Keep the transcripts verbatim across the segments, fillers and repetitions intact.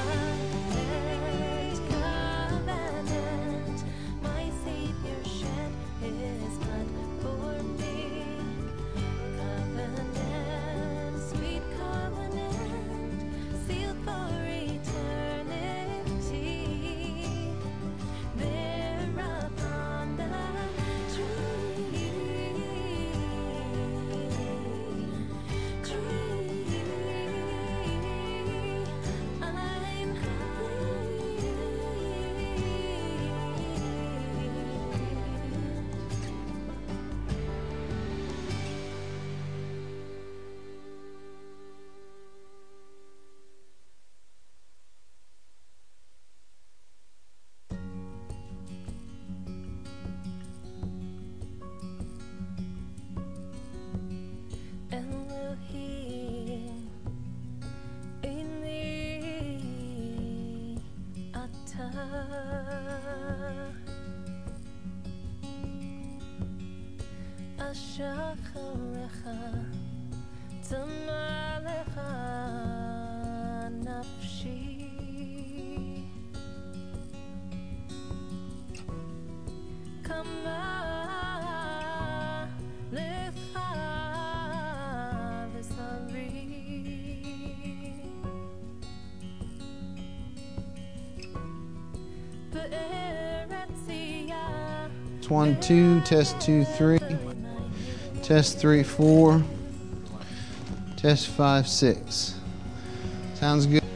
One, two, test two, three, test three, four, test five, six. Sounds good.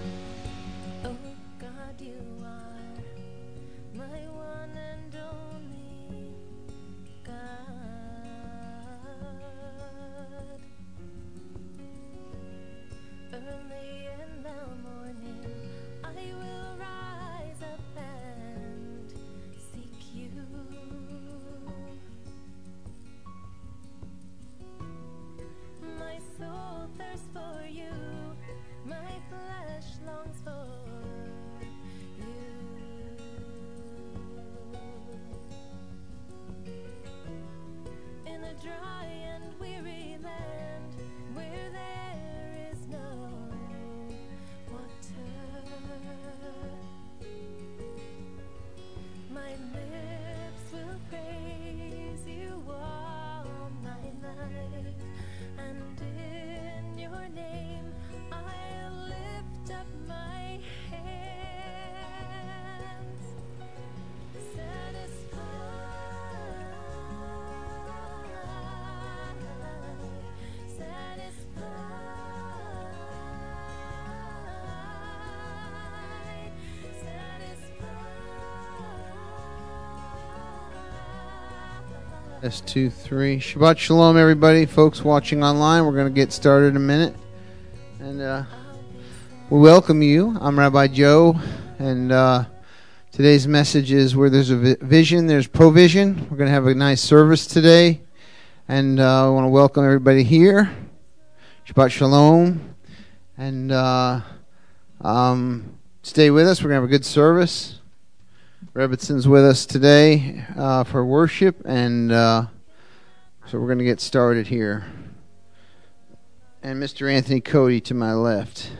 S two, three. Shabbat Shalom, everybody. Folks watching online, we're going to get started in a minute. And uh, we welcome you. I'm Rabbi Joe. And uh, today's message is where there's a vi- vision, there's provision. We're going to have a nice service today. And uh, I want to welcome everybody here. Shabbat Shalom. And uh, um, stay with us. We're going to have a good service. Rebbitzon's with us today uh, for worship, and uh, so we're going to get started here. And Mister Anthony Cody to my left.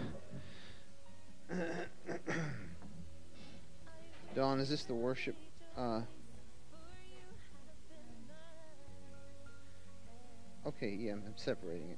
Dawn, is this the worship? Uh, okay, yeah, I'm separating it.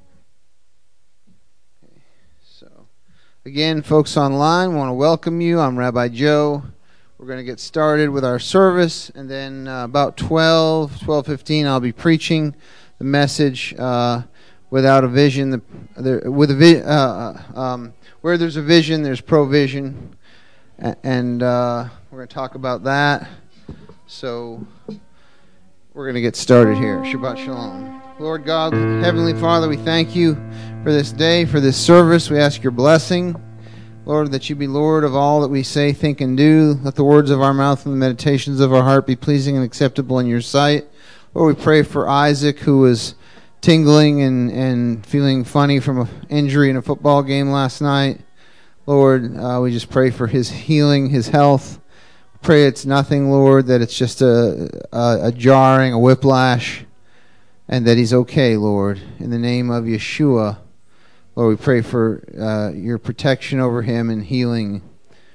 Okay, so again, folks online, want to welcome you. I'm Rabbi Joe. We're going to get started with our service, and then uh, about twelve, twelve fifteen, I'll be preaching the message, uh, without a vision, the, the, with a vi- uh, um, where there's a vision, there's provision, a- and uh, we're going to talk about that. So we're going to get started here. Shabbat Shalom. Lord God, Heavenly Father, we thank you for this day, for this service. We ask your blessing. Lord, that you be Lord of all that we say, think, and do. Let the words of our mouth and the meditations of our heart be pleasing and acceptable in your sight. Lord, we pray for Isaac, who was tingling and, and feeling funny from an injury in a football game last night. Lord, uh, we just pray for his healing, his health. Pray it's nothing, Lord, that it's just a, a, a jarring, a whiplash, and that he's okay, Lord. In the name of Yeshua, Lord, we pray for uh, your protection over him and healing.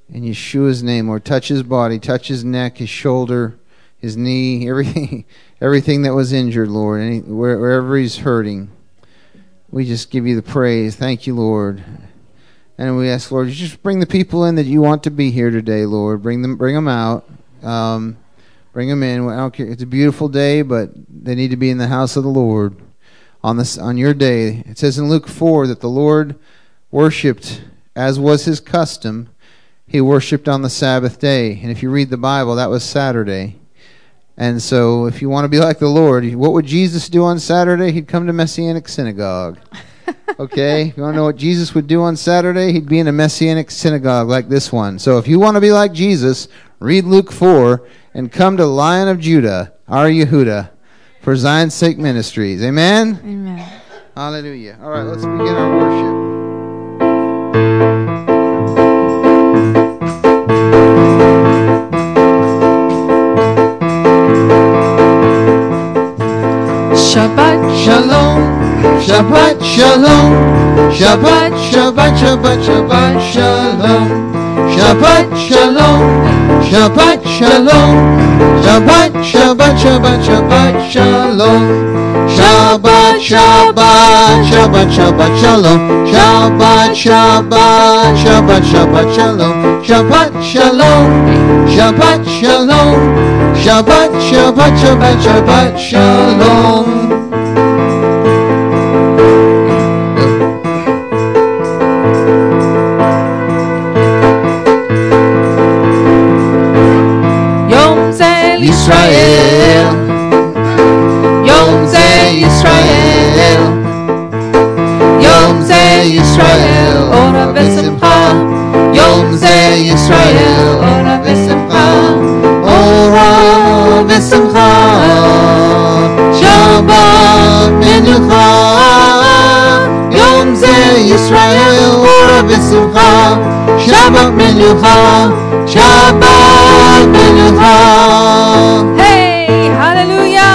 In Yeshua's name, Lord, touch his body, touch his neck, his shoulder, his knee, everything, everything that was injured, Lord, any, wherever he's hurting. We just give you the praise. Thank you, Lord. And we ask, Lord, you just bring the people in that you want to be here today, Lord. Bring them, bring them out. Um, bring them in. I don't care. It's a beautiful day, but they need to be in the house of the Lord on this on your day. It says in Luke four that the Lord worshipped, as was his custom. He worshipped on the Sabbath day. And if you read the Bible, that was Saturday. And so if you want to be like the Lord, what would Jesus do on Saturday? He'd come to Messianic Synagogue. Okay? If you want to know what Jesus would do on Saturday? He'd be in a Messianic synagogue like this one. So if you want to be like Jesus, read Luke four and come to Lion of Judah, Ar Yehuda, for Zion's Sake Ministries. Amen? Amen. Hallelujah. All right, let's begin our worship. Shabbat Shalom. Shabbat Shalom. Shabbat, Shabbat, Shabbat, Shabbat Shalom. Shabbat Shalom. Shabbat Shalom. Shabbat, Shabbat, Shabbat, Shabbat Shalom. Shabbat, Shabbat, Shabbat, Shabbat Shalom. Shabbat, Shabbat, Shabbat, Shabbat Shalom. Shabbat Shalom. Shabbat Shalom. Shabbat, Shabbat, Shabbat, Shabbat Shalom. Yisrael, Yom Ze Yisrael, Yom Ze Yisrael, Ora V'Simcha, Yom Ze Yisrael, Ora V'Simcha, Ora V'Simcha, Shabbat Menucha, Yom Ze Yisrael, Ora V'Simcha, Shabbat Menucha, Shabbat Menucha. Hey, hallelujah.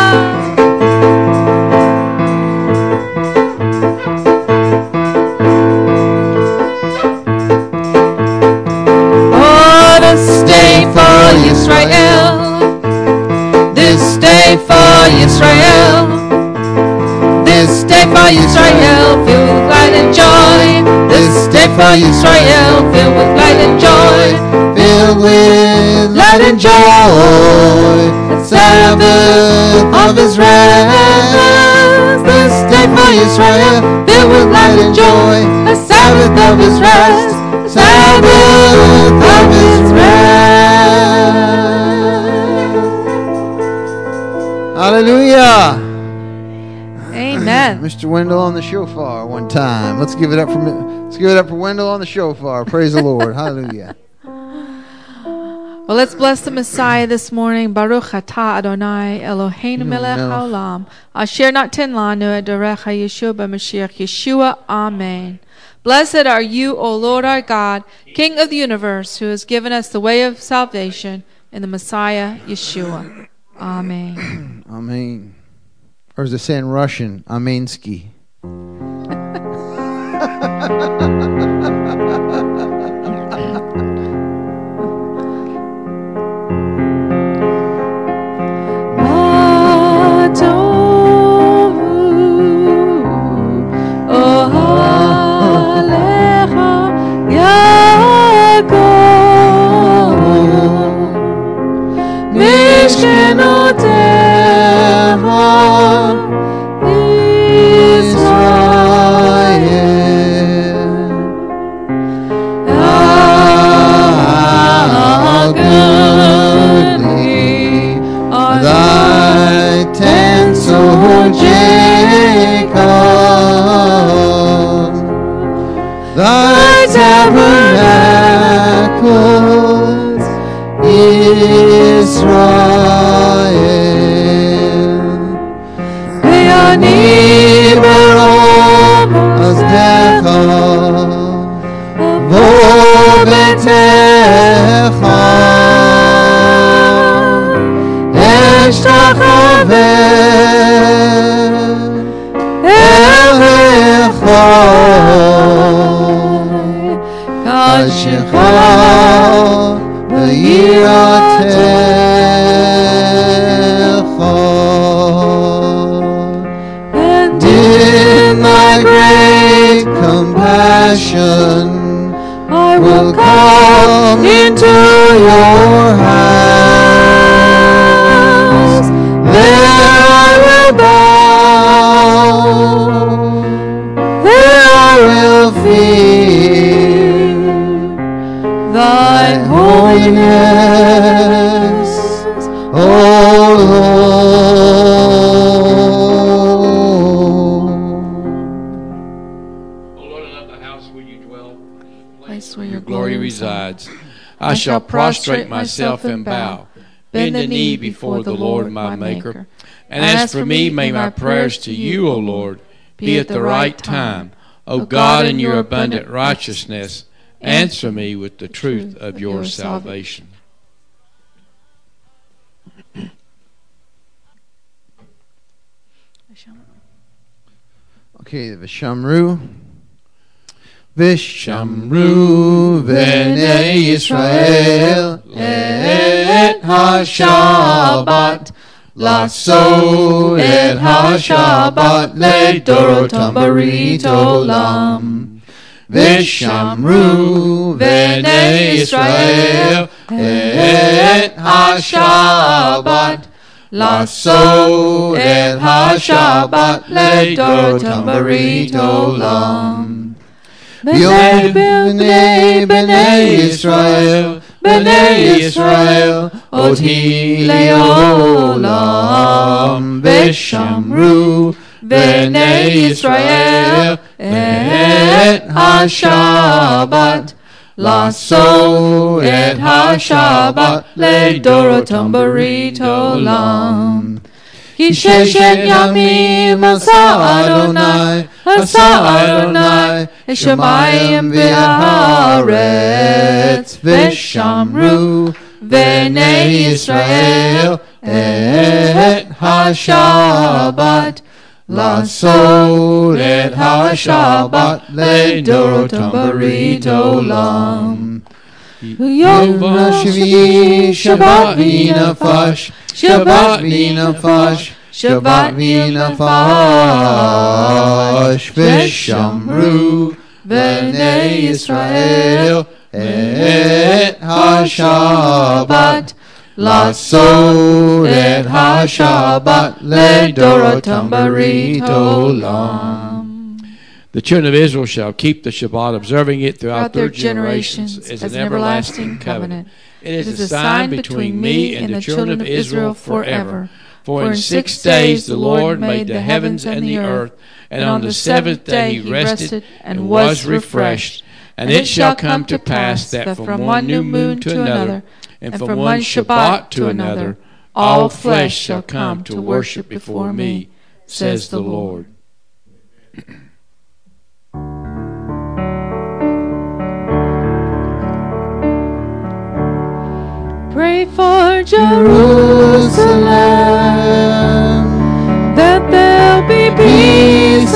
Oh, this day for Yisrael, this day for Yisrael, this day for Yisrael, filled with light and joy. This day for Yisrael, filled with light and joy. Filled with light and joy, the Sabbath of his rest. This day for Israel, filled with light and joy, the Sabbath of his rest, the Sabbath of his rest. Hallelujah. Amen. Mister Wendell on the shofar one time. Let's give it up for let's give it up for Wendell on the shofar. Praise the Lord. Hallelujah. Well, let's bless the Messiah this morning. Baruch atah Adonai Eloheinu melech haolam asher natan lanu et dorecha Yeshua b'Mashiach Yeshua. Amen. Blessed are you, O Lord our God, King of the universe, who has given us the way of salvation in the Messiah Yeshua. Amen. Amen. Or as they say in Russian, Amensky. Tabernacles, Israel. Ve'ani berom azdecha, vo betecha, eshtachaveh elecha. Mishecha, V'yiratecha. And in thy great compassion I will come into your house. There I will bow. There I will feel thy holiness, O Lord. O Lord, I love the house where you dwell. Place where your Glory resides. I shall prostrate myself and bow, bend the knee before the Lord my Maker. And as for me, may my prayers to you, O Lord, be at the right time. O God, in your abundant righteousness, answer me with the truth of your salvation. Okay, the Vishamru. Vishamru B'nai Yisrael et ha-Shabbat Lasod et ha-Shabbat leDorotam barit olam. Vishamru B'nai Yisrael et ha-Shabbat Lasod et ha-Shabbat leDorotam barit olam. B'nai b'nai b'nai Yisrael, b'nai Yisrael, oti le'olam. V'shamru b'nai Yisrael et ha-Shabbat, lasod et ha-Shabbat le'dorotam barit olam. Ki sheshet yamim asa Adonai, asa Adonai, Shemayim v'haaretz, v'shamru v'nei Yisrael et ha-Shabbat, lasod et ha-Shabbat le'dorotam barit olam. Yom Shvi Shabbat v'nafash, Shabbat v'nafash, Shabbat v'nafash, v'shamru v'nei Yisrael et ha-Shabbat, lasod et ha-Shabbat le'dorotam barit olam. The children of Israel shall keep the Shabbat, observing it throughout their generations as an everlasting covenant. It is a sign between me and the children of Israel forever. For in six days the Lord made the heavens and the earth, and on the seventh day he rested and was refreshed. And it shall come to pass that from one new moon to another, and from one Shabbat to another, all flesh shall come to worship before me, says the Lord. Pray for Jerusalem, that there'll be peace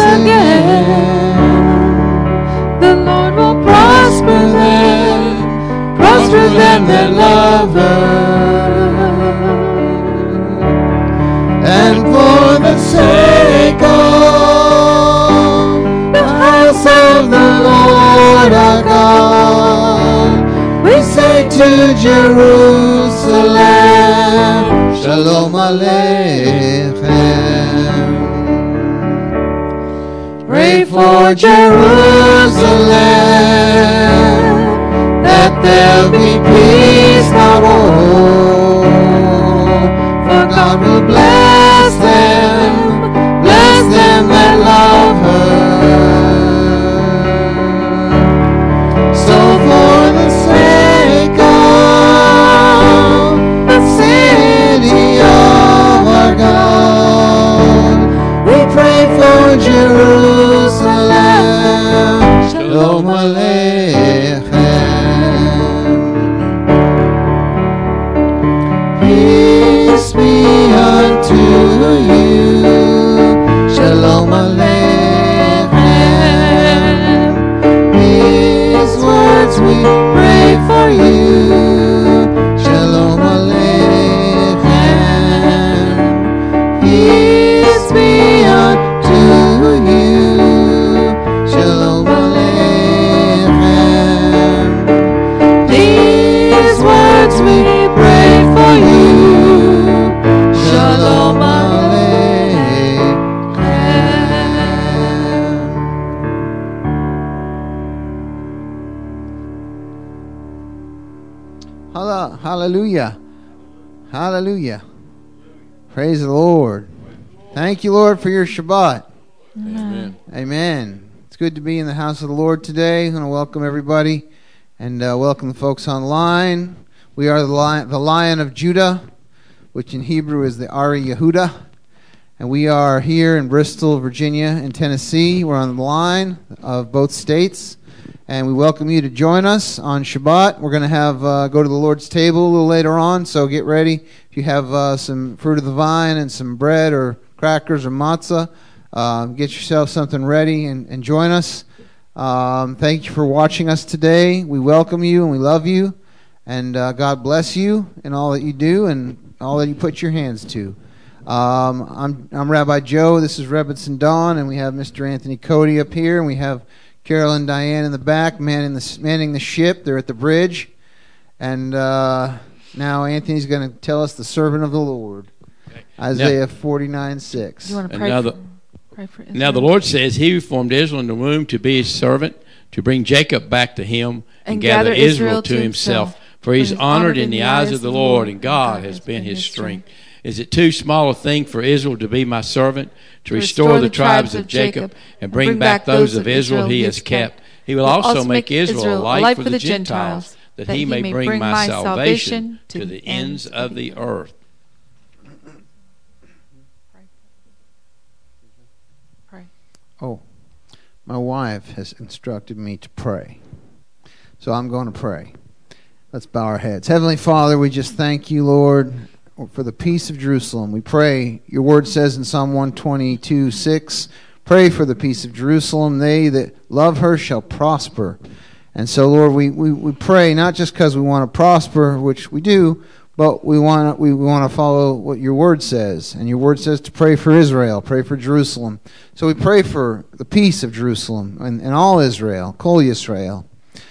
again. The Lord will prosper them, prosper them that love her. And for the sake of the house of the Lord our God, we say to Jerusalem, Shalom Aleichem. Pray for Jerusalem, that there'll be peace no more. For God will bless them, bless them that love her. So for the sake of the city of our God, we pray for Jerusalem. Shalom Aleichem. Peace be unto for you. Shalom Aleichem. Peace be unto you. Shalom Aleichem. These words we pray for you. Shalom Aleichem. Hallelujah. Hallelujah. Praise the Lord. Thank you, Lord, for your Shabbat. Amen. Amen. It's good to be in the house of the Lord today. I'm going to welcome everybody and uh, welcome the folks online. We are the Lion, the Lion of Judah, which in Hebrew is the Ari Yehuda. And we are here in Bristol, Virginia, and Tennessee. We're on the line of both states. And we welcome you to join us on Shabbat. We're going to have uh, go to the Lord's table a little later on, so get ready. If you have uh, some fruit of the vine and some bread or crackers or matzah, uh, get yourself something ready and, and join us. Um, thank you for watching us today. We welcome you and we love you. And uh, God bless you in all that you do and all that you put your hands to. Um, I'm, I'm Rabbi Joe. This is Rebbitzin Dawn, and we have Mister Anthony Cody up here, and we have Carol and Diane in the back, manning the, manning the ship. They're at the bridge. And uh, now Anthony's going to tell us the servant of the Lord. Okay. Isaiah forty-nine six. You want to pray, now, for, the, pray for Israel? Now the Lord says, He who formed Israel in the womb to be his servant, to bring Jacob back to him, and, and gather, gather Israel, Israel to himself. himself. For he is honored in the eyes of the Lord, and God has been his strength. Is it too small a thing for Israel to be my servant, to, to restore, restore the tribes of Jacob, and bring, bring back those of Israel he has kept? He will also make Israel a light for the Gentiles, that he may bring my salvation to the ends of the earth. Pray. Oh, my wife has instructed me to pray, so I'm going to pray. Let's bow our heads. Heavenly Father, we just thank you, Lord, for the peace of Jerusalem. We pray, your word says in Psalm one twenty-two six, pray for the peace of Jerusalem. They that love her shall prosper. And so, Lord, we, we, we pray not just because we want to prosper, which we do, but we want we, we want to follow what your word says. And your word says to pray for Israel, pray for Jerusalem. So we pray for the peace of Jerusalem and, and all Israel, Kol Yisrael.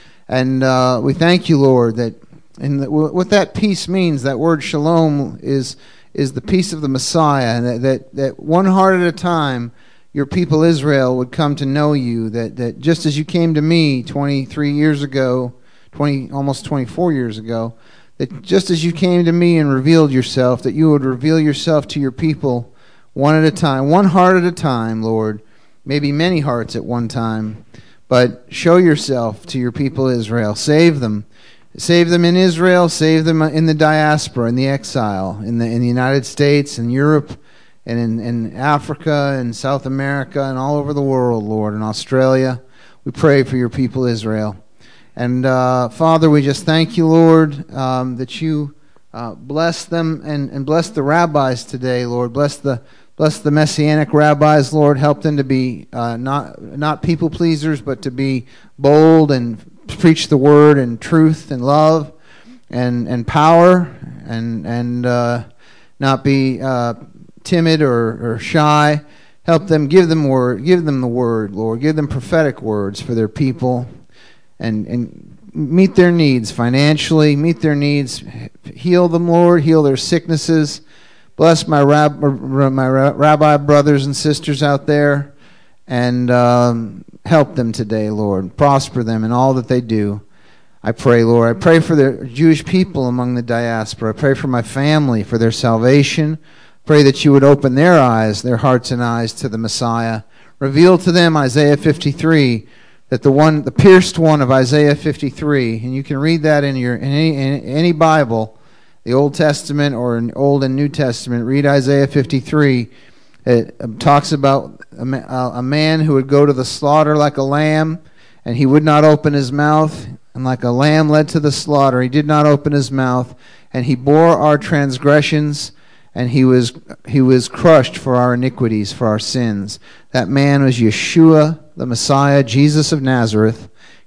And uh, we thank you, Lord, that and the, what that peace means, that word shalom, is is the peace of the Messiah, and that, that, that one heart at a time, your people Israel would come to know you, that, that just as you came to me twenty-three years ago, twenty almost twenty-four years ago, that just as you came to me and revealed yourself, that you would reveal yourself to your people one at a time, one heart at a time, Lord, maybe many hearts at one time, but show yourself to your people Israel. Save them. Save them in Israel, save them in the diaspora, in the exile, in the in the United States and Europe, and in, in Africa and South America and all over the world, Lord, in Australia. We pray for your people Israel. And uh, Father, we just thank you, Lord, um, that you uh, bless them and, and bless the rabbis today, Lord. Bless the bless the Messianic rabbis, Lord. Help them to be uh, not not people pleasers, but to be bold and preach the word in truth and love and and power, and and uh, not be uh, timid or, or shy. Help them, give them word, give them the word, Lord. Give them prophetic words for their people, and and meet their needs financially. Meet their needs. Heal them, Lord. Heal their sicknesses. Bless my rab- my rabbi brothers and sisters out there, and um, help them today, Lord. Prosper them in all that they do. I pray, Lord. I pray for the Jewish people among the diaspora. I pray for my family, for their salvation. Pray that you would open their eyes, their hearts and eyes to the Messiah. Reveal to them Isaiah fifty-three, that the one, the pierced one of Isaiah fifty-three, and you can read that in your in any, in any Bible, the Old Testament or in Old and New Testament. Read Isaiah fifty-three. It talks about a man who would go to the slaughter like a lamb, and he would not open his mouth, and like a lamb led to the slaughter, he did not open his mouth, and he bore our transgressions, and he was he was crushed for our iniquities, for our sins. That man was Yeshua, the Messiah, Jesus of Nazareth.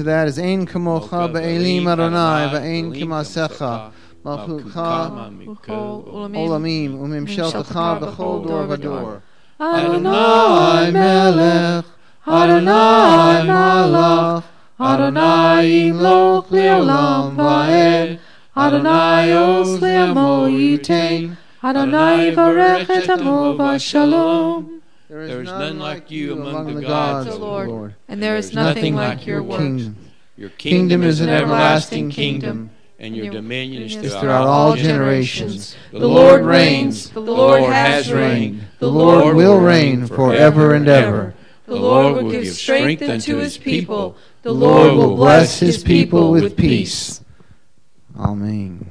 to that is Ein Kamocha Be'elim Adonai Ve'ein Kimasecha Malchucha Olamim Umimsheltecha B'chol Dor V'Dor. Adonai Melech, Adonai Malach, Adonai Imloch Le'olam Va'ed, Adonai Os Le'amo Yitain, Adonai Varech et Amo V'Shalom. There is none like you among the gods, O Lord, and there is nothing like your works. Your kingdom is an everlasting kingdom, and your dominion is throughout all generations. The Lord reigns, the Lord has reigned, the Lord will reign forever and ever. The Lord will give strength unto his people, the Lord will bless his people with peace. Amen.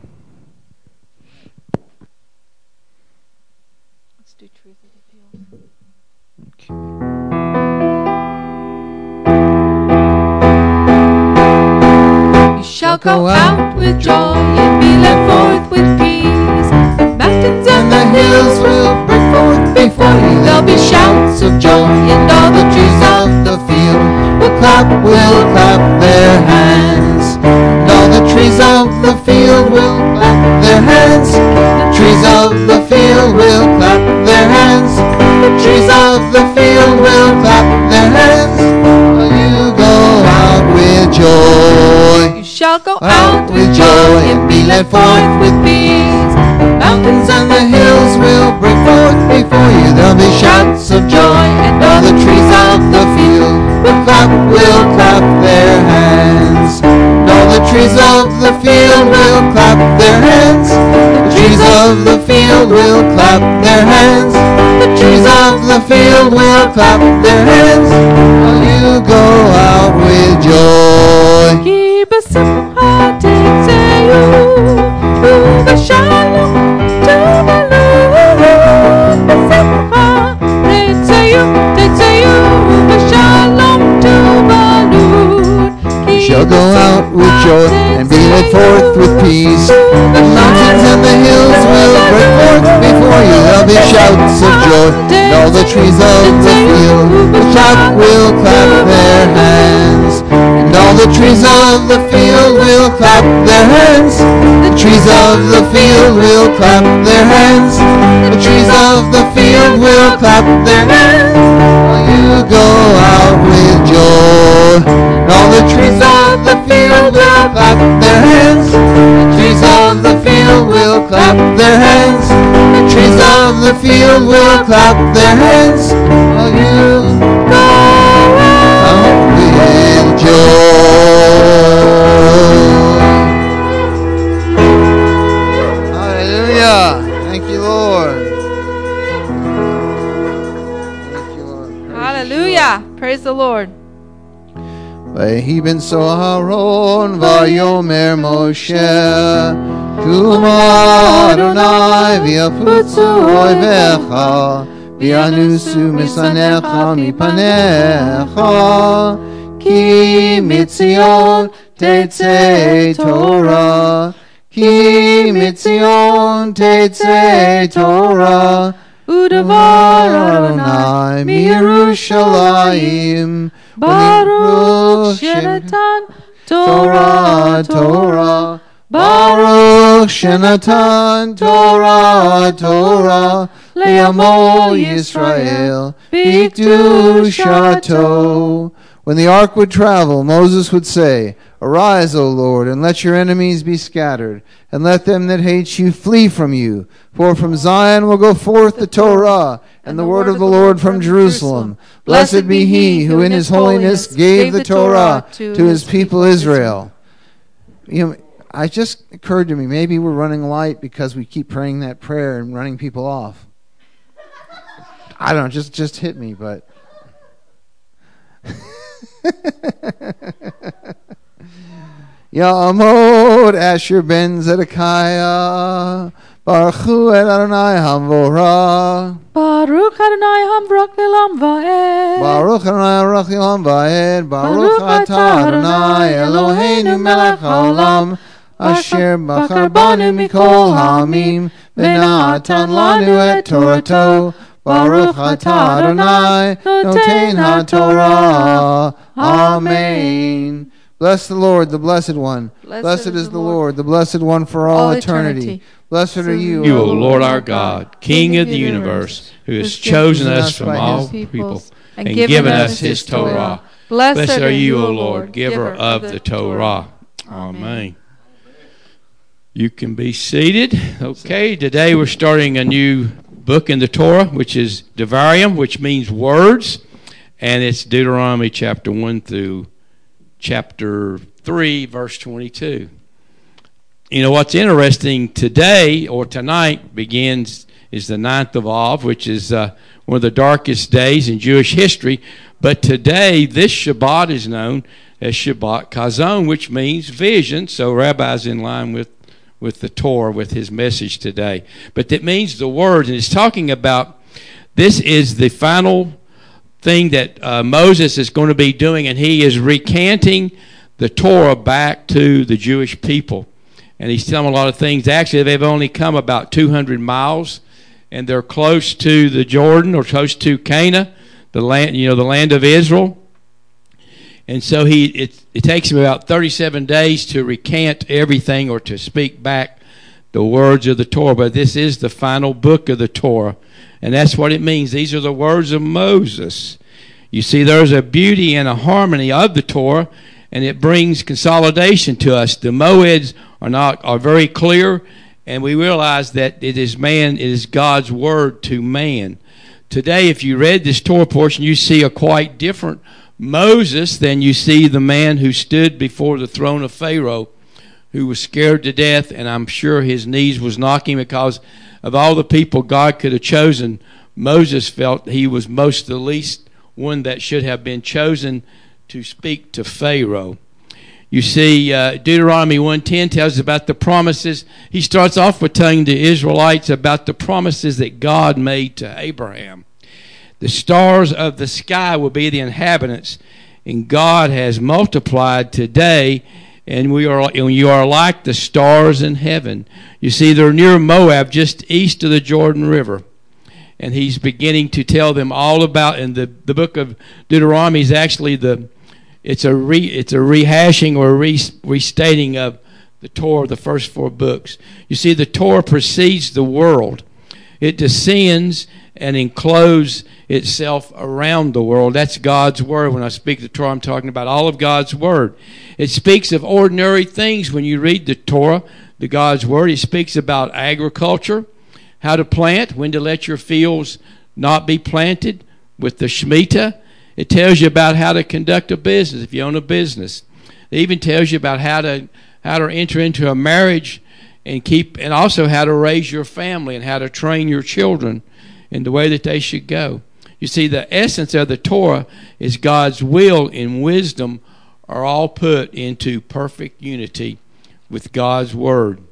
Let's do truth of the field. You shall go out with joy and be led forth with peace. The mountains and the hills will break forth before you. There'll be shouts of joy, and all the trees of the field will clap, will clap their hands. And all the trees of the field will clap their hands. The trees of the field will clap their hands. The trees of the field will clap their hands. While you go out with joy. You shall go out with joy and be led forth with peace. The mountains and the hills will break forth before you. There'll be shouts of joy, and all the trees of the field will clap, will clap their hands. And all the trees of the field will clap their hands. The trees of the field will clap their hands. The trees of the field will clap their hands. While you go out with joy. Keep a simcha tetzeyu, uv'shalom tuvalut. B'simcha tetzeyu, tetzeyu, uv'shalom tuvalut. You shall go out with joy and be led forth with peace. The mountains and the hills will break forth before you. There'll be shouts of joy, and all the trees of the field will shout, will clap their hands. And all the trees of the field will clap their hands. The trees of the field will clap their hands. The trees of the field will clap their hands. While you go out with joy. And all the trees of the field will clap their hands. The trees of the field will clap their hands. The trees of the field will clap their hands. While you go out with joy. Hallelujah. Thank you, Lord. Thank you, Lord. Praise Hallelujah. Praise the Lord. ויהי בן אהרון ויאמר משה קומה אדוני ויפוצו אויביך וינוסו משנאיך מפניך כי מציון תצא תורה כי מציון תצא תורה ודבר אדוני מירושלים Baruch Shenatan Torah Torah Baruch Shenatan Torah Torah Le'amo Yisrael B'kedushato. When the ark would travel, Moses would say, Arise, O Lord, and let your enemies be scattered, and let them that hate you flee from you. For from Zion will go forth the Torah, and the word of the Lord from Jerusalem. Blessed be he who in his holiness gave the Torah to his people Israel. You know, it just occurred to me, maybe we're running light because we keep praying that prayer and running people off. I don't know, just, just hit me, but... Ya'amod Asher ben Zedekiah Baruchu et Adonai Hamvorah Baruch Adonai Hamvorach Le'olam Va'ed Baruch Adonai Hamvorach Le'olam Va'ed Baruch atah Adonai Eloheinu melech haolam Asher bachar banu mikol ha'amim V'natan lanu et Torato Baruch atah Adonai Noten ha'Torah Amen. Bless the Lord, the Blessed One. Blessed, Blessed is the Lord, the Blessed One for all, all eternity. eternity. Blessed are you, you, O Lord our God, King of the universe, who has chosen us from all people and given us his Torah. Blessed are you, O Lord, giver of the Torah. Amen. You can be seated. Okay, today we're starting a new book in the Torah, which is Devarim, which means words, and it's Deuteronomy chapter one through chapter three, verse twenty-two. You know, what's interesting today or tonight begins is the ninth of Av, which is uh, one of the darkest days in Jewish history. But today, this Shabbat is known as Shabbat Chazon, which means vision. So Rabbi's in line with, with the Torah, with his message today. But that means the words, and it's talking about this is the final thing that uh, Moses is going to be doing, and he is recanting the Torah back to the Jewish people. And he's telling them a lot of things. Actually, they've only come about two hundred miles, and they're close to the Jordan or close to Canaan, the land, you know, the land of Israel. And so he it, it takes him about thirty-seven days to recant everything or to speak back the words of the Torah. But this is the final book of the Torah, and that's what it means. These are the words of Moses. You see, there's a beauty and a harmony of the Torah, and it brings consolidation to us. The moeds are not are very clear, and we realize that it is man, it is God's word to man. Today, if you read this Torah portion, you see a quite different Moses than you see the man who stood before the throne of Pharaoh, who was scared to death, and I'm sure his knees was knocking because of all the people God could have chosen. Moses felt he was most the least one that should have been chosen to speak to Pharaoh. You see, uh, Deuteronomy one ten tells us about the promises. He starts off with telling the Israelites about the promises that God made to Abraham. The stars of the sky will be the inhabitants, and God has multiplied today, and we are and you are like the stars in heaven. You see, they're near Moab, just east of the Jordan River. And he's beginning to tell them all about, and the, the book of Deuteronomy is actually the It's a re, it's a rehashing or a re, restating of the Torah, the first four books. You see, the Torah precedes the world. It descends and encloses itself around the world. That's God's word. When I speak the Torah, I'm talking about all of God's word. It speaks of ordinary things when you read the Torah, the God's word. It speaks about agriculture, how to plant, when to let your fields not be planted with the Shemitah. It tells you about how to conduct a business if you own a business. It even tells you about how to how to enter into a marriage and keep, and also how to raise your family and how to train your children in the way that they should go. You see, the essence of the Torah is God's will and wisdom are all put into perfect unity with God's word.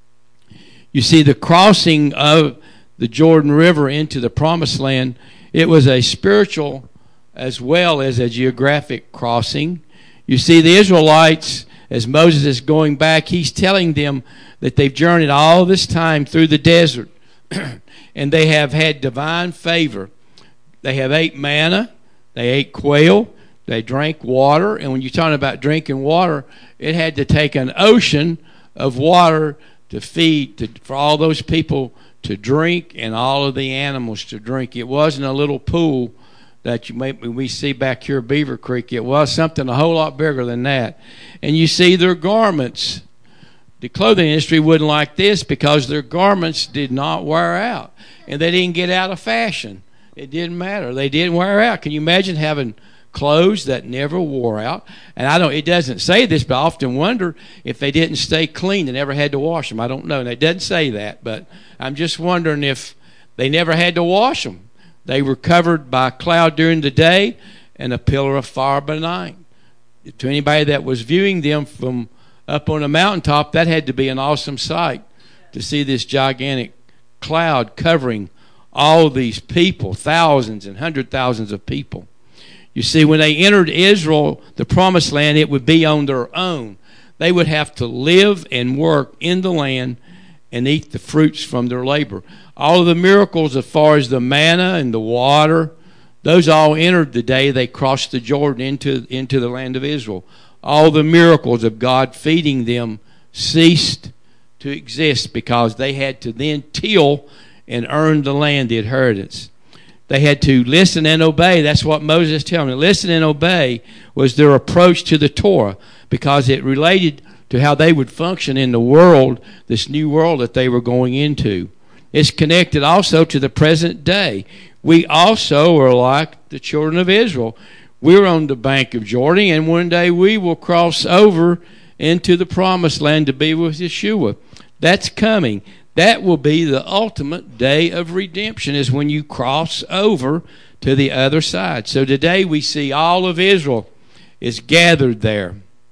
You see, the crossing of the Jordan River into the Promised Land, it was a spiritual as well as a geographic crossing. You see, the Israelites, as Moses is going back, he's telling them that they've journeyed all this time through the desert, and they have had divine favor. They have ate manna, they ate quail, they drank water, and when you're talking about drinking water, it had to take an ocean of water to feed, to, for all those people to drink and all of the animals to drink. It wasn't a little pool that you may, we see back here at Beaver Creek. It was something a whole lot bigger than that. And you see their garments. The clothing industry wouldn't like this because their garments did not wear out. And they didn't get out of fashion. It didn't matter. They didn't wear out. Can you imagine having clothes that never wore out? And I don't, it doesn't say this, but I often wonder if they didn't stay clean. They never had to wash them. I don't know. And it doesn't say that, but I'm just wondering if they never had to wash them. They were covered by a cloud during the day and a pillar of fire by night. To anybody that was viewing them from up on a mountaintop, that had to be an awesome sight to see this gigantic cloud covering all these people, thousands and hundred thousands of people. You see, when they entered Israel, the Promised Land, it would be on their own. They would have to live and work in the land and eat the fruits from their labor. All of the miracles as far as the manna and the water, those all entered the day they crossed the Jordan into, into the land of Israel. all the miracles of God feeding them ceased to exist because they had to then till and earn the land, the inheritance. They had to listen and obey. That's what Moses is telling them. Listen and obey was their approach to the Torah because it related to how they would function in the world, this new world that they were going into. It's connected also to the present day. We also are like the children of Israel. We're on the bank of Jordan, and one day we will cross over into the promised land to be with Yeshua. That's coming. That will be the ultimate day of redemption, is when you cross over to the other side. So today we see all of Israel is gathered there.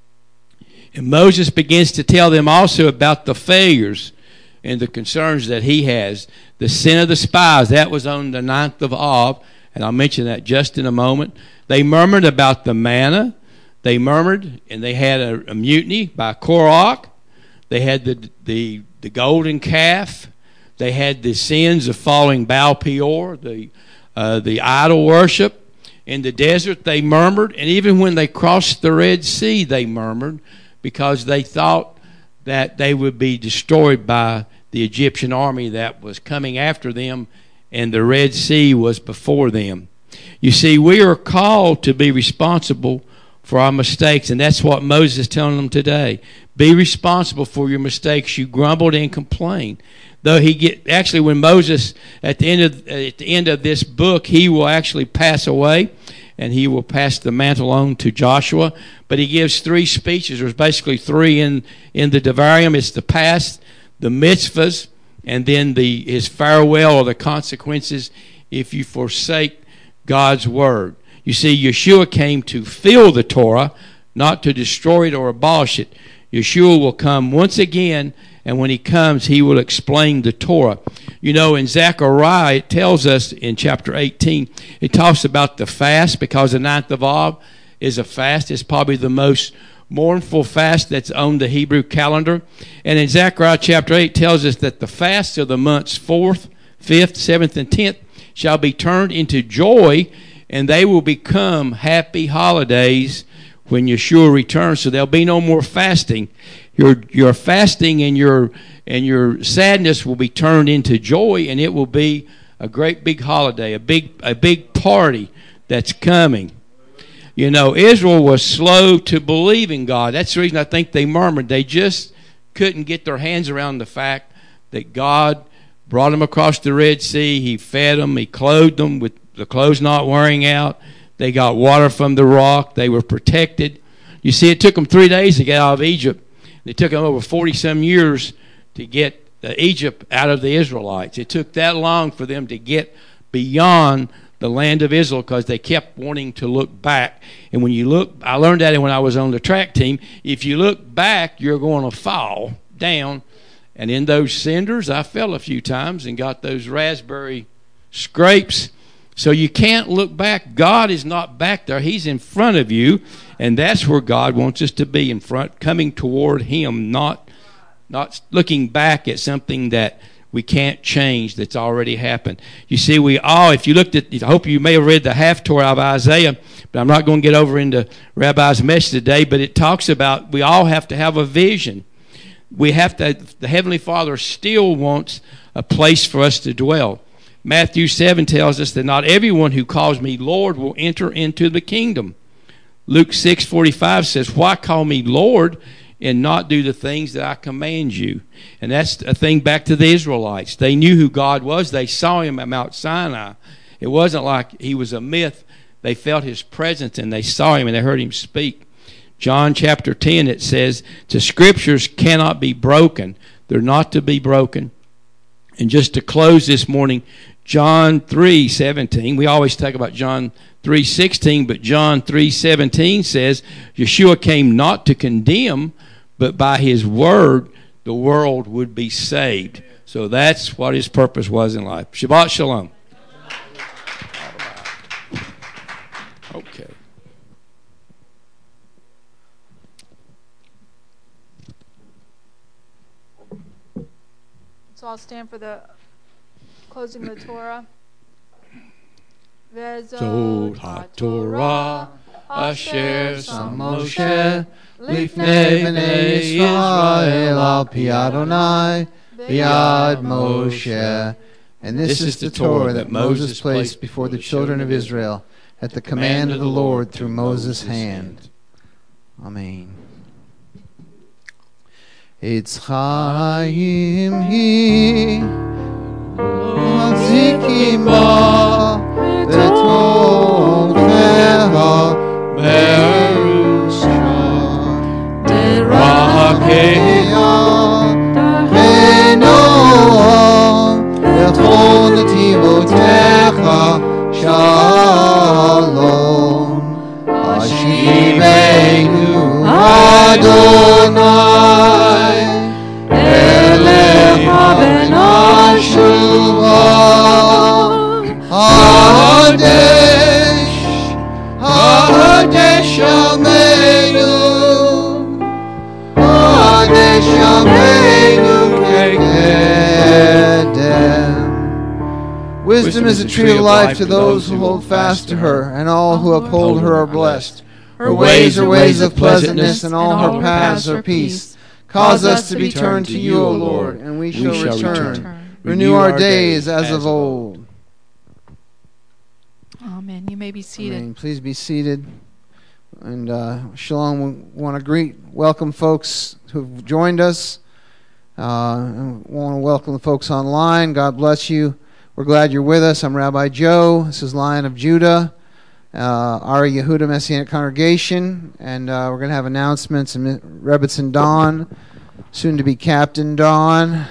And Moses begins to tell them also about the failures and the concerns that he has. The sin of the spies, that was on the ninth of Av, and I'll mention that just in a moment. They murmured about the manna. They murmured, and they had a, a mutiny by Korach. They had the, the the golden calf. They had the sins of following Baal Peor, the uh, the idol worship. In the desert, they murmured, and even when they crossed the Red Sea, they murmured because they thought that they would be destroyed by the Egyptian army that was coming after them, and the Red Sea was before them. You see, we are called to be responsible for our mistakes, and that's what Moses is telling them today. Be responsible for your mistakes. You grumbled and complained. Though he get actually when Moses at the end of at the end of this book, he will actually pass away, and he will pass the mantle on to Joshua. But he gives three speeches. There's basically three in in the Devarim. It's the past, the mitzvahs, and then the his farewell or the consequences if you forsake God's word. You see, Yeshua came to fill the Torah, not to destroy it or abolish it. Yeshua will come once again, and when he comes, he will explain the Torah. You know, in Zechariah, it tells us in chapter eighteen, it talks about the fast, because the ninth of Av is a fast. It's probably the most mournful fast that's on the Hebrew calendar. And in Zechariah chapter eight, it tells us that the fast of the months fourth, fifth, seventh, and tenth shall be turned into joy, and they will become happy holidays when Yeshua returns. So there'll be no more fasting. Your your fasting and your and your sadness will be turned into joy, and it will be a great big holiday, a big a big party that's coming. You know, Israel was slow to believe in God. That's the reason I think they murmured. They just couldn't get their hands around the fact that God brought them across the Red Sea. He fed them. He clothed them with the clothes not wearing out. They got water from the rock. They were protected. You see, it took them three days to get out of Egypt. It took them over forty-some years to get Egypt out of the Israelites. It took that long for them to get beyond the land of Israel because they kept wanting to look back. And when you look, I learned that when I was on the track team, if you look back, you're going to fall down. And in those cinders, I fell a few times and got those raspberry scrapes. So you can't look back. God is not back there. He's in front of you, and that's where God wants us to be, in front, coming toward him, not not looking back at something that we can't change that's already happened. You see, we all, if you looked at, I hope you may have read the half-Torah of Isaiah, but I'm not going to get over into Rabbi's message today, but it talks about we all have to have a vision. We have to, the Heavenly Father still wants a place for us to dwell. Matthew seven tells us that not everyone who calls me Lord will enter into the kingdom. Luke six forty-five says, why call me Lord and not do the things that I command you? And that's a thing back to the Israelites. They knew who God was. They saw him at Mount Sinai. It wasn't like he was a myth. They felt his presence, and they saw him, and they heard him speak. John chapter ten, it says, the scriptures cannot be broken. They're not to be broken. And just to close this morning, John three seventeen, we always talk about John three sixteen, but John three seventeen says, Yeshua came not to condemn, but by his word the world would be saved. So that's what his purpose was in life. Shabbat shalom. Okay. So I'll stand for the closing of the Torah. Vezot HaTorah Asher Sam Moshe Lifnei Bnei Yisrael al pi Adonai b'yad Moshe. And this is the Torah that Moses placed before the children of Israel at the command of the Lord through Moses' hand. Amen. It's Chaim Hi Mazikim Ba V'Torteha Merusha Derakeha V'Noam V'Chol Netivotecha Shalom Ashivenu Adonai Elecha B'Nashuva Hadesh Hadesh Yameinu Hadesh Yameinu Kekedem. Wisdom is a tree of life to those who hold fast to her, and all who uphold her are blessed. Her ways are ways of pleasantness, and all her paths are peace. Cause us to be turned to you, O Lord, and we shall return. Renew our days as of old. Amen. You may be seated. Amen. Please be seated. And uh, Shalom, we want to greet, welcome folks who've joined us. Uh, and want to welcome the folks online. God bless you. We're glad you're with us. I'm Rabbi Joe. This is Lion of Judah, uh, our Yehuda Messianic Congregation. And uh, we're going to have announcements. And Rebbitzin Dawn, soon to be Captain Dawn.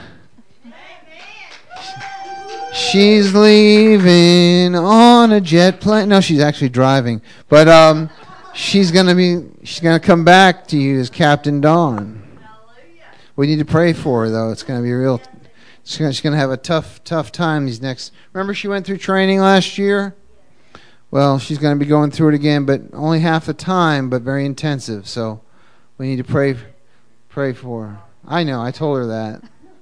She's leaving on a jet plane. No, she's actually driving. But um, she's going to be. She's going to come back to you as Captain Dawn. We need to pray for her, though. It's going to be real. She's going to have a tough, tough time these next. Remember, she went through training last year. Well, she's going to be going through it again, but only half the time, but very intensive. So we need to pray, pray for her. I know. I told her that.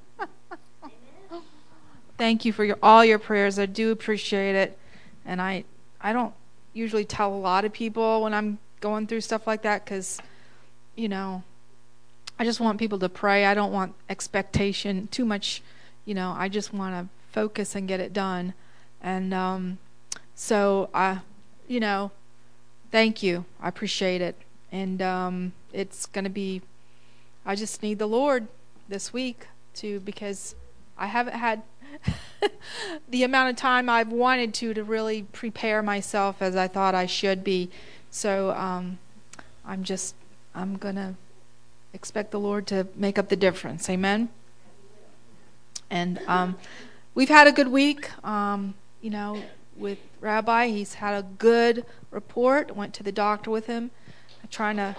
Thank you for your, all your prayers. I do appreciate it. And I I don't usually tell a lot of people when I'm going through stuff like that because, you know, I just want people to pray. I don't want expectation, too much, you know. I just want to focus and get it done. And um, so, I, you know, thank you. I appreciate it. And um, it's going to be, I just need the Lord this week to, because I haven't had the amount of time I've wanted to to really prepare myself as I thought I should be. So um, I'm just, I'm going to expect the Lord to make up the difference. Amen? And um, we've had a good week, um, you know, with Rabbi. He's had a good report. Went to the doctor with him, trying to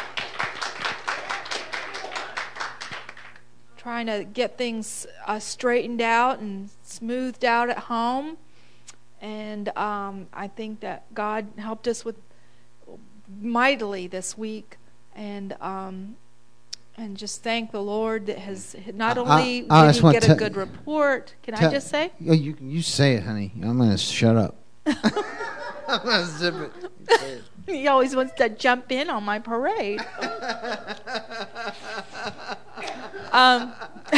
trying to get things uh, straightened out and smoothed out at home. And um, I think that God helped us with mightily this week. And um, and just thank the Lord that has not only I, I, I did he get a good report. Can I just say? You you say it, honey. I'm going to shut up. I'm going to zip it. it. He always wants to jump in on my parade. um,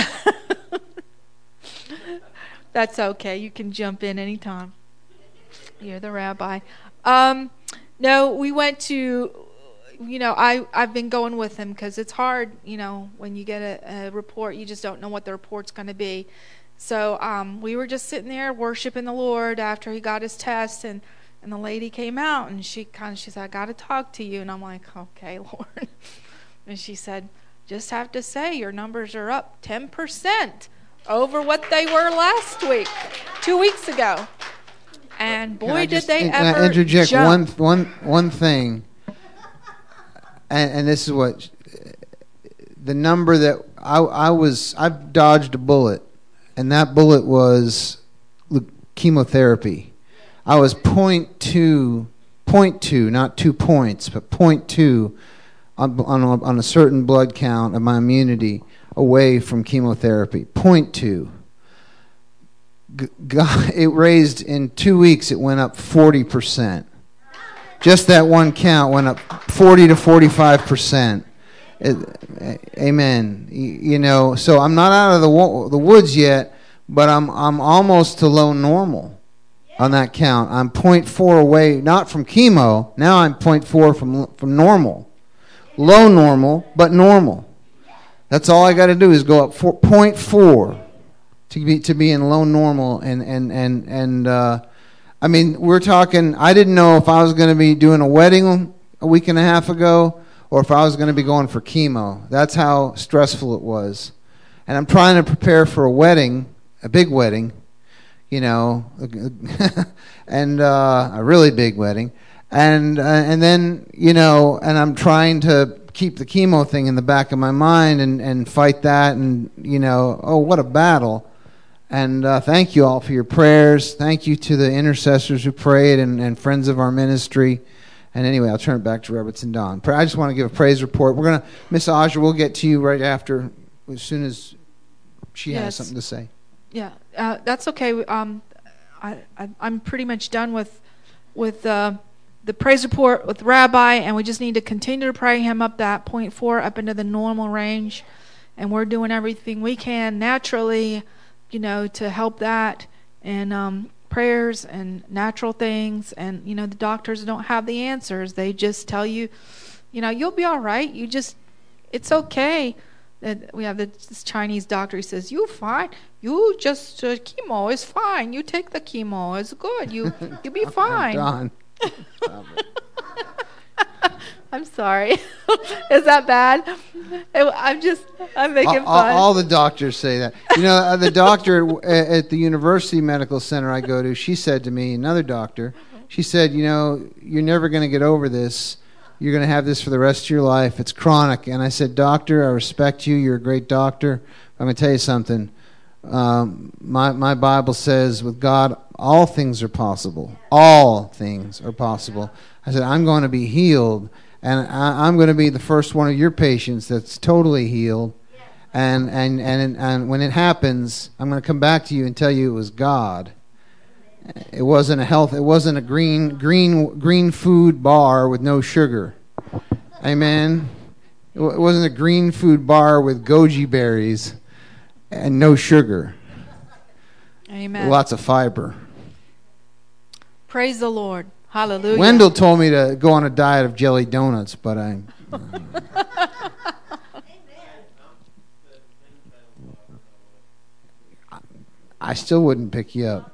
that's okay. You can jump in anytime. You're the rabbi. Um, no, we went to, you know, I, I've been going with him because it's hard, you know, when you get a, a report, you just don't know what the report's going to be. So um, we were just sitting there worshiping the Lord after he got his test, and And the lady came out, and she kind of, she said, I got to talk to you. And I'm like, okay, Lord. And she said, just have to say your numbers are up ten percent over what they were last week, two weeks ago. And boy, did just, they ever I interject jump. one, one, one thing. And, and this is what, the number that I, I was, I've dodged a bullet. And that bullet was chemotherapy. I was point two, point two, not two points, but point two on, on, a, on a certain blood count of my immunity away from chemotherapy. Point two. G- God, it raised in two weeks. It went up forty percent. Just that one count went up forty to forty-five percent. Amen. You know, so I'm not out of the wo- the woods yet, but I'm I'm almost to low normal on that count. I'm zero point four away, not from chemo. Now I'm zero point four from from normal. Low normal, but normal. That's all I got to do is go up zero point four to be to be in low normal, and and and and uh, I mean, we're talking. I didn't know if I was going to be doing a wedding a week and a half ago, or if I was going to be going for chemo. That's how stressful it was. And I'm trying to prepare for a wedding, a big wedding, you know, and uh, a really big wedding. And uh, and then, you know, and I'm trying to keep the chemo thing in the back of my mind and, and fight that. And, you know, oh, what a battle. And uh, thank you all for your prayers. Thank you to the intercessors who prayed and, and friends of our ministry. And anyway, I'll turn it back to Robertson Don. I just want to give a praise report. We're going to, Miss Aja, we'll get to you right after, as soon as she yes. has something to say. Yeah, uh, that's okay. Um, I, I, I'm pretty much done with with uh, the praise report with Rabbi, and we just need to continue to pray him up that point four, up into the normal range. And we're doing everything we can naturally, you know, to help that. And um prayers and natural things, and you know the doctors don't have the answers. They just tell you, you know, you'll be all right. You just, it's okay. That we have this Chinese doctor. He says, "You fine. You just uh, chemo is fine. You take the chemo. It's good. You you'll be fine." Don. I'm sorry. Is that bad? I'm just, I'm making all, fun. All the doctors say that. You know, uh, the doctor at the University Medical Center I go to, she said to me, another doctor, she said, you know, you're never going to get over this. You're going to have this for the rest of your life. It's chronic. And I said, doctor, I respect you. You're a great doctor. I'm going to tell you something. Um, my, my Bible says, with God, all things are possible. All things are possible. I said, I'm going to be healed. And I, I'm going to be the first one of your patients that's totally healed. And, and and and when it happens, I'm going to come back to you and tell you it was God. It wasn't a health. It wasn't a green green green food bar with no sugar. Amen. It wasn't a green food bar with goji berries and no sugar. Amen. Lots of fiber. Praise the Lord. Hallelujah. Wendell told me to go on a diet of jelly donuts, but I... Uh, I still wouldn't pick you up.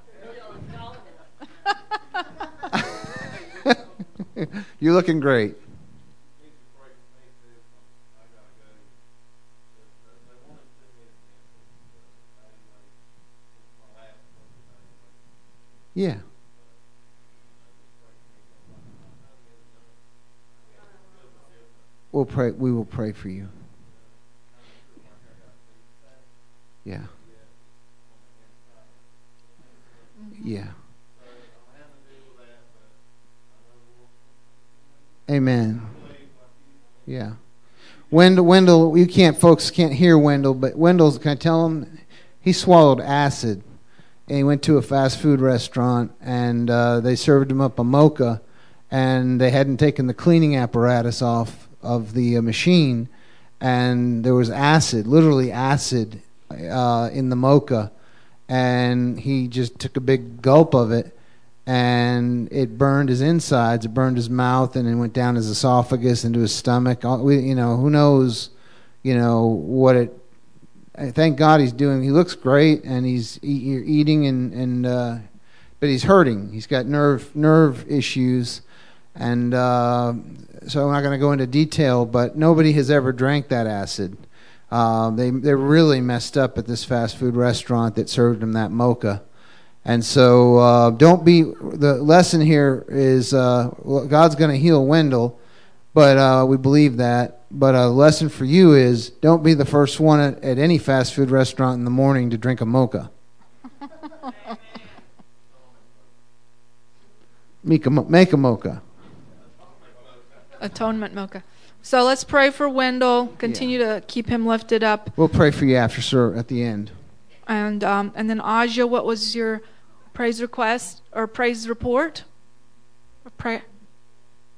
You're looking great. Yeah. We'll pray. We will pray for you. Yeah. Yeah. Amen. Yeah. Wendell, Wendell, you can't, folks can't hear Wendell, but Wendell's, can I tell him? He swallowed acid, and he went to a fast food restaurant, and uh, they served him up a mocha, and they hadn't taken the cleaning apparatus off of the uh, machine, and there was acid, literally acid, uh, in the mocha, and he just took a big gulp of it, and it burned his insides, it burned his mouth, and it went down his esophagus into his stomach. All, we, you know, who knows, you know, what it, thank God he's doing, he looks great, and he's e- eating, and, and uh, but he's hurting. He's got nerve nerve issues, and uh, so I'm not going to go into detail, but nobody has ever drank that acid. Uh, they, they're really messed up at this fast food restaurant that served him that mocha. And so uh, don't be, the lesson here is uh, God's going to heal Wendell, but uh, we believe that. But a lesson for you is don't be the first one at, at any fast food restaurant in the morning to drink a mocha. Make a, make a mocha. Atonement mocha. So let's pray for Wendell. Continue yeah. to keep him lifted up. We'll pray for you after, sir, at the end. And um, and then Aja, what was your praise request or praise report? Or pray?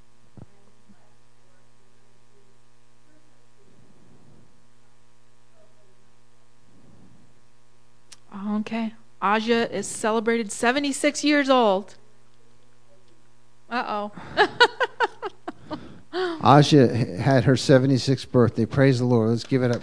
Okay. Aja is celebrated seventy-six years old. Uh-oh. Aja had her seventy-sixth birthday. Praise the Lord. Let's give it up.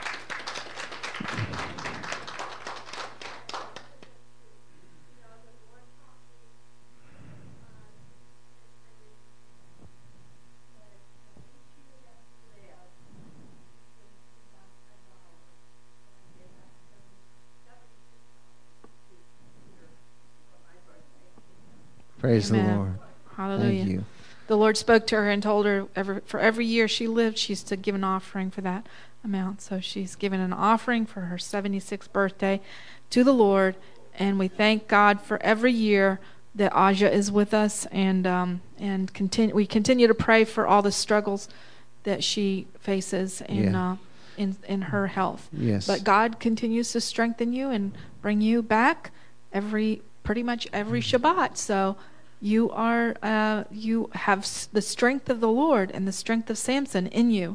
Praise Amen. The Lord. Hallelujah. Thank you. The Lord spoke to her and told her every, for every year she lived, she's to give an offering for that amount. So she's given an offering for her seventy-sixth birthday to the Lord. And we thank God for every year that Aja is with us. And um, and continue, we continue to pray for all the struggles that she faces in, yeah. uh, in, in her health. Yes. But God continues to strengthen you and bring you back every pretty much every Shabbat. So you are uh, you have the strength of the Lord and the strength of Samson in you.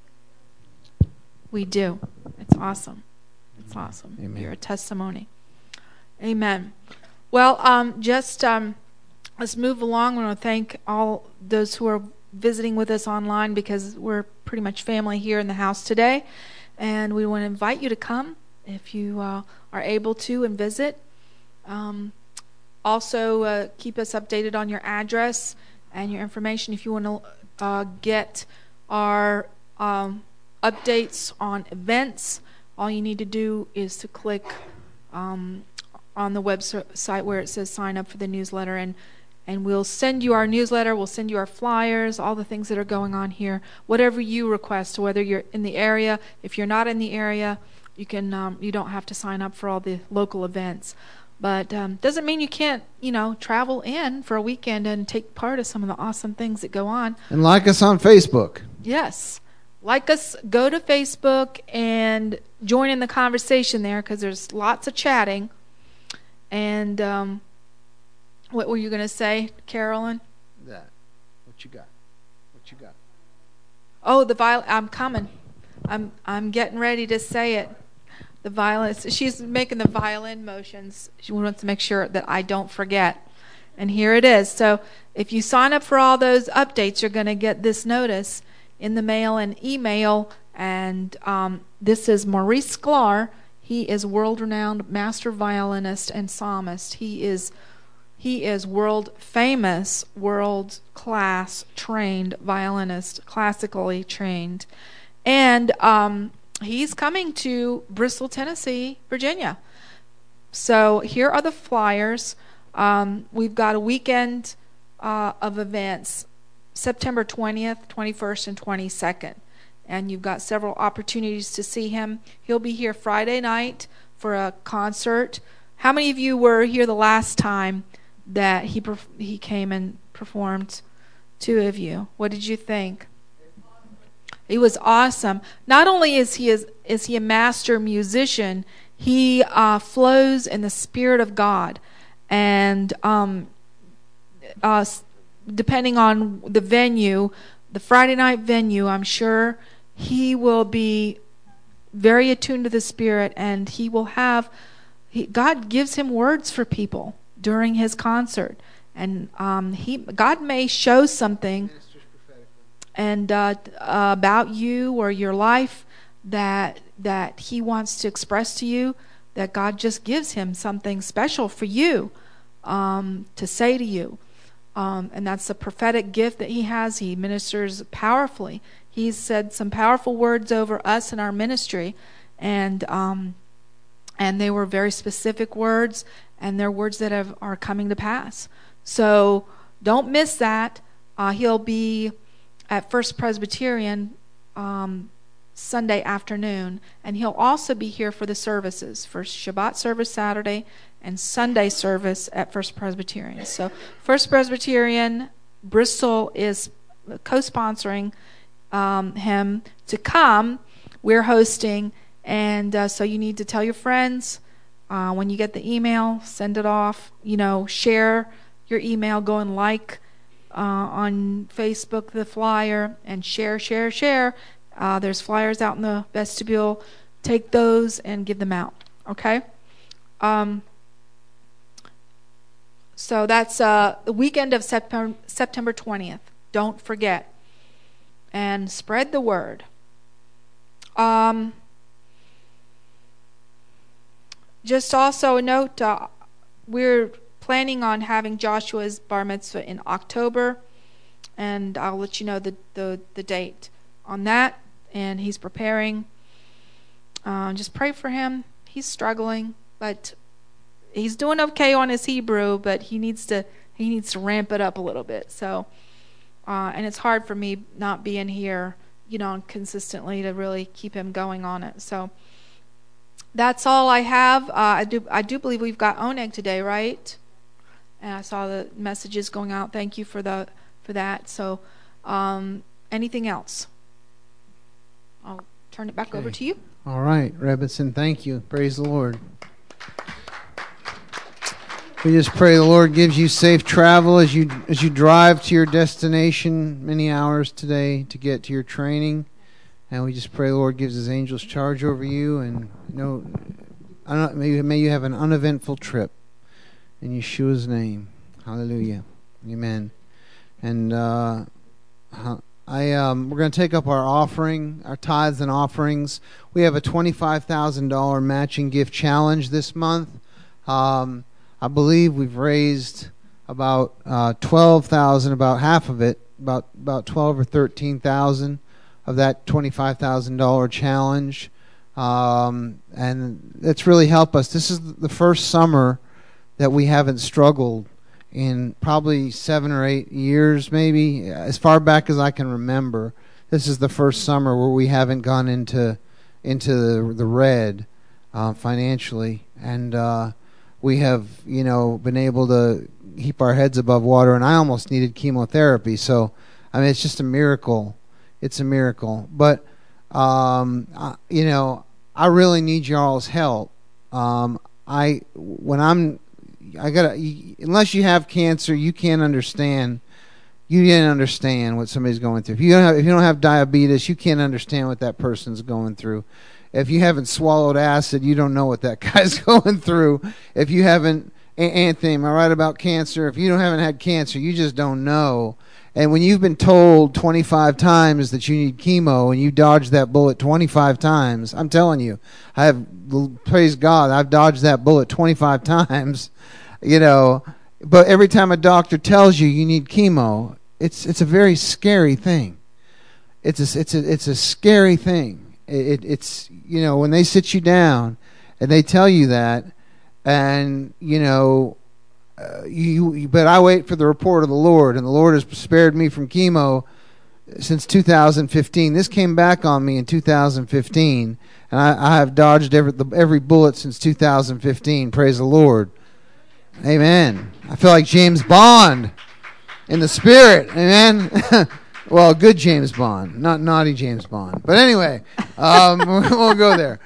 We do. It's awesome. It's awesome. Amen. You're a testimony. Amen. Well, um, just um, let's move along. I want to thank all those who are visiting with us online, because we're pretty much family here in the house today, and we want to invite you to come if you uh, are able to and visit. Um, also, uh, keep us updated on your address and your information. If you want to uh, get our um, updates on events, all you need to do is to click um, on the website where it says sign up for the newsletter, and and we'll send you our newsletter, we'll send you our flyers, all the things that are going on here, whatever you request, whether you're in the area. If you're not in the area, you can um, you don't have to sign up for all the local events. But um, doesn't mean you can't, you know, travel in for a weekend and take part of some of the awesome things that go on. And like us on Facebook. Yes. Like us, go to Facebook and join in the conversation there, because there's lots of chatting. And um, what were you going to say, Carolyn? That. What you got? What you got? Oh, the viol- I'm coming. I'm I'm getting ready to say it. The violin. She's making the violin motions. She wants to make sure that I don't forget. And here it is. So if you sign up for all those updates, you're going to get this notice in the mail and email. And um, this is Maurice Sklar. He is world-renowned master violinist and psalmist. He is he is world-famous, world-class trained violinist, classically trained. And um, he's coming to Bristol, Tennessee, Virginia. So here are the flyers. Um, we've got a weekend uh, of events, September twentieth, twenty-first, and twenty-second. And you've got several opportunities to see him. He'll be here Friday night for a concert. How many of you were here the last time that he perf- he came and performed? Two of you. What did you think? It was awesome. Not only is he is, is he a master musician, he uh, flows in the Spirit of God. And um, uh, depending on the venue, the Friday night venue, I'm sure he will be very attuned to the Spirit, and he will have, he, God gives him words for people during his concert. And um, he, God may show something and uh, uh, about you or your life that that he wants to express to you, that God just gives him something special for you um, to say to you. Um, and that's a prophetic gift that he has. He ministers powerfully. He's said some powerful words over us in our ministry, and um, and they were very specific words, and they're words that have, are coming to pass. So don't miss that. Uh, he'll be at First Presbyterian um, Sunday afternoon, and he'll also be here for the services, for Shabbat service Saturday and Sunday service at First Presbyterian. So First Presbyterian Bristol is co-sponsoring um, him to come. We're hosting, and uh, so you need to tell your friends. Uh, when you get the email, send it off. You know, share your email, go and like uh, on Facebook the flyer, and share, share, share. Uh, there's flyers out in the vestibule. Take those and give them out. Okay? Um, so that's uh, the weekend of September, September twentieth. Don't forget. And spread the word. Um, just also a note, uh, we're planning on having Joshua's bar mitzvah in October, and I'll let you know the, the, the date on that, and he's preparing. Uh, just pray for him. He's struggling, but he's doing okay on his Hebrew, but he needs to he needs to ramp it up a little bit. So, uh, and it's hard for me not being here, you know, consistently to really keep him going on it. So that's all I have. Uh, I do I do believe we've got Oneg today, right? And I saw the messages going out. Thank you for the for that. So, um, anything else? I'll turn it back okay. over to you. All right, Rebinson, thank you. Praise the Lord. We just pray the Lord gives you safe travel as you as you drive to your destination many hours today to get to your training. And we just pray the Lord gives his angels charge over you. And you know, I don't know, may, may you have an uneventful trip. In Yeshua's name. Hallelujah. Amen. And uh, I um, we're going to take up our offering, our tithes and offerings. We have a twenty-five thousand dollars matching gift challenge this month. Um, I believe we've raised about uh, twelve thousand dollars, about half of it, about about twelve or thirteen thousand of that twenty-five thousand dollars challenge. Um, and it's really helped us. This is the first summer that we haven't struggled in probably seven or eight years, maybe, as far back as I can remember. This is the first summer where we haven't gone into into the, the red uh, financially, and uh, we have, you know, been able to keep our heads above water. And I almost needed chemotherapy, so I mean, it's just a miracle. It's a miracle, but um, I, you know, I really need y'all's help. Um, I when I'm I gotta, unless you have cancer, you can't understand. You can't understand what somebody's going through. If you don't have, if you don't have diabetes, you can't understand what that person's going through. If you haven't swallowed acid, you don't know what that guy's going through. If you haven't, Anthony, am I right about cancer? If you don't haven't had cancer, you just don't know. And when you've been told twenty-five times that you need chemo and you dodge that bullet twenty-five times, I'm telling you, I have, praise God, I've dodged that bullet twenty-five times. You know, but every time a doctor tells you you need chemo, it's it's a very scary thing. It's a it's a it's a scary thing. It, it it's you know, when they sit you down and they tell you that, and you know, uh, you, you but I wait for the report of the Lord, and the Lord has spared me from chemo since two thousand fifteen. This came back on me in two thousand fifteen, and I, I have dodged every every bullet since two thousand fifteen. Praise the Lord. Amen. I feel like James Bond in the spirit. Amen. Well, good James Bond, not naughty James Bond. But anyway, um, we'll go there.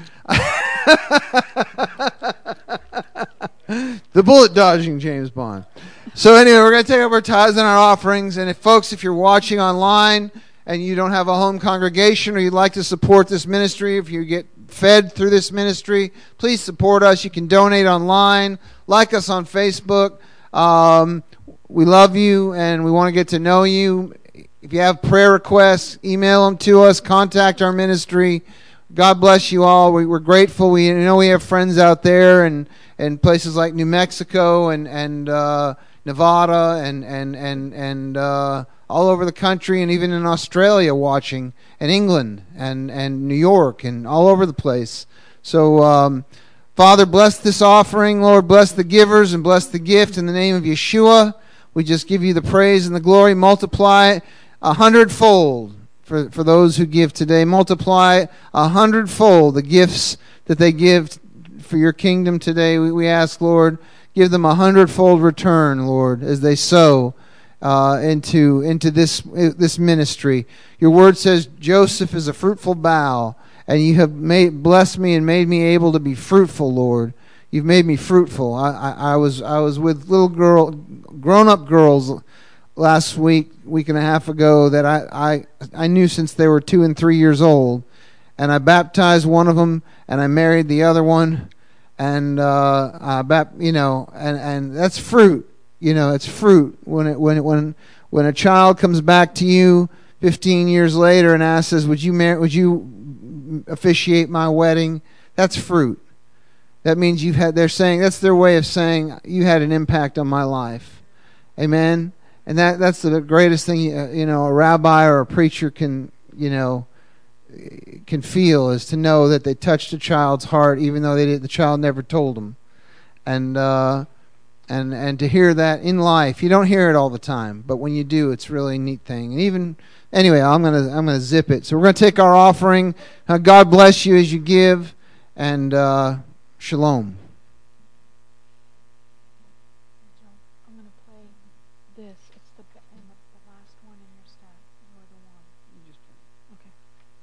The bullet dodging James Bond. So anyway, we're going to take up our tithes and our offerings. And if folks, if you're watching online and you don't have a home congregation or you'd like to support this ministry, if you get fed through this ministry, please support us. You can donate online. Like us on Facebook. Um, we love you and we want to get to know you. If you have prayer requests, email them to us. Contact our ministry. God bless you all. We, we're grateful. We know we have friends out there and, and places like New Mexico and and uh, Nevada and and and and uh, all over the country, and even in Australia watching, and England and and New York and all over the place. So. Um, Father, bless this offering. Lord, bless the givers and bless the gift in the name of Yeshua. We just give you the praise and the glory. Multiply a hundredfold for, for those who give today. Multiply a hundredfold the gifts that they give for your kingdom today. We, we ask, Lord, give them a hundredfold return, Lord, as they sow uh, into, into this, this ministry. Your word says Joseph is a fruitful bough. And you have made blessed me and made me able to be fruitful, Lord. You've made me fruitful. I, I, I was I was with little girl, grown-up girls last week, week and a half ago that I, I I knew since they were two and three years old, and I baptized one of them and I married the other one, and uh, uh, bap, you know, and, and that's fruit. You know, it's fruit. When it, when it, when when a child comes back to you fifteen years later and asks us, "Would you marry? Would you officiate my wedding?" That's fruit. That means you've had. They're saying that's their way of saying you had an impact on my life. Amen. And that that's the greatest thing you know a rabbi or a preacher can you know can feel, is to know that they touched a child's heart, even though they did, the child never told them. And uh, and and to hear that in life, you don't hear it all the time, but when you do, it's really a neat thing. And even anyway, I'm gonna I'm gonna zip it. So we're gonna take our offering. Uh, God bless you as you give, and uh, shalom. I'm gonna play this. It's the the last one in your stack. You're the one. Okay.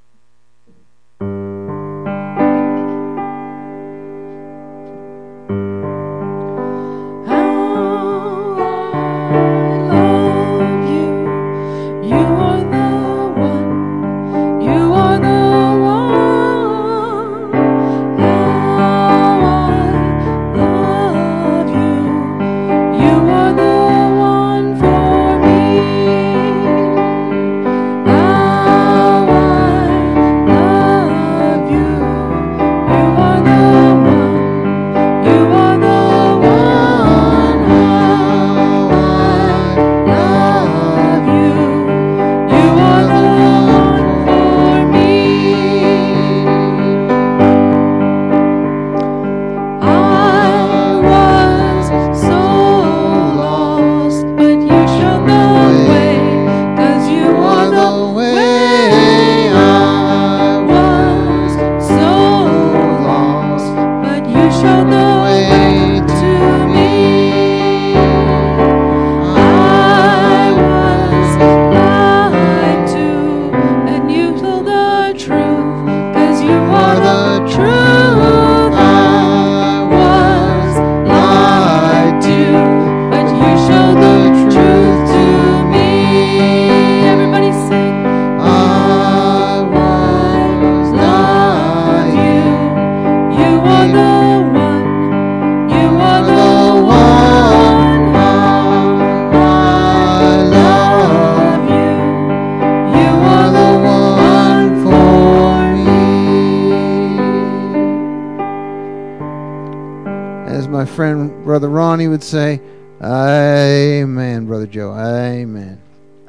Friend Brother Ronnie would say, amen, Brother Joe, amen.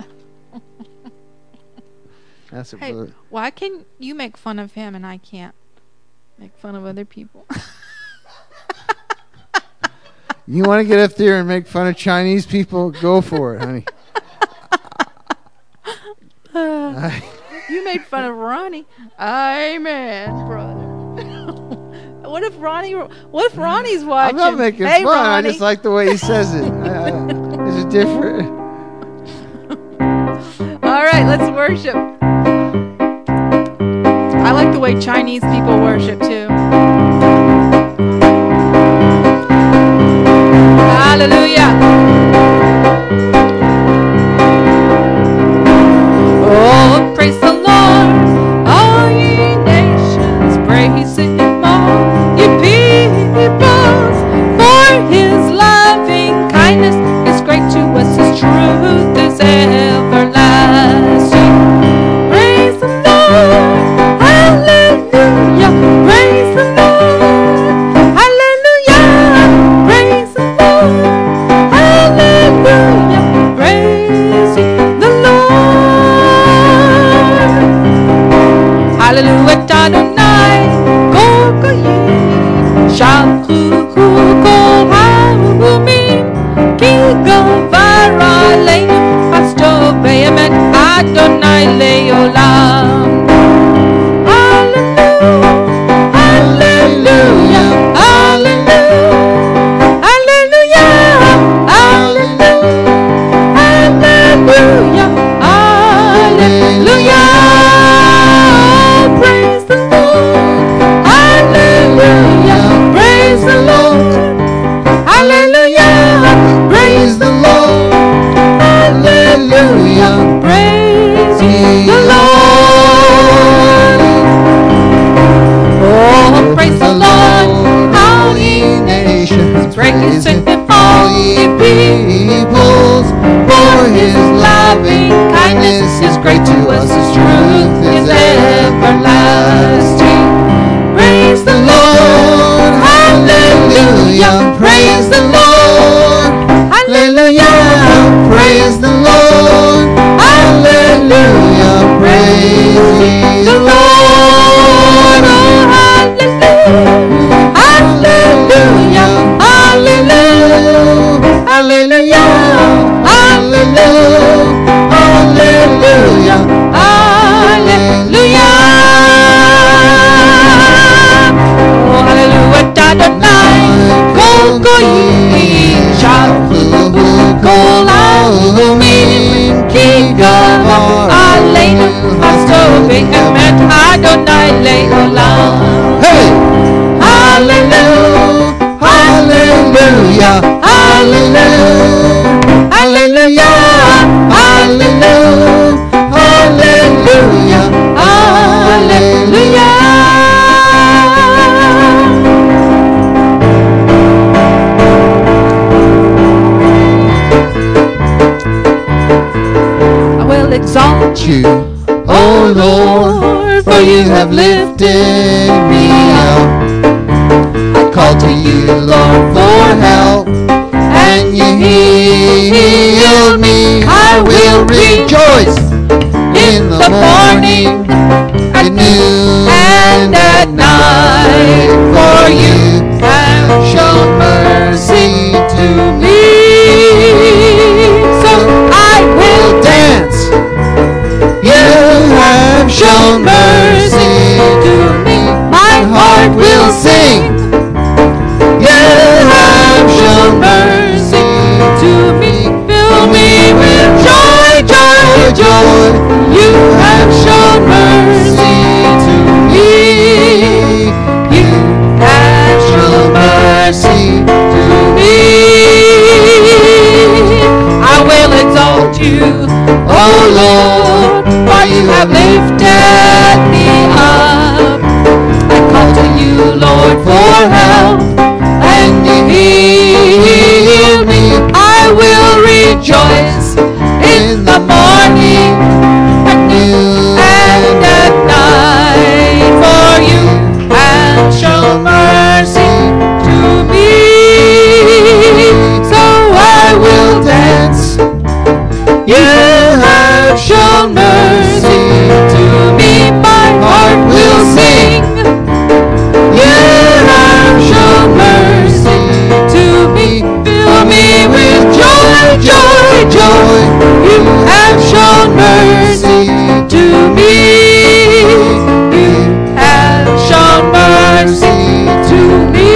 That's a hey, brother. Why can you make fun of him and I can't make fun of other people? You want to get up there and make fun of Chinese people? Go for it, honey. Uh, you made fun of Ronnie. Amen, brother. What if Ronnie? What if Ronnie's watching? I'm not making hey, fun. Ronnie. I just like the way he says it. Uh, is it different? All right, let's worship. I like the way Chinese people worship too. Hallelujah. Oh, praise the Lord, all ye nations, praise Him. For His loving kindness is great to us, His truth is everlasting. Praise the Lord, hallelujah. Praise the Lord, hallelujah. Praise the Lord, hallelujah. Praise the Lord, hallelujah. Adonai, Gogoyi. Shahu kol ha'umim ki gavara leinu pasto ve'emet Adonai le'olam. Hallelujah, hallelujah, hallelujah, hallelujah, hallelujah, hallelujah. Praise the Lord, hallelujah. Praise the Lord, hallelujah, praise the Lord, hallelujah, praise the Lord. Oh, praise the Lord, how He hallelujah, hallelujah, hallelujah. I will exalt you, O Lord, for you have lifted me up. I call to you, Lord, for help, and you healed me. I will rejoice in the morning, at noon, and at night, for you have shown mercy to me. So I will dance. You have shown mercy to me. My heart will sing. You have shown mercy to me. Fill me with joy, joy, joy. You have shown mercy to me. You have shown mercy to me. I will exalt you, O Lord, for you have lifted me up. I call to you, Lord, for help, and you heal me. I will rejoice in the morning, at noon, and at night, for you have shown mercy to me. So I will dance. You have shown mercy to me. My heart will sing. You have shown mercy to me. Fill me with joy, joy, joy. You have shown mercy to me. You have shown mercy to me.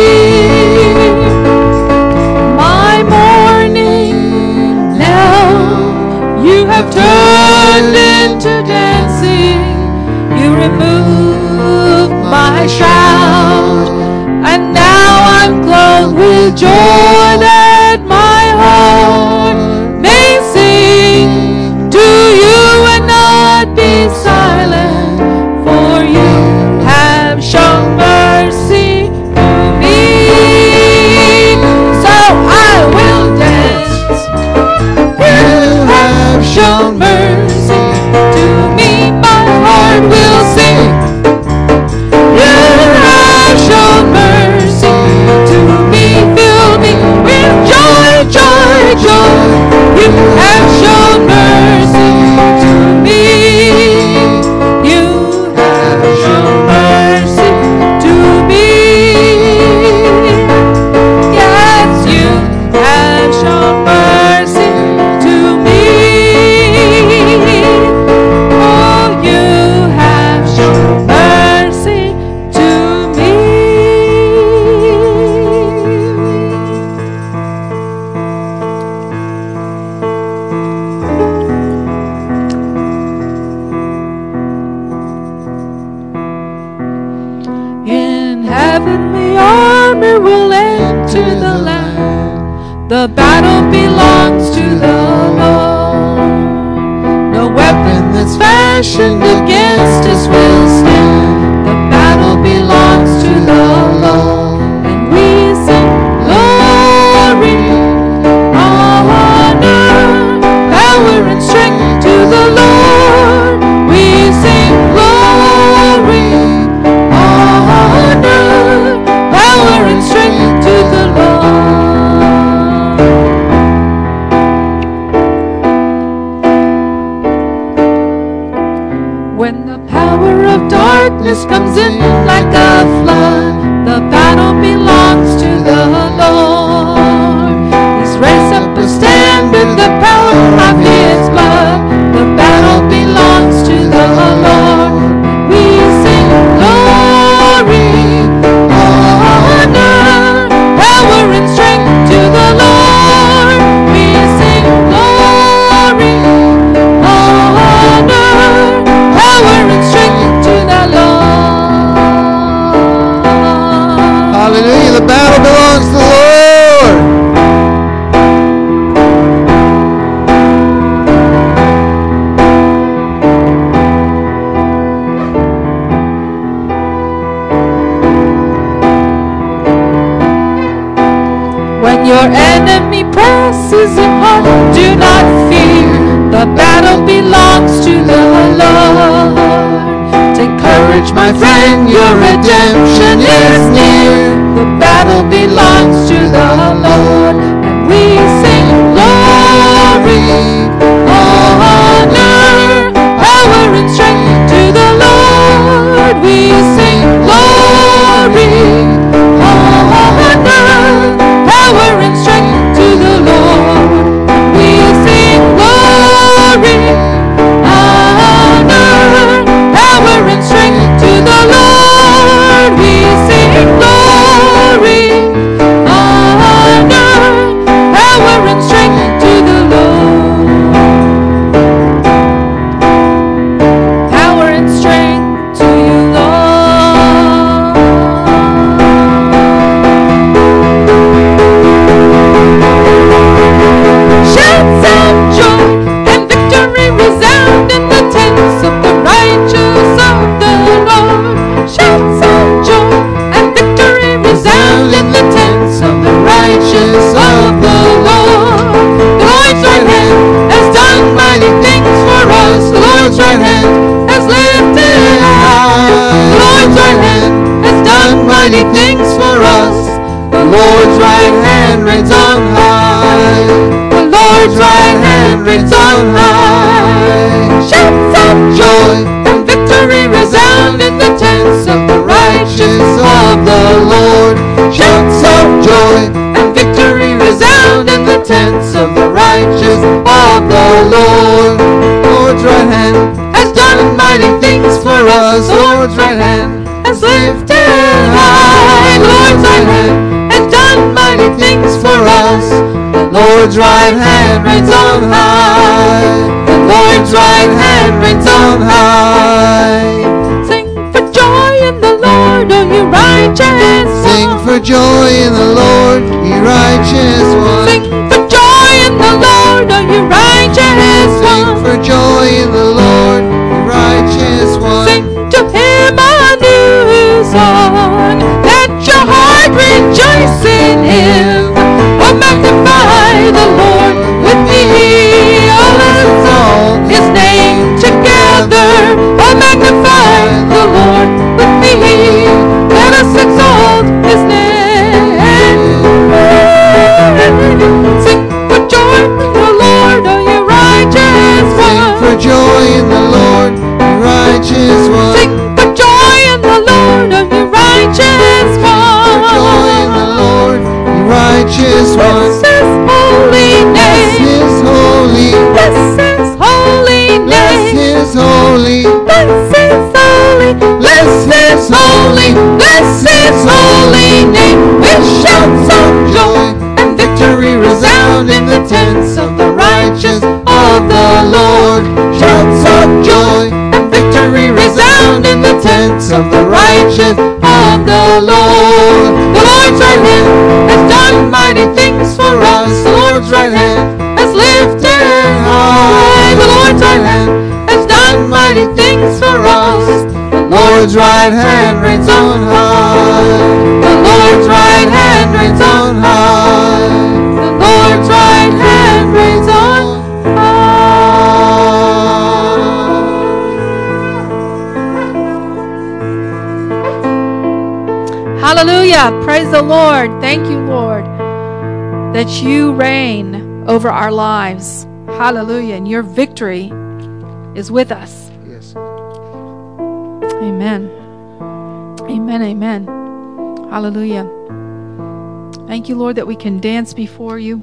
My morning now you have turned into dancing. You removed my shroud, and now I'm clothed with joy that my heart may sing to you and not be silent, for you have shown mercy to me. So I will dance. You have shown mercy to me. My heart will sing. You have shown mercy to me. Fill me with joy, joy, joy. You have shown mercy to me. You have shown mercy to me. Yes, you have shown mercy to me. Oh, you have shown mercy to me. In heavenly armor we'll enter the land. The battle belongs to the Lord. No weapon that's fashioned against us will stand. The battle belongs to the Lord. And we sing glory, honor, power and strength to the Lord. We sing glory, honor, power and strength to the Lord. When the power of darkness comes in like a flood, the battle belongs to the Lord. He's raised up a standard, the power of his blood. The battle belongs to the Lord. We sing glory, honor, power and strength to the Lord. We sing glory, honor, power and strength to the Lord. Hallelujah. The battle belongs to the Lord. Your enemy presses in hard. Do not fear. The battle belongs to the Lord. Take courage, my friend. Your redemption is near. The battle belongs to the Lord. And we sing glory, honor, power and strength to the Lord. We sing glory, honor, power and strength to the Lord. We sing glory, honor, power and strength to the Lord. We sing glory, honor, power and strength to the Lord. Power and strength to you, Lord. Shouts of joy and victory resound in the tents of the righteous of the Lord. Shouts of joy and victory resound in the tents of the righteous of the Lord. The Lord's right hand has done mighty things for us. The Lord's right hand has lifted high. The Lord's right hand has done mighty things for us. The Lord's right hand reigns on high. The Lord's right hand reigns on high. Shouts of joy and victory resound in the tents of the righteous of the Lord. Shouts of joy and victory resound in the tents of the righteous of the Lord. The Lord's right hand has done mighty things for us. The Lord's right hand has lifted high. The Lord's right hand has done mighty things for us. The Lord's right hand reigns on high. The Lord's right hand reigns on high. Sing for joy in the Lord, oh you righteous ones. Sing for joy in the Lord, you righteous ones. Sing for joy in the Lord, oh you righteous ones. Sing for joy in the Lord, you righteous ones. Sing to him a new song. Let your heart rejoice in him. Oh magnify the Lord with me. Oh let's exalt his name together. Oh magnify the Lord with me. Let us exalt his name. Sing for joy in the Lord, oh you righteous ones. Sing for joy in the Lord, you righteous ones. Sing for joy in the Lord, oh you righteous ones. For joy in the Lord, you righteous ones. Bless his holy name. Bless his holy. Bless his holy name. Bless his holy. Bless his holy. Bless his holy. Bless his holy name. With shouts of joy and victory resound in the tents of the righteous of the Lord. Shouts of joy and victory resound in the tents of the righteous of the Lord. The Lord's right hand has done mighty things for us. The Lord's right hand has lifted high. The Lord's right hand has done mighty things for us. The Lord's right hand reigns on high. The Lord's right hand reigns on high. The Lord's right hand reigns on high. Hallelujah. Praise the Lord. Thank you, Lord, that you reign over our lives. Hallelujah. And your victory is with us. Yes. Amen. Amen. Amen. Hallelujah. Thank you, Lord, that we can dance before you.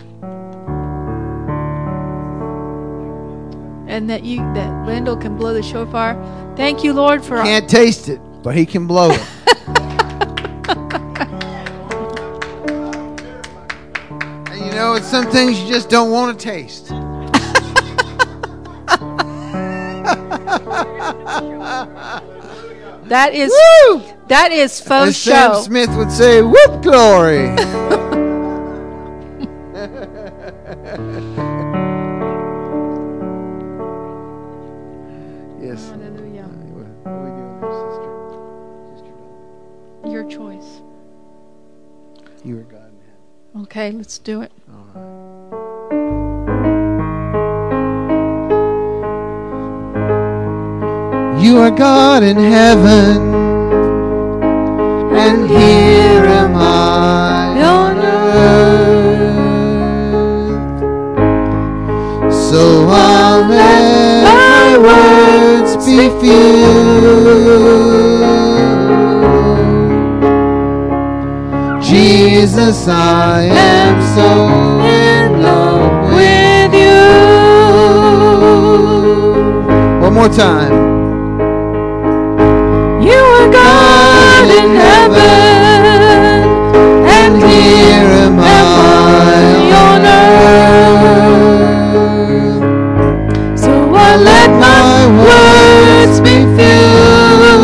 And that you that Lindell can blow the shofar. Thank you, Lord, for Can't taste it, but he can blow it. And you know, it's some things you just don't want to taste. That is Woo! That is faux As show. Sam Smith would say, whoop glory. Yes. Hallelujah. What are we doing there, sister? Sister Dawn? Your choice. You are God, man. Okay, let's do it. You are God in heaven, and here am I on earth. So I'll let my words be few. Jesus, I am so in love with you. One more time. You are God in heaven, and here am I on earth. So I let my words be few.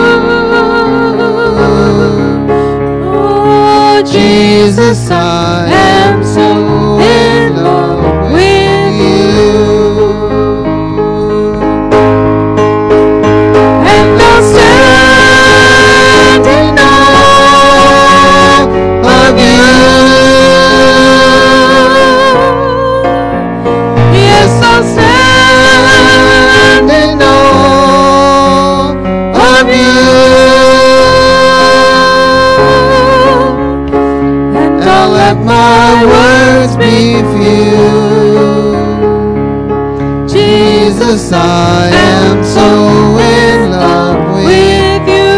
Oh, Jesus, I am so in love with you. And I'll stand in awe of you. Yes, I'll stand in awe of you. And I'll let my words be few. Jesus, I am so in love with you.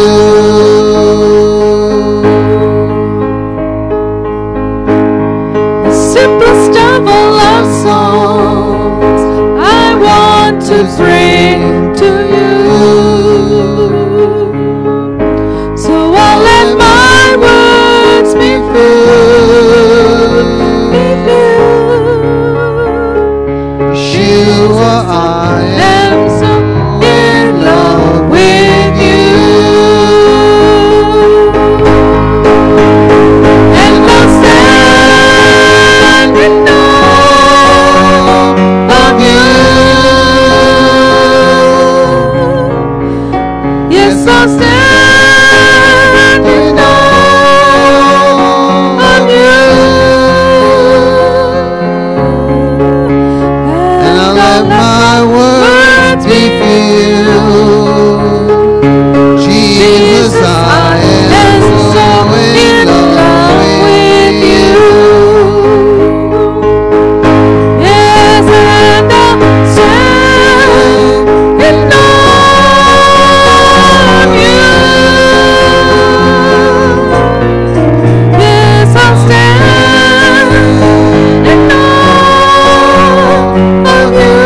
The simplest of all love songs I want to bring to you. So I'll let my words be filled, be filled. Yeshua, I am so in love with you. And I'll stand in awe of you. Yes, I'll stand in awe of you. And I'll let my words be few. Jesus, I am so in love with you. Yes, and I'll stand in awe of you. Yes, I'll stand in awe of you.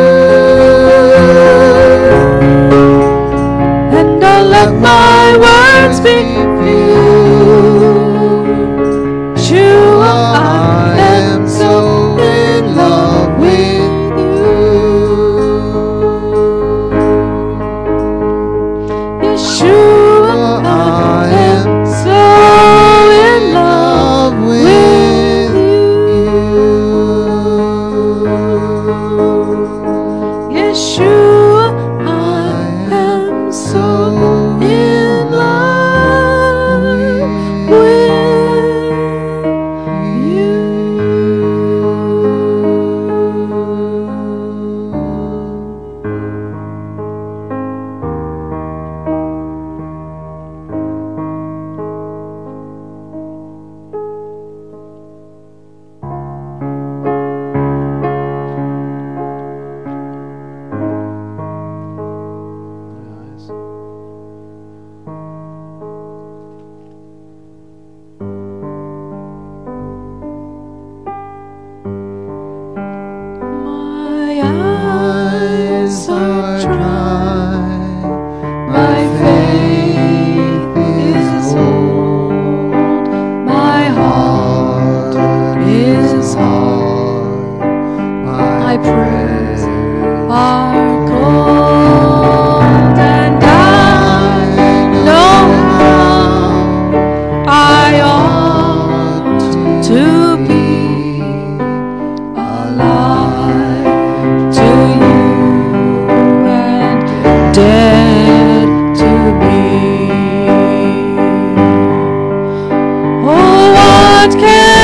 And I'll let my words be few. Yeshua, I am so in love with you. Yeshua, I am so in love with you. Yeshua, I am so in love with you. My eyes are dry, my faith is old, my heart is hard, my prayers are cold, and I know how I ought to be alive to you and dead to me. Oh, what can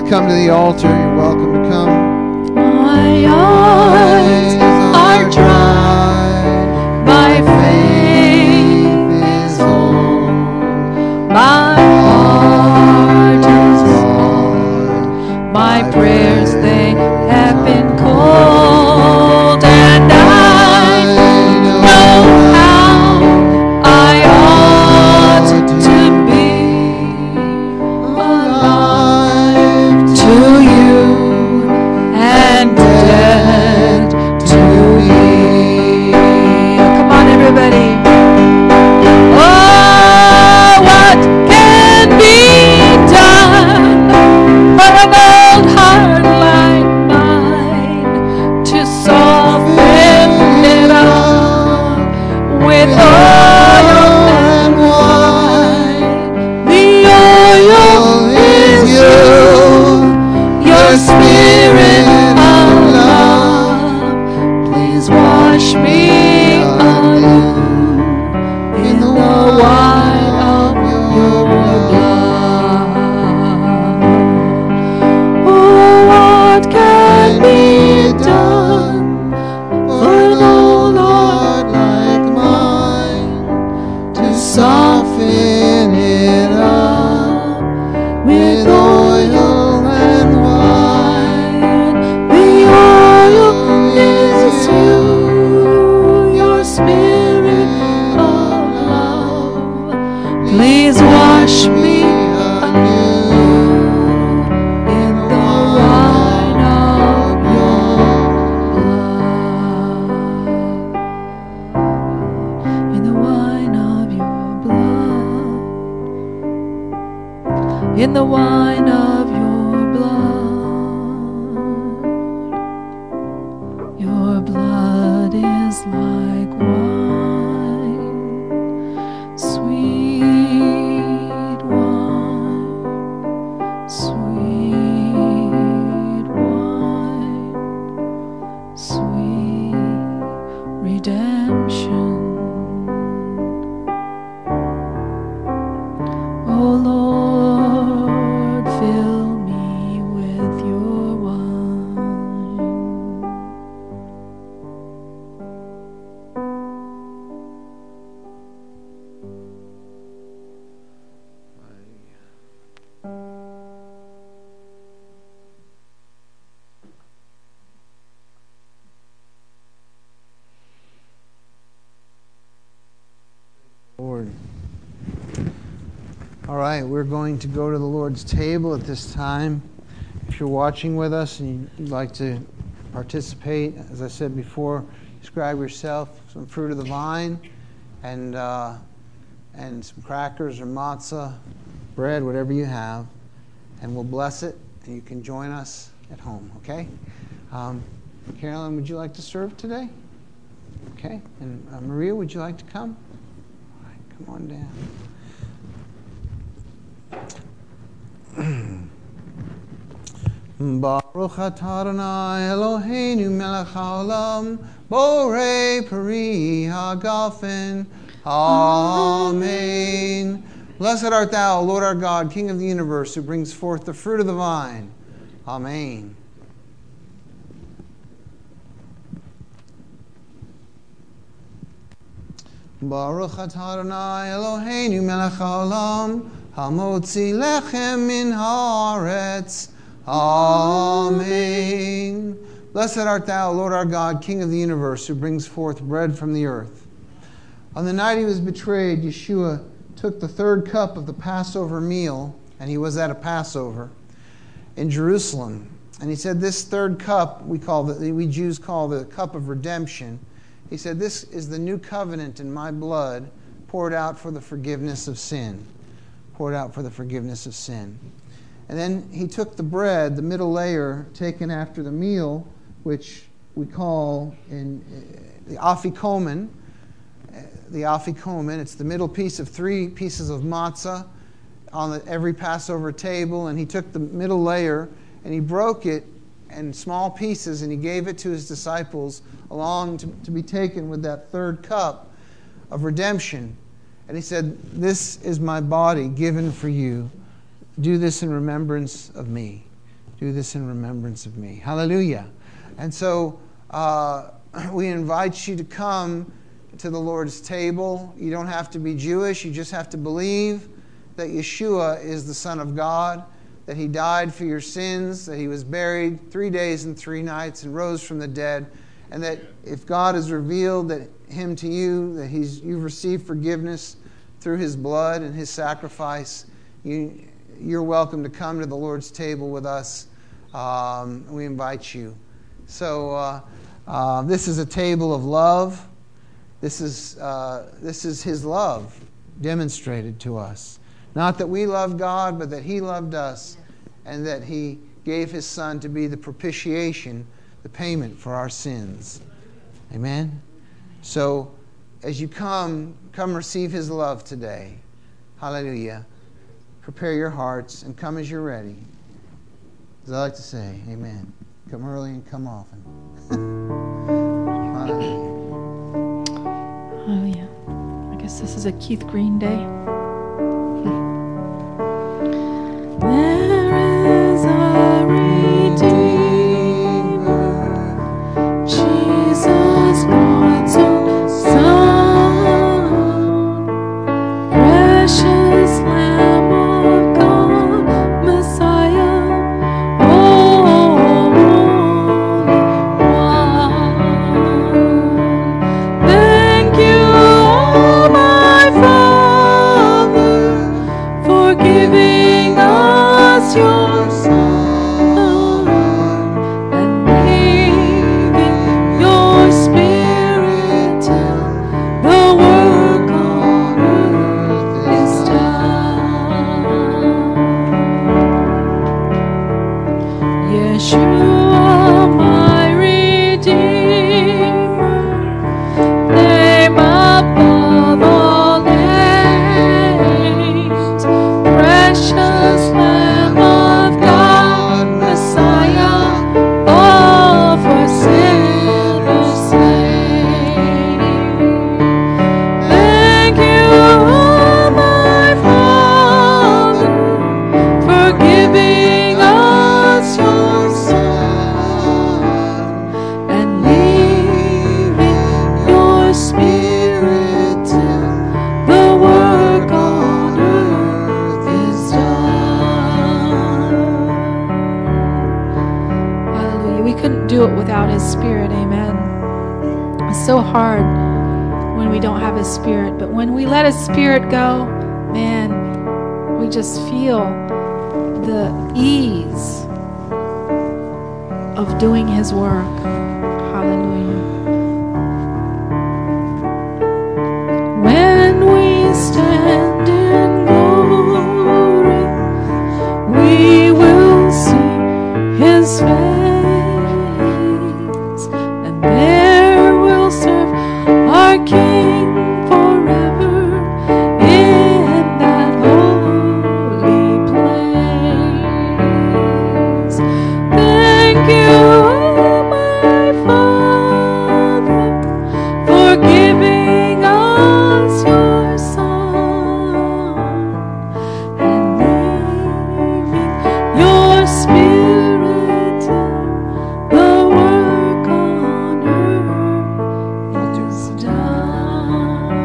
to come to the altar, you're welcome to come. My eyes are dry, my faith is whole, my heart is cold, my prayers they have been cold, and I know how I ought to be alive to you and dead to thee. Come on, everybody. Oh, what can be done for an old heart like mine to soften it up with oil and wine? The oil is you, your spirit of love. Please wash me anew in the wine of your blood. Oh, what can be done for an old heart like mine to soften it up with oil and wine? The oil is you, your spirit of love. Please wash me anew in the wine of your blood. In the wine of your blood. In the wine of your blood. Your blood is like wine, sweet wine, sweet wine, sweet redemption. Oh Lord, fill me with your wine. Lord. All right, we're going to go to the Lord's table at this time. If you're watching with us and you'd like to participate, as I said before, describe yourself some fruit of the vine and uh, and some crackers or matzah, bread, whatever you have, and we'll bless it, and you can join us at home, okay? Um, Carolyn, would you like to serve today? Okay. And uh, Maria, would you like to come? All right, come on down. Baruch atah Adonai Eloheinu melech haolam borei peri hagafen. Amen. Blessed art thou, Lord our God, King of the universe, who brings forth the fruit of the vine. Amen. Baruch atah Adonai Eloheinu melech haolam hamotzi lechem min haaretz. Amen. Blessed art thou, Lord our God, King of the universe, who brings forth bread from the earth. On the night he was betrayed, Yeshua took the third cup of the Passover meal, and he was at a Passover in Jerusalem. And he said, this third cup, we call the, we Jews call the cup of redemption. He said, this is the new covenant in my blood, poured out for the forgiveness of sin. Poured out for the forgiveness of sin. And then he took the bread, the middle layer taken after the meal, which we call in the afikomen. The afikomen, it's the middle piece of three pieces of matzah on the, every Passover table. And he took the middle layer and he broke it in small pieces and he gave it to his disciples along to, to be taken with that third cup of redemption. And he said, this is my body given for you. Do this in remembrance of me. Do this in remembrance of me. Hallelujah. And so uh, we invite you to come to the Lord's table. You don't have to be Jewish. You just have to believe that Yeshua is the Son of God, that He died for your sins, that He was buried three days and three nights and rose from the dead, and that if God has revealed that Him to you, that He's you've received forgiveness through His blood and His sacrifice, you, you're welcome to come to the Lord's table with us. Um, we invite you. So uh, uh, this is a table of love. This is uh, this is His love demonstrated to us. Not that we love God, but that He loved us, and that He gave His Son to be the propitiation, the payment for our sins. Amen? So, as you come, come receive His love today. Hallelujah. Prepare your hearts and come as you're ready. As I like to say, amen. Come early and come often. Hallelujah. Hallelujah. I guess this is a Keith Green day. There is a Redeemer, Jesus, God's own Son, precious Lamb of God, Messiah, Holy One. Thank you, oh my Father, for giving us your Son and leaving your Spirit till the work on earth is done. Yeshua, my Redeemer, name above all names, precious Lamb of God, Messiah, all for sinners slain. Thank you, oh my Father, for giving us your Son and leaving your Spirit till the work on earth is done. Hallelujah. We couldn't do it without His Spirit. Amen. It's so hard when we don't have His Spirit, but when we let His Spirit go, man, we just feel the ease of doing His work. Hallelujah. When we stand in glory, we will see His face, and there we'll serve our King forever in that holy place. Thank you, oh my Father, for giving us your Son and leaving your Spirit till the work on earth is done.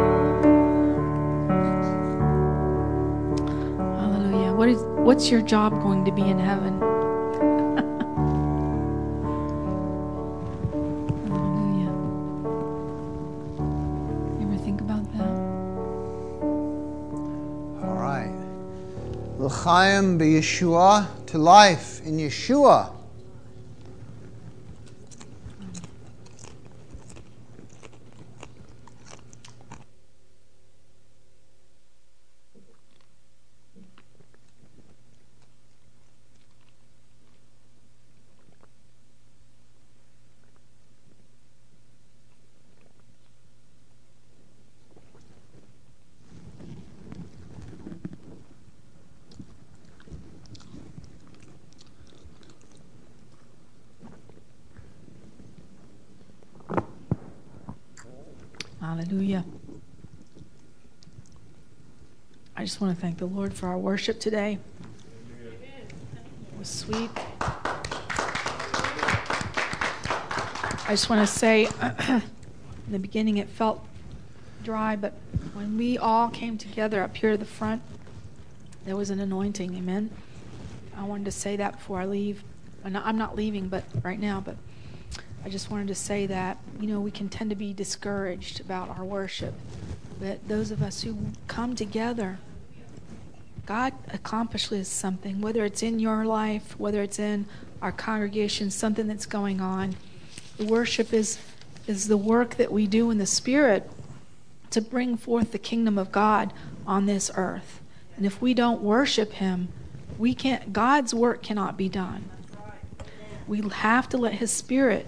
Hallelujah. What is what's your job going to be in heaven? Hallelujah. You ever think about that? All right. L'chaim b'Yeshua, to life in Yeshua. Hallelujah. I just want to thank the Lord for our worship today. It was sweet. I just want to say, in the beginning it felt dry, but when we all came together up here at the front, there was an anointing, amen? I wanted to say that before I leave. I'm not leaving but right now, but I just wanted to say that, you know, we can tend to be discouraged about our worship, but those of us who come together, God accomplishes something, whether it's in your life, whether it's in our congregation, something that's going on. The worship is is the work that we do in the Spirit to bring forth the kingdom of God on this earth. And if we don't worship Him, we can't. God's work cannot be done. We have to let His Spirit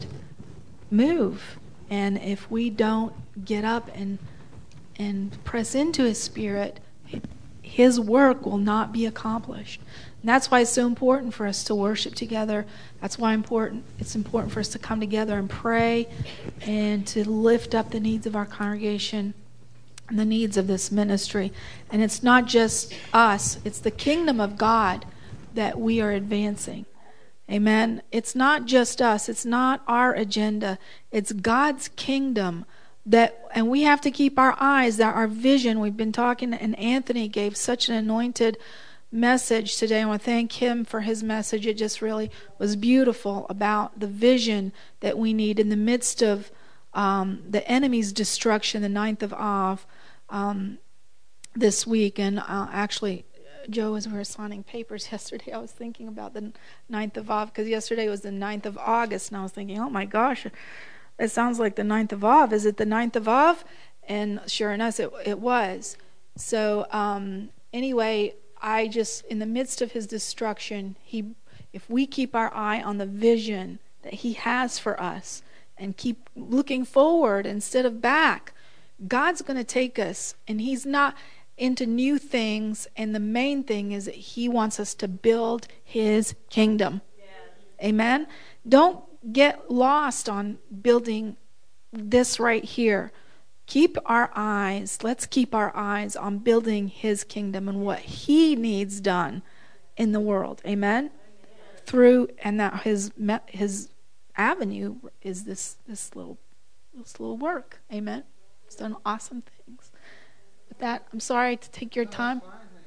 move. And if we don't get up and and press into His Spirit, His work will not be accomplished. And that's why it's so important for us to worship together. That's why important it's important for us to come together and pray and to lift up the needs of our congregation and the needs of this ministry. And it's not just us, it's the kingdom of God that we are advancing. Amen. It's not just us, it's not our agenda. It's God's kingdom. That, and we have to keep our eyes, that our vision, we've been talking, and Anthony gave such an anointed message today. I want to thank him for his message. It just really was beautiful about the vision that we need in the midst of um, the enemy's destruction, the ninth of Av, um, this week. And uh, actually, Joe, as we were signing papers yesterday, I was thinking about the ninth of Av, because yesterday was the ninth of August, and I was thinking, oh my gosh, it sounds like the ninth of Av. Is it the ninth of Av? And sure enough, it, it was. So um, anyway, I just, in the midst of his destruction, he, if we keep our eye on the vision that he has for us and keep looking forward instead of back, God's going to take us, and he's not into new things. And the main thing is that he wants us to build his kingdom. Yeah. Amen? Don't get lost on building this right here. Keep our eyes, let's keep our eyes on building his kingdom and what he needs done in the world. Amen? Through, and that his his avenue is this this little this little work. Amen? He's done awesome things. With that, I'm sorry to take your time.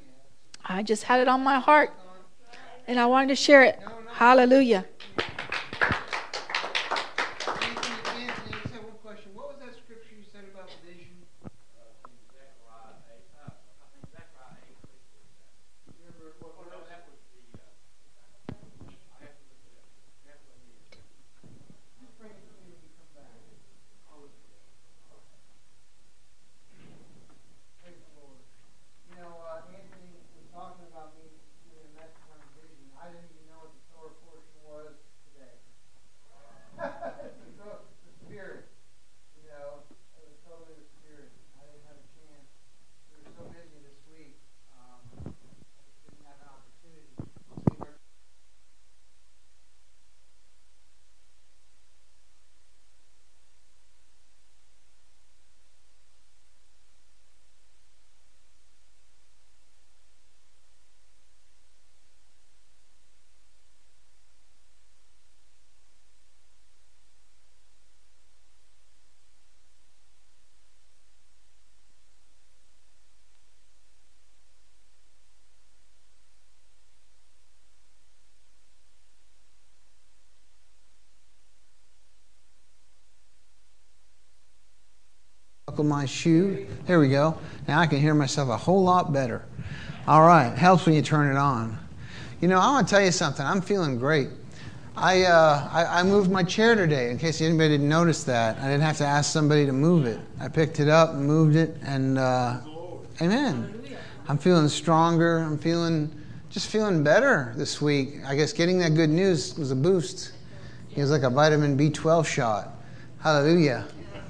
I just had it on my heart, and I wanted to share it. Hallelujah. Buckle my shoe. There we go. Now I can hear myself a whole lot better. All right. Helps when you turn it on. You know, I want to tell you something. I'm feeling great. I, uh, I I moved my chair today, in case anybody didn't notice that. I didn't have to ask somebody to move it. I picked it up and moved it, and uh, amen. I'm feeling stronger. I'm feeling, just feeling better this week. I guess getting that good news was a boost. It was like a vitamin B twelve shot. Hallelujah.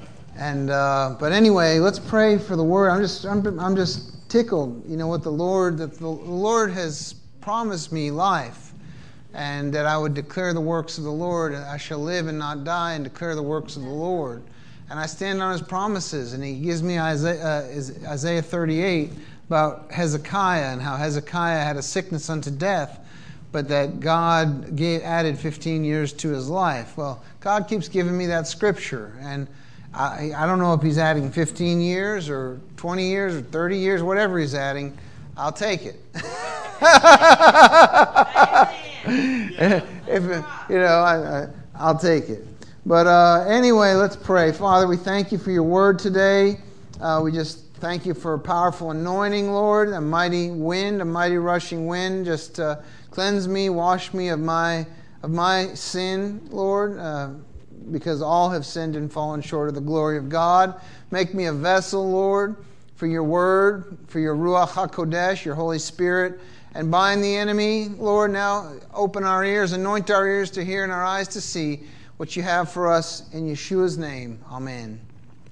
And uh, but anyway, let's pray for the word. I'm just I'm I'm just tickled, you know, what the Lord that the Lord has promised me life, and that I would declare the works of the Lord. I shall live and not die, and declare the works of the Lord. And I stand on His promises. And He gives me Isaiah, uh, Isaiah thirty-eight about Hezekiah, and how Hezekiah had a sickness unto death, but that God gave, added fifteen years to his life. Well, God keeps giving me that scripture, and I, I don't know if he's adding fifteen years or twenty years or thirty years, whatever he's adding, I'll take it. If, you know, I, I, I'll take it. But uh, anyway, let's pray. Father, we thank you for your word today. Uh, we just thank you for a powerful anointing, Lord, a mighty wind, a mighty rushing wind. Just uh, cleanse me, wash me of my of my sin, Lord, uh, because all have sinned and fallen short of the glory of God. Make me a vessel, Lord, for your word, for your Ruach HaKodesh, your Holy Spirit, and bind the enemy, Lord. Now open our ears, anoint our ears to hear and our eyes to see what you have for us in Yeshua's name. Amen.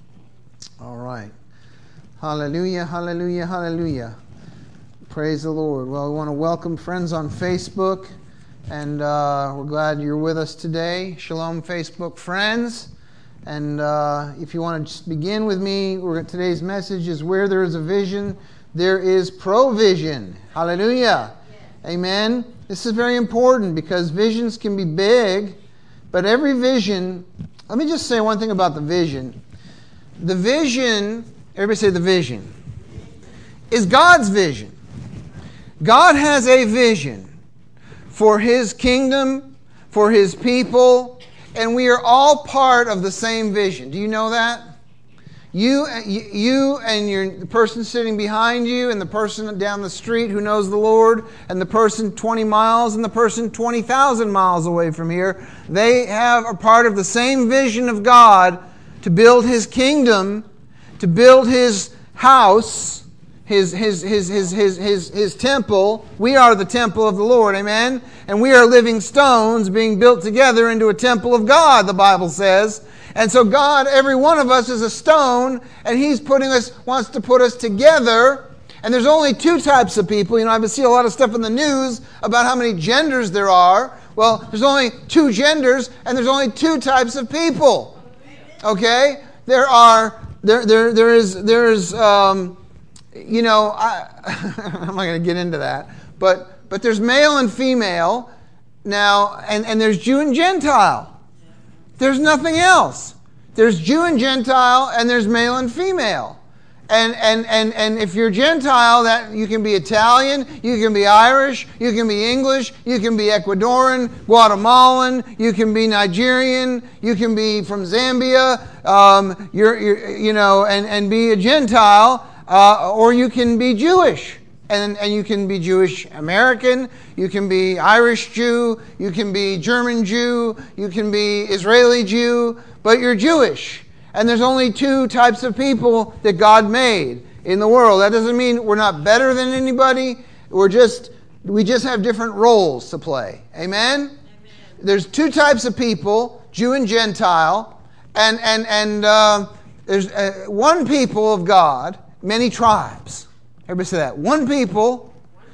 All right. Hallelujah, hallelujah, hallelujah. Praise the Lord. Well, we want to welcome friends on Facebook, and uh, we're glad you're with us today. Shalom, Facebook friends. And uh, if you want to just begin with me, we're, today's message is where there is a vision, there is provision. Hallelujah. Yes. Amen. This is very important because visions can be big, but every vision, let me just say one thing about the vision. The vision, everybody say the vision, is God's vision. God has a vision for His kingdom, for His people, and we are all part of the same vision. Do you know that? You, you and your, the person sitting behind you, and the person down the street who knows the Lord, and the person twenty miles, and the person twenty thousand miles away from here, they have a part of the same vision of God to build His kingdom, to build His house, His His His His His His, his temple. We are the temple of the Lord, amen? And we are living stones being built together into a temple of God, the Bible says. And so God, every one of us is a stone, and He's putting us, wants to put us together. And there's only two types of people. You know, I see a lot of stuff in the news about how many genders there are. Well, there's only two genders, and there's only two types of people. Okay? There are, there, there, there is, there is, um, you know, I, I'm not going to get into that, but, but there's male and female now, and, and there's Jew and Gentile. There's nothing else. There's Jew and Gentile, and there's male and female. And and and and if you're Gentile, that you can be Italian, you can be Irish, you can be English, you can be Ecuadorian, Guatemalan, you can be Nigerian, you can be from Zambia, um, you're, you're you know, and and be a Gentile, uh, or you can be Jewish. And, and you can be Jewish American, you can be Irish Jew, you can be German Jew, you can be Israeli Jew, but you're Jewish. And there's only two types of people that God made in the world. That doesn't mean we're not better than anybody. We're just, we just have different roles to play. Amen? Amen. There's two types of people, Jew and Gentile, and, and, and uh, there's uh, one people of God, many tribes. Everybody say that. One people,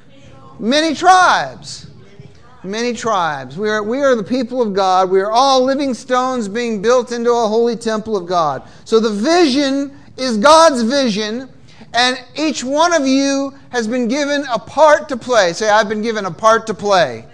many tribes. Many tribes. We are, we are the people of God. We are all living stones being built into a holy temple of God. So the vision is God's vision, and each one of you has been given a part to play. Say, I've been given a part to play.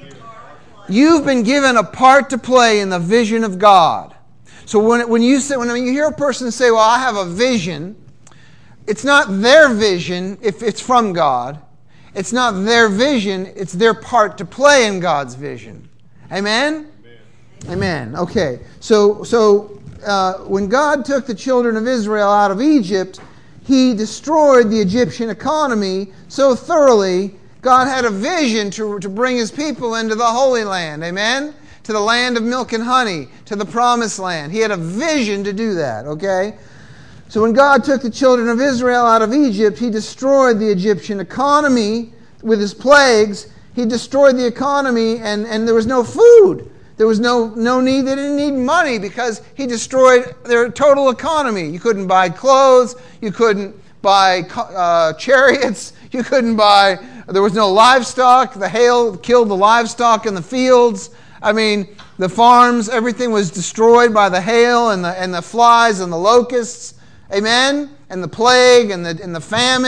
You've been given a part to play in the vision of God. So when, when, you say, when you hear a person say, well, I have a vision, it's not their vision if it's from God. It's not their vision. It's their part to play in God's vision. Amen? Amen. Amen. Okay. So, so uh, when God took the children of Israel out of Egypt, He destroyed the Egyptian economy so thoroughly. God had a vision to, to bring His people into the Holy Land. Amen? To the land of milk and honey. To the promised land. He had a vision to do that. Okay? So when God took the children of Israel out of Egypt, He destroyed the Egyptian economy with His plagues. He destroyed the economy, and, and there was no food. There was no, no need. They didn't need money because He destroyed their total economy. You couldn't buy clothes. You couldn't buy uh, chariots. You couldn't buy... There was no livestock. The hail killed the livestock in the fields. I mean, the farms, everything was destroyed by the hail and the, and the flies and the locusts. Amen? And the plague and the and the famine.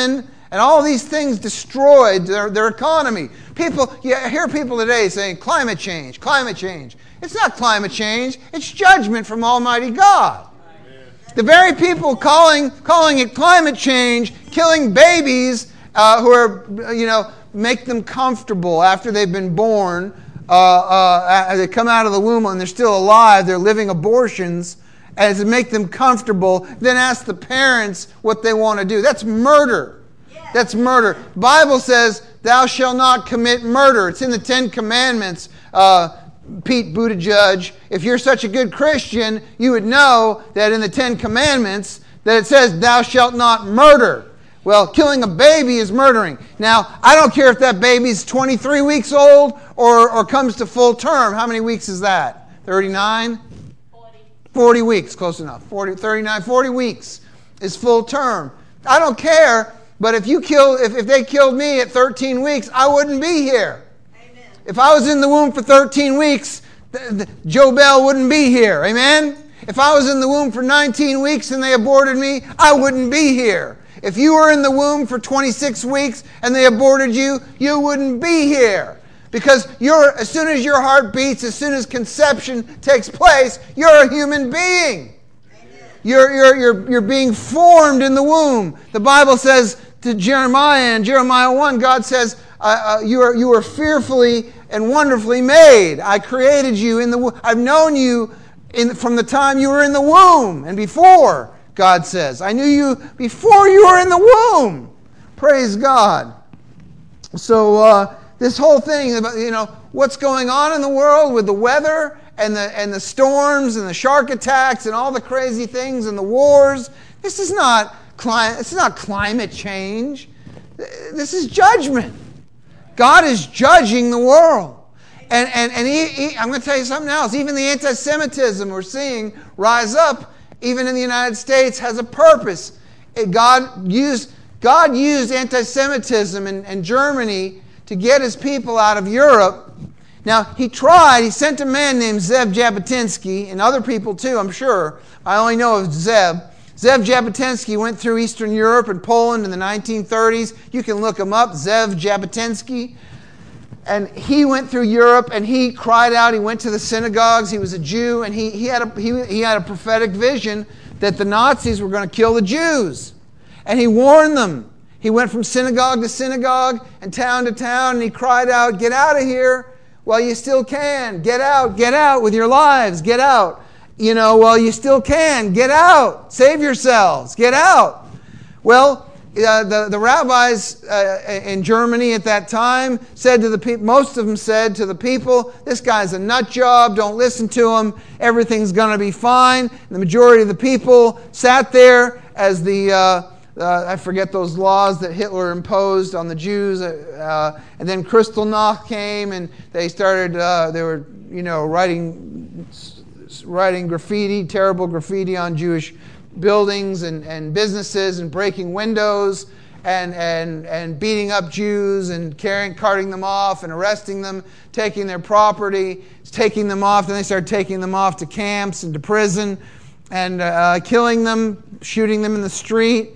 And all these things destroyed their, their economy. People, you hear people today saying, climate change, climate change. It's not climate change. It's judgment from Almighty God. Amen. The very people calling calling it climate change, killing babies uh, who are, you know, make them comfortable after they've been born. Uh, uh, they come out of the womb and they're still alive. They're living abortions. And to make them comfortable, then ask the parents what they want to do. That's murder. That's murder. The Bible says, thou shalt not commit murder. It's in the Ten Commandments. Uh, Pete Buttigieg, if you're such a good Christian, you would know that in the Ten Commandments that it says, thou shalt not murder. Well, killing a baby is murdering. Now, I don't care if that baby's twenty-three weeks old or, or comes to full term. How many weeks is that? thirty-nine? forty. forty weeks, close enough. forty, thirty-nine, forty weeks is full term. I don't care. But if you kill, if, if they killed me at thirteen weeks, I wouldn't be here. Amen. If I was in the womb for thirteen weeks, th- th- Joe Bell wouldn't be here. Amen? If I was in the womb for nineteen weeks and they aborted me, I wouldn't be here. If you were in the womb for twenty-six weeks and they aborted you, you wouldn't be here. Because you're, as soon as your heart beats, as soon as conception takes place, you're a human being. You're, you're, you're, you're being formed in the womb. The Bible says to Jeremiah in Jeremiah one, God says, uh, uh, you, are, you are fearfully and wonderfully made. I created you in the womb. I've known you in, from the time you were in the womb and before, God says. I knew you before you were in the womb. Praise God. So uh, this whole thing about, you know, what's going on in the world with the weather and the and the storms and the shark attacks and all the crazy things and the wars. This is not climate. This is not climate change. This is judgment. God is judging the world. And and and he, he, I'm going to tell you something else. Even the anti-Semitism we're seeing rise up, even in the United States, has a purpose. It, God used God used anti-Semitism in, in Germany to get His people out of Europe. Now, he tried, he sent a man named Zev Jabotinsky, and other people too, I'm sure. I only know of Zev. Zev Jabotinsky went through Eastern Europe and Poland in the nineteen thirties. You can look him up, Zev Jabotinsky. And he went through Europe and he cried out, he went to the synagogues, he was a Jew, and he, he, had, a, he, he had a prophetic vision that the Nazis were going to kill the Jews. And he warned them. He went from synagogue to synagogue and town to town, and he cried out, get out of here. Well, you still can. Get out. Get out with your lives. Get out. You know, well, you still can. Get out. Save yourselves. Get out. Well, uh, the, the rabbis uh, in Germany at that time said to the people, most of them said to the people, this guy's a nut job. Don't listen to him. Everything's going to be fine. And the majority of the people sat there as the... Uh, Uh, I forget those laws that Hitler imposed on the Jews, uh, and then Kristallnacht came, and they started. Uh, they were, you know, writing, writing graffiti, terrible graffiti on Jewish buildings and, and businesses, and breaking windows, and and and beating up Jews, and carrying, carting them off, and arresting them, taking their property, taking them off. Then they started taking them off to camps and to prison, and uh, killing them, shooting them in the street.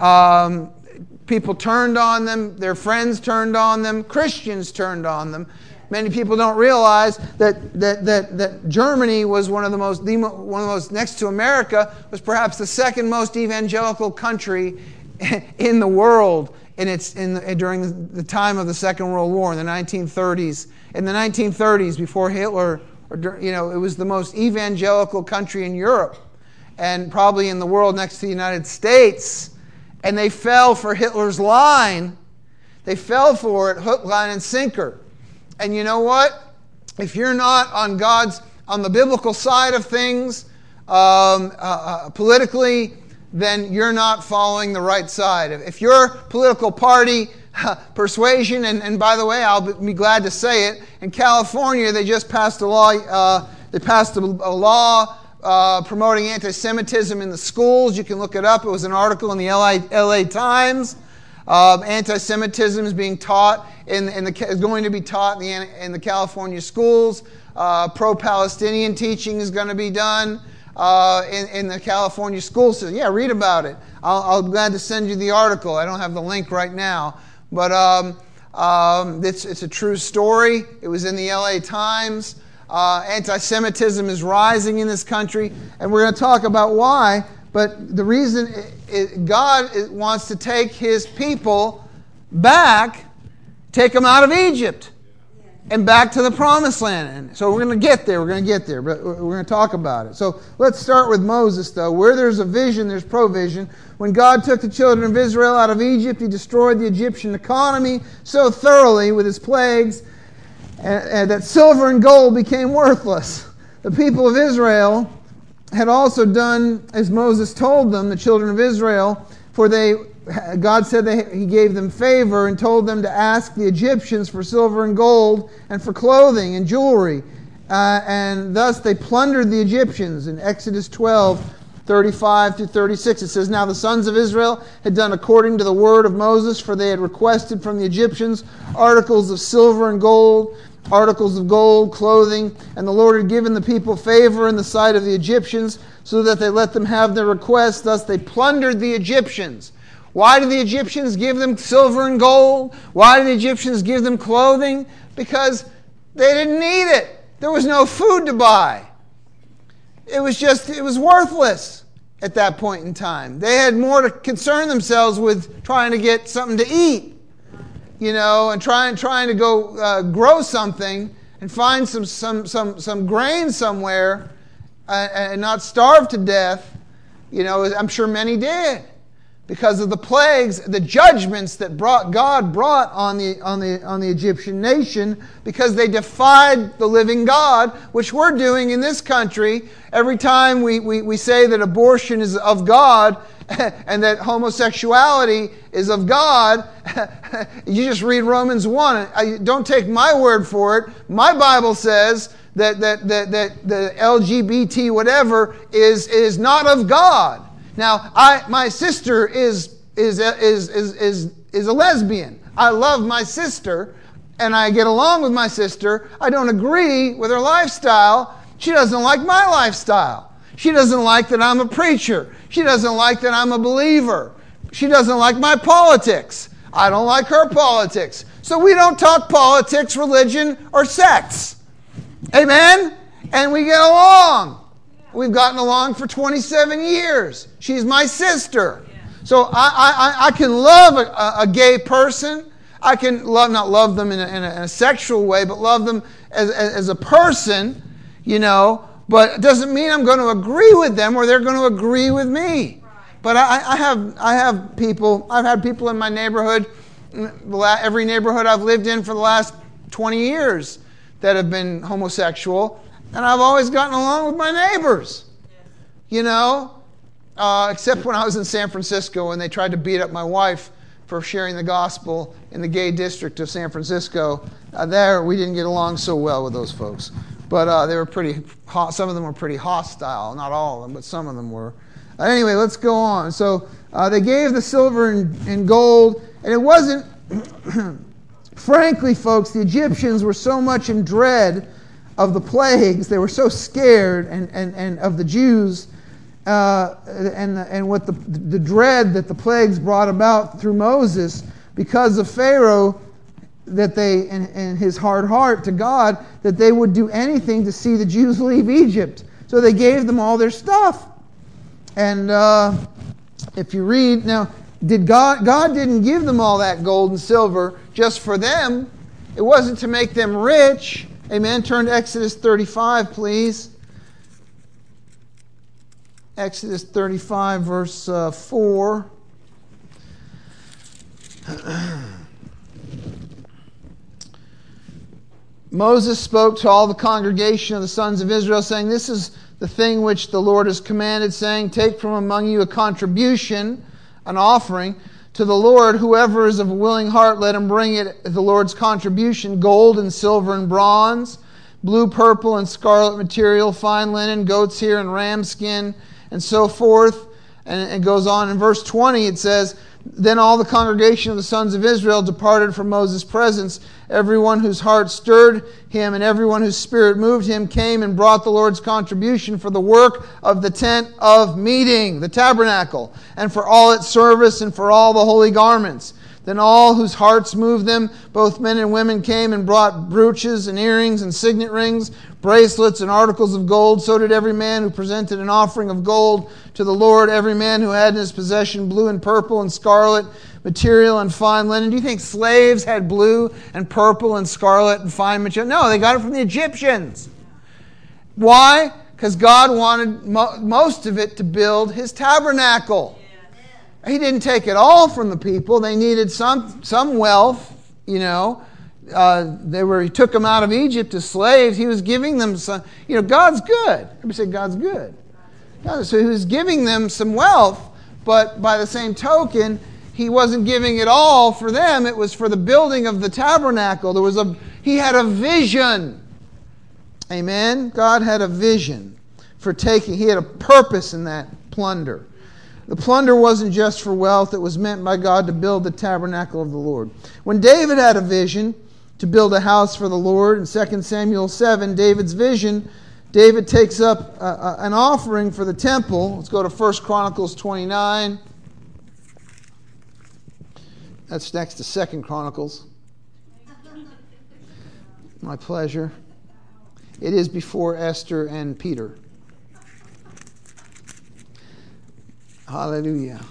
Um, people turned on them. Their friends turned on them. Christians turned on them. Many people don't realize that that that, that Germany was one of the most, the, one of the most, next to America, was perhaps the second most evangelical country in the world in its in the, during the, the time of the Second World War in the nineteen thirties. In the nineteen thirties, before Hitler, or, you know, it was the most evangelical country in Europe, and probably in the world next to the United States. And they fell for Hitler's line. They fell for it, hook, line, and sinker. And you know what? If you're not on God's, on the biblical side of things, um, uh, uh, politically, then you're not following the right side. If your political party uh, persuasion, and, and by the way, I'll be glad to say it, in California they just passed a law. Uh, they passed a, a law. Uh, promoting anti-Semitism in the schools. You can look it up. It was an article in the L A Times. Uh, anti-Semitism is being taught in, in the is going to be taught in the in the California schools. Uh, pro-Palestinian teaching is going to be done. uh, in, in the California school system. Yeah, read about it. I'll, I'll be glad to send you the article. I don't have the link right now. But um, um, it's, it's a true story. It was in the L A Times. Uh, anti-Semitism is rising in this country, and we're going to talk about why. But the reason it, it, God wants to take His people back, take them out of Egypt, and back to the Promised Land. And so we're going to get there. We're going to get there, but we're going to talk about it. So let's start with Moses, though. Where there's a vision, there's provision. When God took the children of Israel out of Egypt, He destroyed the Egyptian economy so thoroughly with His plagues and, and that silver and gold became worthless. The people of Israel had also done as Moses told them, the children of Israel, for they, God said they, He gave them favor and told them to ask the Egyptians for silver and gold and for clothing and jewelry. Uh, and thus they plundered the Egyptians. In Exodus twelve, thirty-five through thirty-six, it says, Now the sons of Israel had done according to the word of Moses, for they had requested from the Egyptians articles of silver and gold, articles of gold, clothing, and the Lord had given the people favor in the sight of the Egyptians, so that they let them have their requests. Thus they plundered the Egyptians. Why did the Egyptians give them silver and gold? Why did the Egyptians give them clothing? Because they didn't need it. There was no food to buy. It was just, it was worthless at that point in time. They had more to concern themselves with trying to get something to eat, you know, and trying trying to go uh, grow something and find some some some some grain somewhere uh, and not starve to death. You know, I'm sure many did because of the plagues, the judgments that brought God brought on the on the on the Egyptian nation because they defied the living God, which we're doing in this country. Every time we we, we say that abortion is of God and that homosexuality is of God, you just read Romans one. I, don't take my word for it. My Bible says that that that, that the L G B T whatever is is not of God. Now, I my sister is is is is is is a lesbian. I love my sister, and I get along with my sister. I don't agree with her lifestyle. She doesn't like my lifestyle. She doesn't like that I'm a preacher. She doesn't like that I'm a believer. She doesn't like my politics. I don't like her politics. So we don't talk politics, religion, or sex. Amen? And we get along. We've gotten along for twenty-seven years. She's my sister. So I, I, I can love a, a gay person. I can love, not love them in a, in a, in a sexual way, but love them as, as, as a person, you know. But it doesn't mean I'm going to agree with them or they're going to agree with me. But I, I have I have people, I've had people in my neighborhood, every neighborhood I've lived in for the last twenty years that have been homosexual. And I've always gotten along with my neighbors, you know, uh, except when I was in San Francisco and they tried to beat up my wife for sharing the gospel in the gay district of San Francisco. Uh, there, we didn't get along so well with those folks. But uh, they were pretty, some of them were pretty hostile. Not all of them, but some of them were. Uh, anyway, let's go on. So uh, they gave the silver and, and gold, and it wasn't, frankly, folks, the Egyptians were so much in dread of the plagues. They were so scared and, and, and of the Jews uh, and, and what the, the dread that the plagues brought about through Moses because of Pharaoh, that they, and, and his hard heart to God, that they would do anything to see the Jews leave Egypt. So they gave them all their stuff. And uh, if you read, now, did God, God didn't give them all that gold and silver just for them. It wasn't to make them rich. Amen. Turn to Exodus thirty-five, please. Exodus thirty-five, verse uh, four. Moses spoke to all the congregation of the sons of Israel, saying, This is the thing which the Lord has commanded, saying, Take from among you a contribution, an offering, to the Lord. Whoever is of a willing heart, let him bring it, the Lord's contribution, gold and silver and bronze, blue, purple, and scarlet material, fine linen, goat's hair and ram skin, and so forth. And it goes on. In verse twenty it says, Then all the congregation of the sons of Israel departed from Moses' presence, Everyone whose heart stirred him and everyone whose spirit moved him came and brought the Lord's contribution for the work of the tent of meeting, the tabernacle, and for all its service and for all the holy garments. Then all whose hearts moved them, both men and women, came and brought brooches and earrings and signet rings, bracelets and articles of gold. So did every man who presented an offering of gold to the Lord, every man who had in his possession blue and purple and scarlet material and fine linen. Do you think slaves had blue and purple and scarlet and fine material? No, they got it from the Egyptians. Why? Because God wanted mo- most of it to build His tabernacle. He didn't take it all from the people. They needed some some wealth, you know. Uh, they were. He took them out of Egypt as slaves. He was giving them some. You know, God's good. Everybody say God's good. God, so He was giving them some wealth, but by the same token, He wasn't giving it all for them. It was for the building of the tabernacle. There was a. He had a vision. Amen. God had a vision for taking. He had a purpose in that plunder. The plunder wasn't just for wealth. It was meant by God to build the tabernacle of the Lord. When David had a vision to build a house for the Lord, in Second Samuel seven, David's vision, David takes up a, a, an offering for the temple. Let's go to First Chronicles twenty-nine. That's next to Second Chronicles. My pleasure. It is before Esther and Peter. Hallelujah.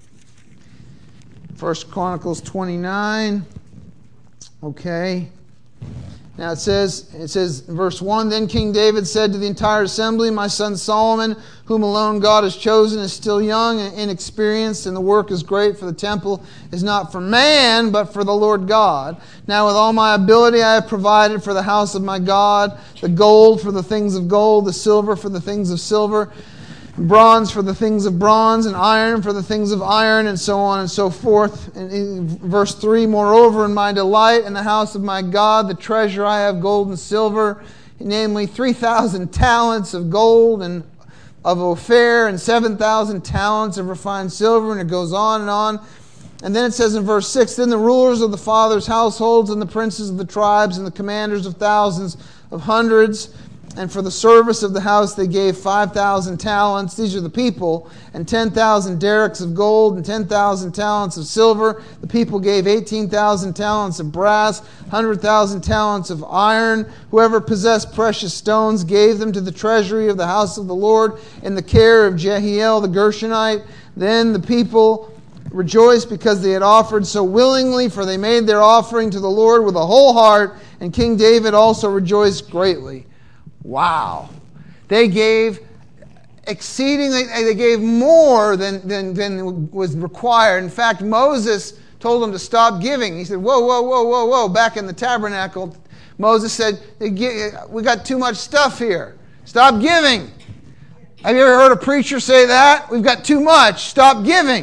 First Chronicles twenty-nine. Okay. Now it says, it says, verse one, Then King David said to the entire assembly, My son Solomon, whom alone God has chosen, is still young and inexperienced, and the work is great, for the temple is not for man, but for the Lord God. Now with all my ability I have provided for the house of my God, the gold for the things of gold, the silver for the things of silver, bronze for the things of bronze, and iron for the things of iron, and so on and so forth. And in verse three, Moreover, in my delight in the house of my God, the treasure I have gold and silver, namely three thousand talents of gold and of Ophir, and seven thousand talents of refined silver, and it goes on and on. And then it says in verse six, Then the rulers of the fathers' households, and the princes of the tribes, and the commanders of thousands, of hundreds, and for the service of the house they gave five thousand talents. These are the people. And ten thousand derricks of gold and ten thousand talents of silver. The people gave eighteen thousand talents of brass, one hundred thousand talents of iron. Whoever possessed precious stones gave them to the treasury of the house of the Lord in the care of Jehiel the Gershonite. Then the people rejoiced because they had offered so willingly, for they made their offering to the Lord with a whole heart. And King David also rejoiced greatly. Wow. They gave exceedingly, they gave more than, than, than was required. In fact, Moses told them to stop giving. He said, whoa, whoa, whoa, whoa, whoa. Back in the tabernacle, Moses said, we got too much stuff here. Stop giving. Have you ever heard a preacher say that? We've got too much. Stop giving.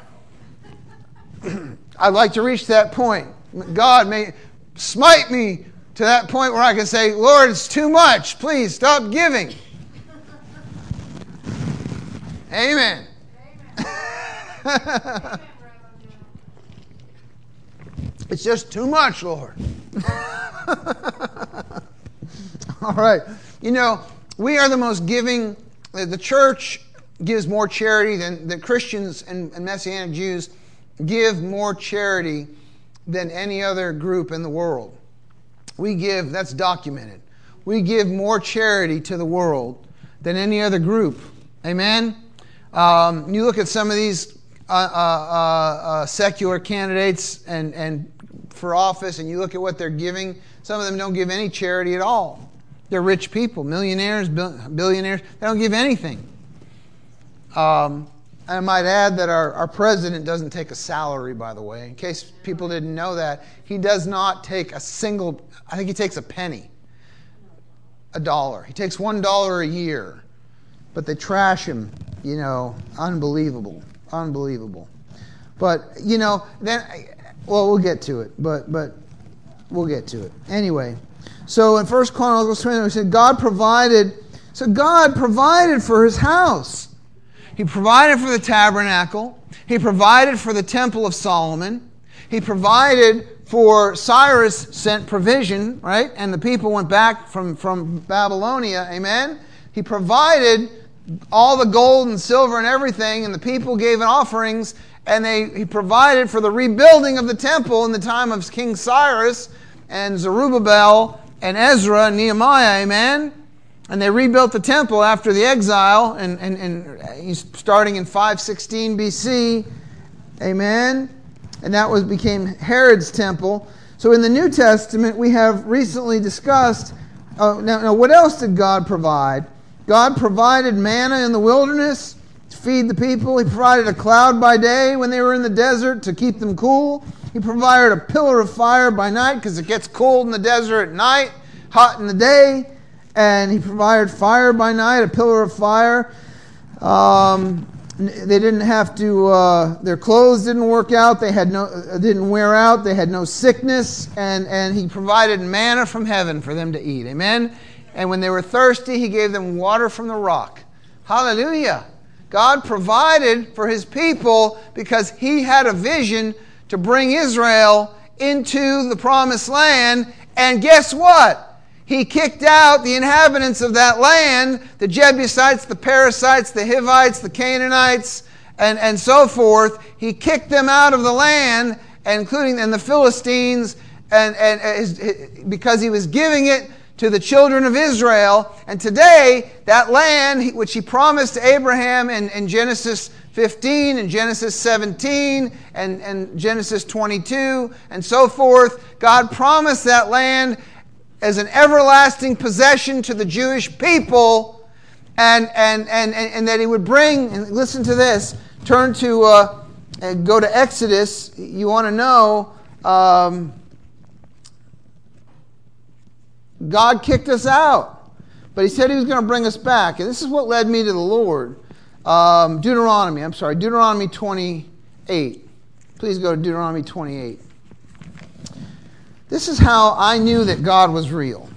I'd like to reach that point. God may smite me to that point where I can say, Lord, it's too much. Please stop giving. Amen. Amen. It's just too much, Lord. All right. You know, we are the most giving. The church gives more charity than the Christians and, and Messianic Jews give more charity than any other group in the world. We give, that's documented. We give more charity to the world than any other group. Amen? Um, you look at some of these uh, uh, uh, secular candidates and, and for office, and you look at what they're giving. Some of them don't give any charity at all. They're rich people, millionaires, billionaires. They don't give anything. Um, I might add that our, our president doesn't take a salary, by the way. In case people didn't know that, he does not take a single, I think he takes a penny, a dollar. He takes one dollar a year. But they trash him, you know, unbelievable, unbelievable. But, you know, then, well, we'll get to it, but but we'll get to it. Anyway, so in First Chronicles twenty, we said God provided, so God provided for His house. He provided for the tabernacle. He provided for the temple of Solomon. He provided for Cyrus sent provision, right? And the people went back from, from Babylonia, amen? He provided all the gold and silver and everything, and the people gave offerings, and they he provided for the rebuilding of the temple in the time of King Cyrus and Zerubbabel and Ezra and Nehemiah, amen? And they rebuilt the temple after the exile, and, and, and starting in five sixteen B C, amen? And that was became Herod's temple. So in the New Testament, we have recently discussed, uh, now, now what else did God provide? God provided manna in the wilderness to feed the people. He provided a cloud by day when they were in the desert to keep them cool. He provided a pillar of fire by night because it gets cold in the desert at night, hot in the day. And he provided fire by night, a pillar of fire. Um... They didn't have to, uh, their clothes didn't work out, they had no, uh, didn't wear out, they had no sickness, and, and he provided manna from heaven for them to eat. Amen? And when they were thirsty, he gave them water from the rock. Hallelujah! God provided for his people because he had a vision to bring Israel into the promised land, and guess what? He kicked out the inhabitants of that land, the Jebusites, the Perizzites, the Hivites, the Canaanites, and, and so forth. He kicked them out of the land, including and the Philistines, and, and his, his, because he was giving it to the children of Israel. And today, that land, which he promised to Abraham in, in Genesis fifteen and Genesis seventeen and, and Genesis twenty-two and so forth, God promised that land as an everlasting possession to the Jewish people, and and and and that he would bring, and listen to this, turn to, uh, go to Exodus, you want to know, um, God kicked us out, but he said he was going to bring us back, and this is what led me to the Lord. Um, Deuteronomy, I'm sorry, Deuteronomy twenty-eight. Please go to Deuteronomy twenty-eight. This is how I knew that God was real.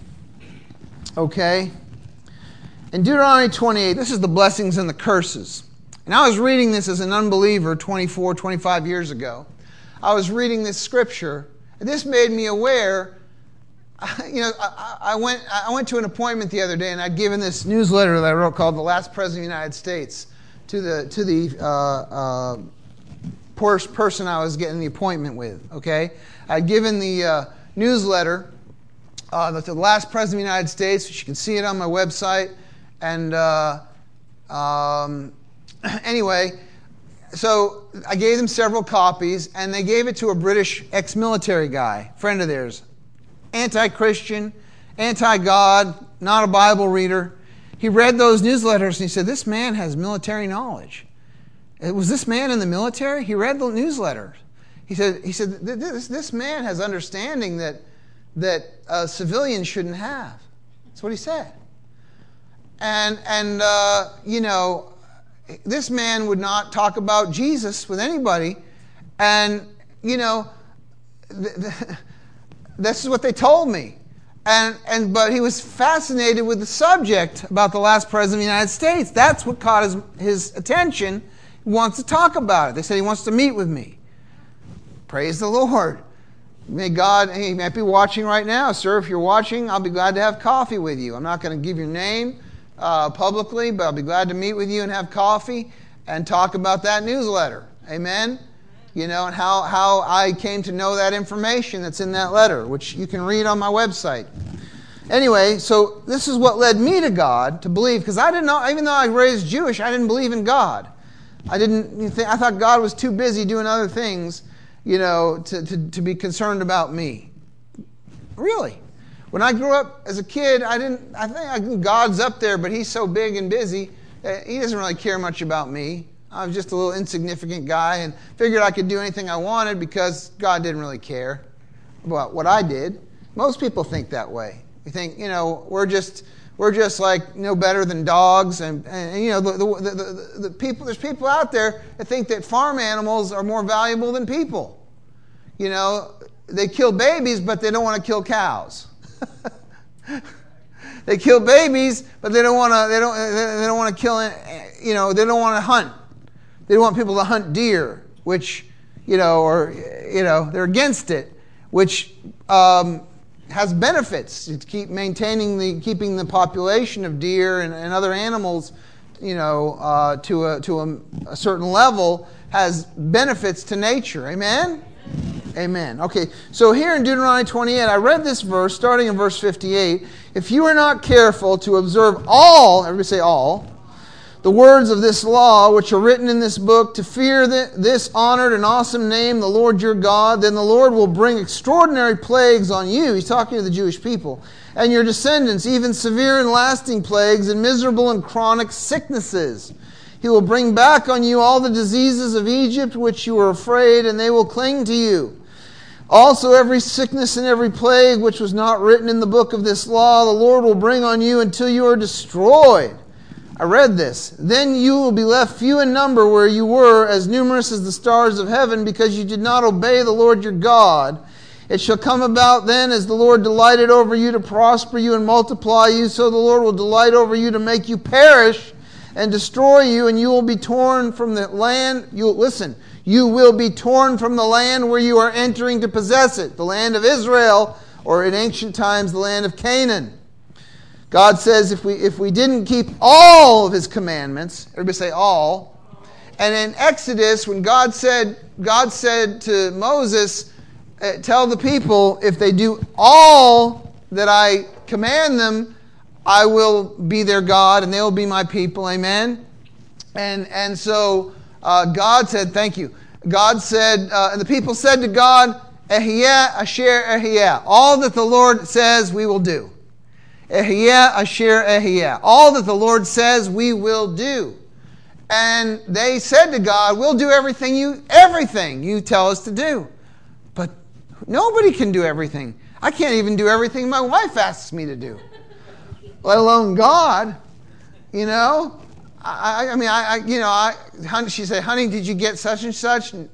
Okay? In Deuteronomy twenty-eight, this is the blessings and the curses. And I was reading this as an unbeliever twenty-four, twenty-five years ago. I was reading this scripture, and this made me aware. You know, I, I went I went to an appointment the other day, and I'd given this newsletter that I wrote called "The Last President of the United States" to the to the uh, uh, person I was getting the appointment with. Okay, I'd given the uh, newsletter uh, the last president of the United States, which you can see it on my website. And uh, um, anyway, so I gave them several copies, and they gave it to a British ex-military guy, friend of theirs, anti-Christian, anti-God, not a Bible reader. He read those newsletters and he said, "This man has military knowledge." Was this man in the military? He read the newsletters. He said, "He said this, this man has understanding that that uh, civilians shouldn't have." That's what he said. And and uh, you know, this man would not talk about Jesus with anybody, and you know, th- th- this is what they told me. And and but he was fascinated with the subject about the last president of the United States. That's what caught his his attention. He wants to talk about it. They said he wants to meet with me. Praise the Lord. May God, he might be watching right now. Sir, if you're watching, I'll be glad to have coffee with you. I'm not going to give your name uh, publicly, but I'll be glad to meet with you and have coffee and talk about that newsletter. Amen? You know, and how, how I came to know that information that's in that letter, which you can read on my website. Anyway, so this is what led me to God, to believe, because I didn't know, even though I was raised Jewish, I didn't believe in God. I didn't think, I thought God was too busy doing other things, you know, to, to, to be concerned about me. Really. When I grew up as a kid, I didn't, I think God's up there, but he's so big and busy, he doesn't really care much about me. I was just a little insignificant guy and figured I could do anything I wanted because God didn't really care about what I did. Most people think that way. We think, you know, we're just we're just like no better than dogs, and, and you know, the the, the the the people. There's people out there that think that farm animals are more valuable than people. You know, they kill babies, but they don't want to kill cows. They kill babies, but they don't want to. They don't. They don't want to kill. You know, they don't want to hunt. They don't want people to hunt deer, which, you know, or, you know, they're against it. which um, has benefits to keep maintaining the keeping the population of deer and, and other animals, you know, uh, to a to a, a certain level, has benefits to nature. Amen? Amen. Okay, so here in Deuteronomy twenty-eight, I read this verse, starting in verse fifty-eight. If you are not careful to observe all, everybody say all, the words of this law, which are written in this book, to fear this honored and awesome name, the Lord your God, then the Lord will bring extraordinary plagues on you. He's talking to the Jewish people. And your descendants, even severe and lasting plagues and miserable and chronic sicknesses. He will bring back on you all the diseases of Egypt, which you were afraid, and they will cling to you. Also every sickness and every plague which was not written in the book of this law, the Lord will bring on you until you are destroyed. I read this. Then you will be left few in number where you were, as numerous as the stars of heaven, because you did not obey the Lord your God. It shall come about then, as the Lord delighted over you to prosper you and multiply you, so the Lord will delight over you to make you perish and destroy you, and you will be torn from the land. You listen, you will be torn from the land where you are entering to possess it, the land of Israel, or in ancient times, the land of Canaan. God says if we if we didn't keep all of His commandments, everybody say all. And in Exodus, when God said God said to Moses, tell the people, if they do all that I command them, I will be their God and they will be my people. Amen. And and so uh, God said, thank you. God said, uh, and the people said to God, Ehiyah, Asher, Ehiyah. All that the Lord says, we will do. Ehiyah, Asher, Ehiyah. All that the Lord says, we will do. And they said to God, we'll do everything you, everything you tell us to do. But nobody can do everything. I can't even do everything my wife asks me to do, let alone God. You know, I, I mean, I, I, you know, I, honey, she said, honey, did you get such and such? And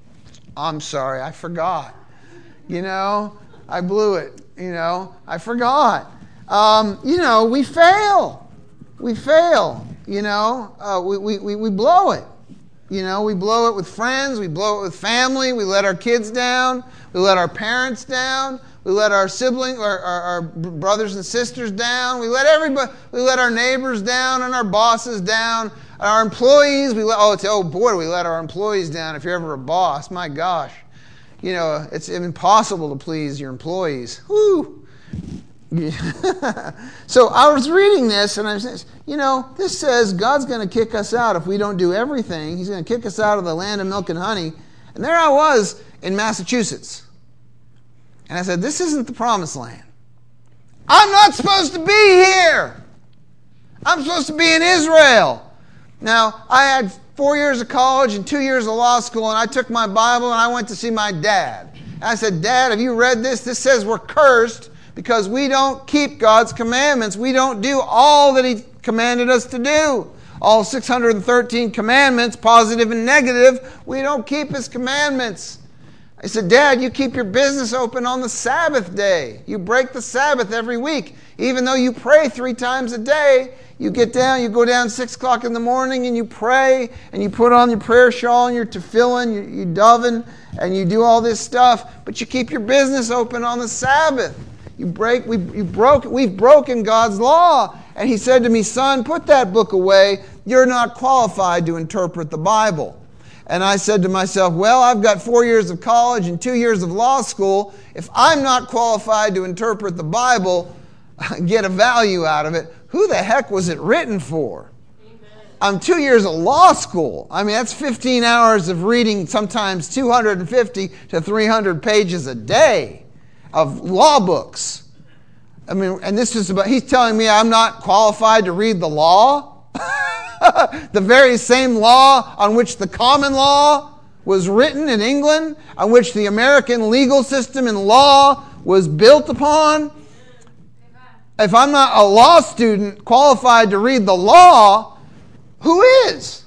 I'm sorry, I forgot. You know, I blew it. You know, I forgot. Um, you know, we fail. We fail. You know, uh, we, we, we blow it. You know, we blow it with friends. We blow it with family. We let our kids down. We let our parents down. We let our siblings, our, our, our brothers and sisters down. We let everybody, we let our neighbors down and our bosses down. Our employees, we let, oh, it's, oh boy, we let our employees down. If you're ever a boss, my gosh. You know, it's impossible to please your employees. Whew. So I was reading this and I was, you know, this says God's going to kick us out if we don't do everything. He's going to kick us out of the land of milk and honey. And there I was in Massachusetts. And I said, this isn't the promised land. I'm not supposed to be here. I'm supposed to be in Israel. Now, I had four years of college and two years of law school, and I took my Bible and I went to see my dad. And I said, Dad, have you read this? This says we're cursed because we don't keep God's commandments. We don't do all that He commanded us to do. All six hundred thirteen commandments, positive and negative, we don't keep His commandments. I said, Dad, you keep your business open on the Sabbath day. You break the Sabbath every week. Even though you pray three times a day, you get down, you go down six o'clock in the morning and you pray and you put on your prayer shawl and your tefillin, you, you daven, and you do all this stuff, but you keep your business open on the Sabbath. You break, we, you broke, we've broken God's law. And he said to me, son, put that book away. You're not qualified to interpret the Bible. And I said to myself, well, I've got four years of college and two years of law school. If I'm not qualified to interpret the Bible, get a value out of it, who the heck was it written for? Amen. I'm two years of law school. I mean, that's fifteen hours of reading, sometimes two hundred fifty to three hundred pages a day of law books. I mean, and this is about, he's telling me I'm not qualified to read the law? The very same law on which the common law was written in England, on which the American legal system and law was built upon. If I'm not a law student qualified to read the law, who is?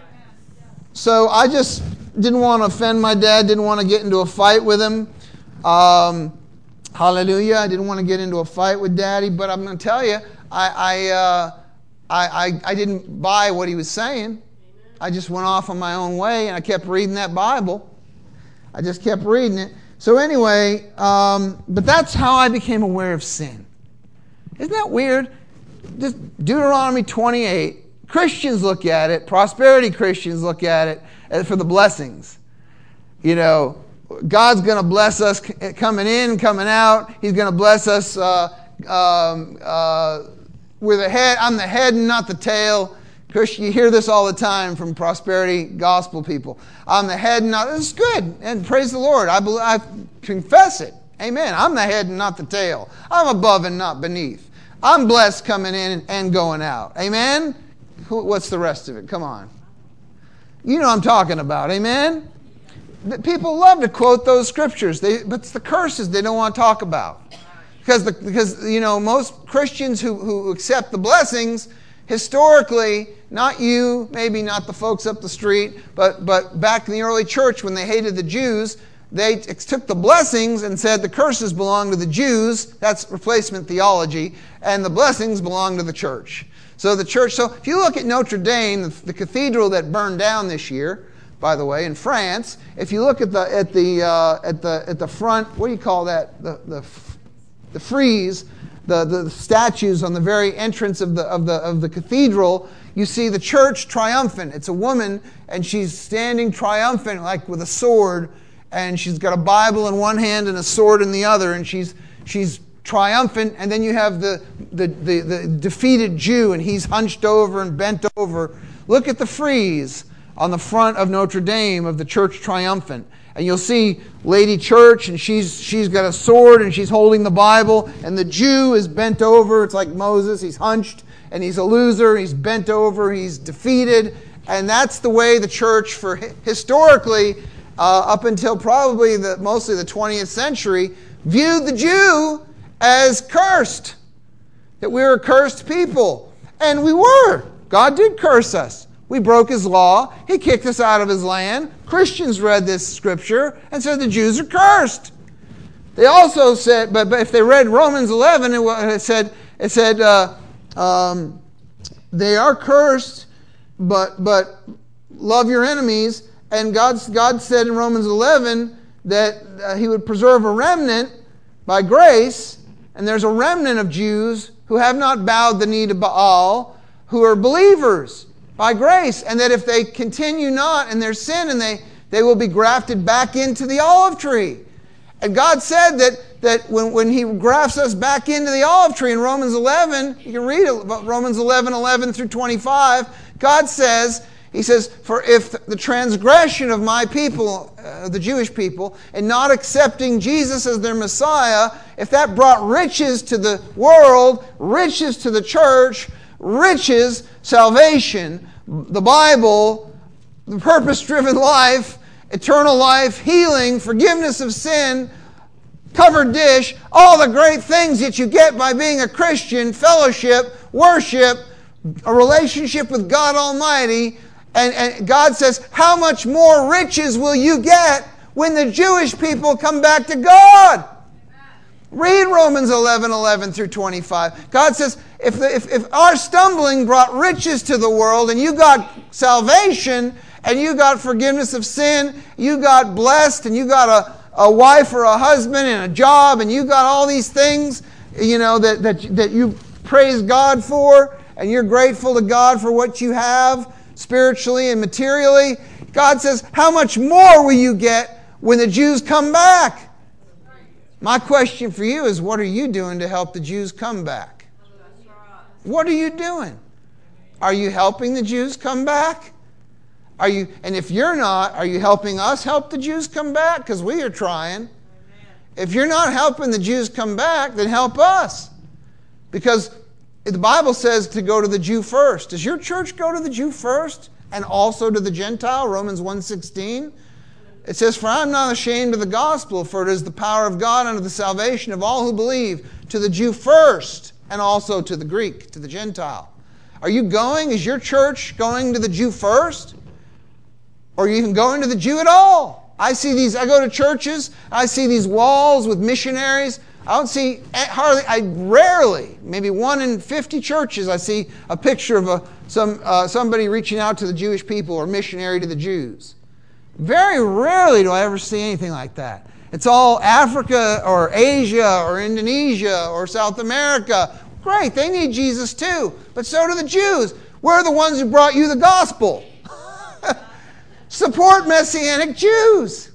So I just didn't want to offend my dad, didn't want to get into a fight with him. Um, hallelujah. I didn't want to get into a fight with Daddy, but I'm going to tell you, I... I uh, I, I, I didn't buy what he was saying. I just went off on my own way and I kept reading that Bible. I just kept reading it. So anyway, um, but that's how I became aware of sin. Isn't that weird? Just Deuteronomy twenty-eight. Christians look at it. Prosperity Christians look at it for the blessings. You know, God's going to bless us coming in, coming out. He's going to bless us uh, um, uh, with a head. I'm the head and not the tail. Christian, you hear this all the time from prosperity gospel people. I'm the head and not. This is good, and praise the Lord. I believe, I confess it. Amen. I'm the head and not the tail. I'm above and not beneath. I'm blessed coming in and going out. Amen. What's the rest of it? Come on. You know what I'm talking about. Amen. People love to quote those scriptures, they, but it's the curses they don't want to talk about. Because, the, because you know, most Christians who, who accept the blessings, historically, not you, maybe not the folks up the street, but, but back in the early church when they hated the Jews, they took the blessings and said the curses belong to the Jews. That's replacement theology. And the blessings belong to the church. So the church, so if you look at Notre Dame, the, the cathedral that burned down this year, by the way, in France, if you look at the at the uh, at the at the front, what do you call that? The the the frieze, the, the statues on the very entrance of the of the of the cathedral, you see the church triumphant. It's a woman, and she's standing triumphant, like with a sword, and she's got a Bible in one hand and a sword in the other, and she's she's triumphant. And then you have the the the, the defeated Jew, and he's hunched over and bent over. Look at the frieze on the front of Notre Dame of the church triumphant. And you'll see Lady Church, and she's she's got a sword, and she's holding the Bible, and the Jew is bent over. It's like Moses. He's hunched, and he's a loser. He's bent over. He's defeated. And that's the way the church, for historically, uh, up until probably the mostly the twentieth century, viewed the Jew as cursed. That we were a cursed people. And we were. God did curse us. We broke his law. He kicked us out of his land. Christians read this scripture and said the Jews are cursed. They also said, but, but if they read Romans eleven, it, it said, it said uh, um, they are cursed, but but love your enemies. And God, God said in Romans eleven that uh, he would preserve a remnant by grace. And there's a remnant of Jews who have not bowed the knee to Baal, who are believers by grace, and that if they continue not in their sin, and they, they will be grafted back into the olive tree. And God said that, that when, when he grafts us back into the olive tree in Romans eleven, you can read it, Romans eleven, eleven through twenty-five, God says, he says, for if the transgression of my people, uh, the Jewish people, and not accepting Jesus as their Messiah, if that brought riches to the world, riches to the church, riches, salvation, the Bible, the purpose-driven life, eternal life, healing, forgiveness of sin, covered dish, all the great things that you get by being a Christian, fellowship, worship, a relationship with God Almighty. And, and God says, how much more riches will you get when the Jewish people come back to God? Read Romans eleven, eleven through twenty-five. God says, if, the, if, if our stumbling brought riches to the world, and you got salvation, and you got forgiveness of sin, you got blessed, and you got a, a wife or a husband and a job, and you got all these things, you know, that, that, that you praise God for, and you're grateful to God for what you have spiritually and materially. God says, how much more will you get when the Jews come back? My question for you is, what are you doing to help the Jews come back? What are you doing? Are you helping the Jews come back? Are you? And if you're not, are you helping us help the Jews come back? Because we are trying. If you're not helping the Jews come back, then help us. Because the Bible says to go to the Jew first. Does your church go to the Jew first and also to the Gentile? Romans one sixteen. It says, for I am not ashamed of the gospel, for it is the power of God unto the salvation of all who believe, to the Jew first, and also to the Greek, to the Gentile. Are you going? Is your church going to the Jew first? Or are you even going to the Jew at all? I see these, I go to churches, I see these walls with missionaries. I don't see hardly, I rarely, maybe one in fifty churches, I see a picture of a, some uh, somebody reaching out to the Jewish people or missionary to the Jews. Very rarely do I ever see anything like that. It's all Africa or Asia or Indonesia or South America. Great, they need Jesus too. But so do the Jews. We're the ones who brought you the gospel. Support Messianic Jews.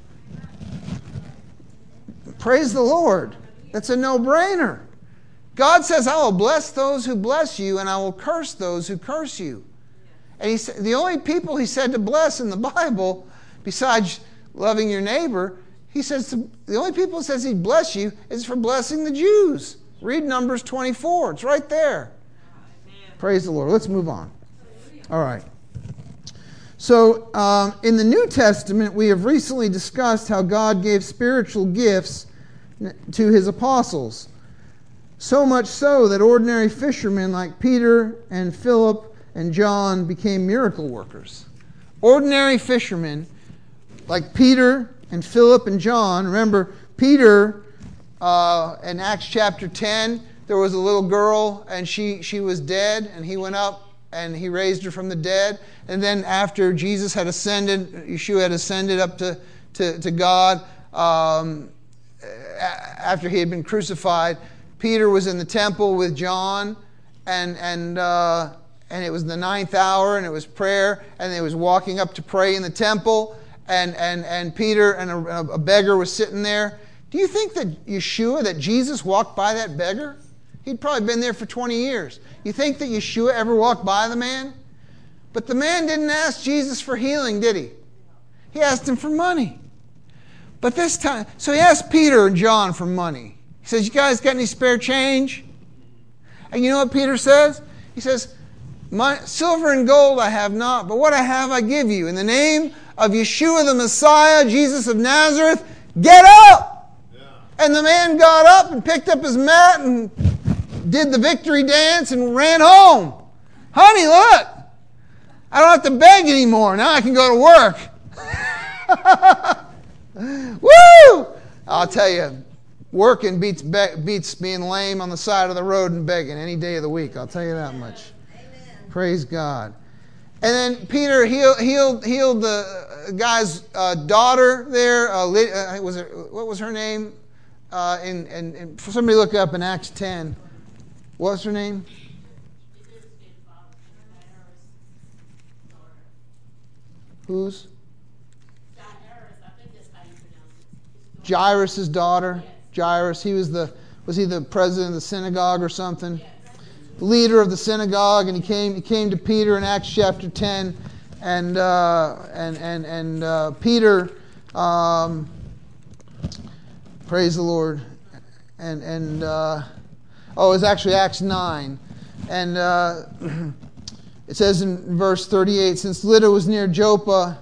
Praise the Lord. That's a no-brainer. God says, I will bless those who bless you, and I will curse those who curse you. And he said, the only people he said to bless in the Bible, besides loving your neighbor, he says to, the only people he says he'd bless you is for blessing the Jews. Read Numbers twenty-four. It's right there. Praise the Lord. Let's move on. All right. So, um, in the New Testament, we have recently discussed how God gave spiritual gifts to his apostles. So much so that ordinary fishermen like Peter and Philip and John became miracle workers. Ordinary fishermen like Peter and Philip and John. Remember, Peter, uh, in Acts chapter ten, there was a little girl and she, she was dead, and he went up and he raised her from the dead. And then after Jesus had ascended, Yeshua had ascended up to, to, to God, um, after he had been crucified, Peter was in the temple with John, and and uh, and it was the ninth hour, and it was prayer, and they was walking up to pray in the temple, and and and Peter and a, a beggar was sitting there. Do you think that Yeshua, that Jesus walked by that beggar? He'd probably been there for twenty years. You think that Yeshua ever walked by the man? But the man didn't ask Jesus for healing, did he? He asked him for money. But this time, so he asked Peter and John for money. He says, you guys got any spare change? And you know what Peter says? He says, My, silver and gold I have not, but what I have I give you. In the name of Yeshua the Messiah, Jesus of Nazareth, get up! Yeah. And the man got up and picked up his mat and did the victory dance and ran home. Honey, look! I don't have to beg anymore. Now I can go to work. Woo! I'll tell you, working beats be- beats being lame on the side of the road and begging any day of the week. I'll tell you that much. Amen. Praise God. And then Peter healed healed, healed the guy's uh, daughter there. Uh, was it, what was her name? Uh, in, in, in, somebody look up in Acts ten. What's her name? Whose? Jairus' daughter. Jairus, he was the was he the president of the synagogue or something? The leader of the synagogue, and he came he came to Peter in Acts chapter ten, and uh, and and and uh, Peter, um, praise the Lord, and and uh, oh, it's actually Acts nine, and uh, it says in verse thirty-eight, since Lydda was near Joppa.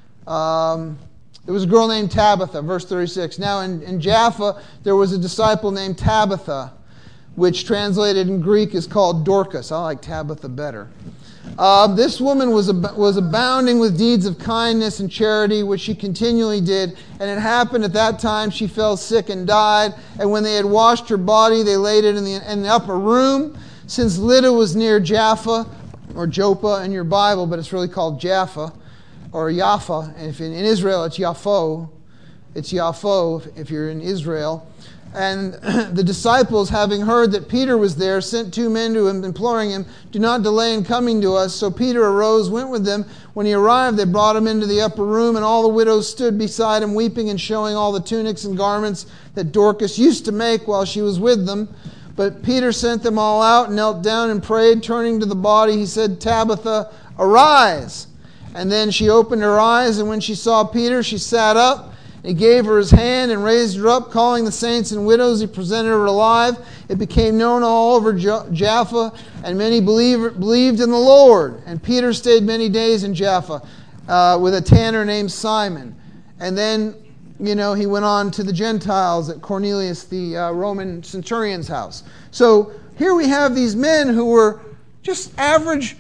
Um, There was a girl named Tabitha, verse thirty-six. Now in, in Jaffa, there was a disciple named Tabitha, which translated in Greek is called Dorcas. I like Tabitha better. Uh, this woman was, ab- was abounding with deeds of kindness and charity, which she continually did. And it happened at that time she fell sick and died. And when they had washed her body, they laid it in the, in the upper room. Since Lydda was near Jaffa, or Joppa in your Bible, but it's really called Jaffa. Or Jaffa. If in, in Israel, it's Yaffo. It's Yaffo if, if you're in Israel. And the disciples, having heard that Peter was there, sent two men to him, imploring him, do not delay in coming to us. So Peter arose, went with them. When he arrived, they brought him into the upper room, and all the widows stood beside him, weeping and showing all the tunics and garments that Dorcas used to make while she was with them. But Peter sent them all out, knelt down and prayed. Turning to the body, he said, Tabitha, arise. And then she opened her eyes, and when she saw Peter, she sat up. He gave her his hand and raised her up, calling the saints and widows. He presented her alive. It became known all over Jaffa, and many believed, believed in the Lord. And Peter stayed many days in Jaffa uh, with a tanner named Simon. And then, you know, he went on to the Gentiles at Cornelius, the uh, Roman centurion's house. So here we have these men who were just average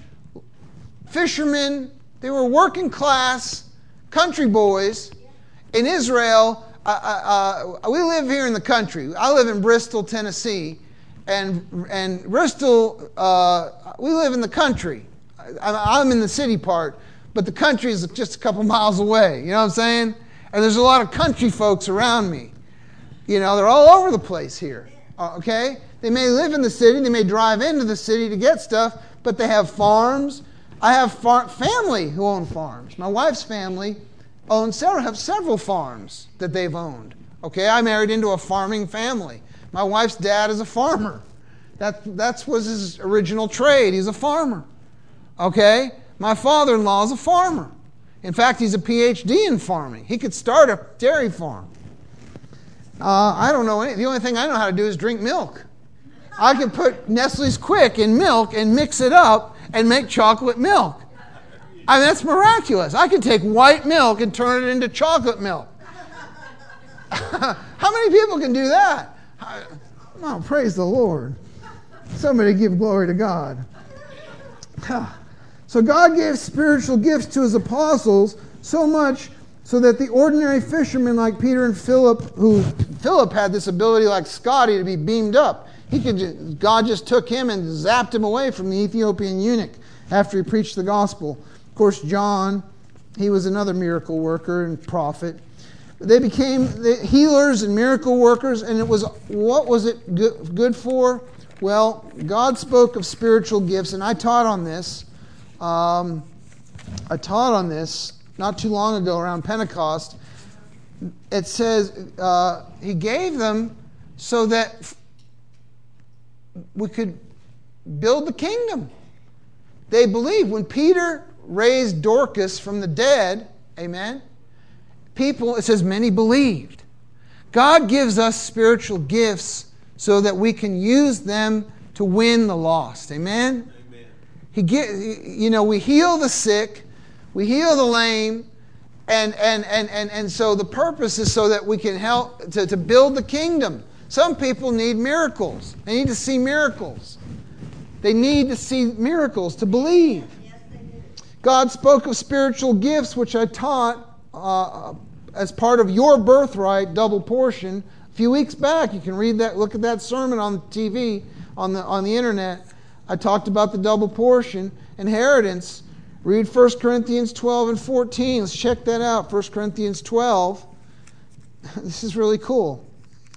fishermen. They were working class country boys in Israel. Uh, uh, we live here in the country. I live in Bristol, Tennessee, and and Bristol. Uh, we live in the country. I, I'm in the city part, but the country is just a couple miles away. You know what I'm saying? And there's a lot of country folks around me. You know, they're all over the place here. Okay? They may live in the city, they may drive into the city to get stuff, but they have farms. I have far- family who own farms. My wife's family owns several, have several farms that they've owned. Okay, I married into a farming family. My wife's dad is a farmer. That that's was his original trade. He's a farmer. Okay, my father-in-law is a farmer. In fact, he's a P H D in farming. He could start a dairy farm. Uh, I don't know any. The only thing I know how to do is drink milk. I can put Nestle's Quick in milk and mix it up and make chocolate milk. I mean, that's miraculous. I can take white milk and turn it into chocolate milk. How many people can do that? Oh, praise the Lord. Somebody give glory to God. So God gave spiritual gifts to his apostles so much so that the ordinary fishermen like Peter and Philip, who Philip had this ability like Scotty to be beamed up. He could just, God just took him and zapped him away from the Ethiopian eunuch after he preached the gospel. Of course, John, he was another miracle worker and prophet. They became the healers and miracle workers, and it was what was it good for? Well, God spoke of spiritual gifts, and I taught on this. Um, I taught on this not too long ago around Pentecost. It says uh, he gave them so that we could build the kingdom. They believed. When Peter raised Dorcas from the dead, amen, people, it says many believed. God gives us spiritual gifts so that we can use them to win the lost. Amen? Amen. He get, you know, we heal the sick, we heal the lame, and and and and, and so the purpose is so that we can help to, to build the kingdom. Some people need miracles. They need to see miracles. They need to see miracles to believe. God spoke of spiritual gifts, which I taught uh, as part of your birthright, double portion, a few weeks back. You can read that, look at that sermon on T V, on the on the internet. I talked about the double portion inheritance. Read First Corinthians twelve and fourteen. Let's check that out. First Corinthians twelve. This is really cool.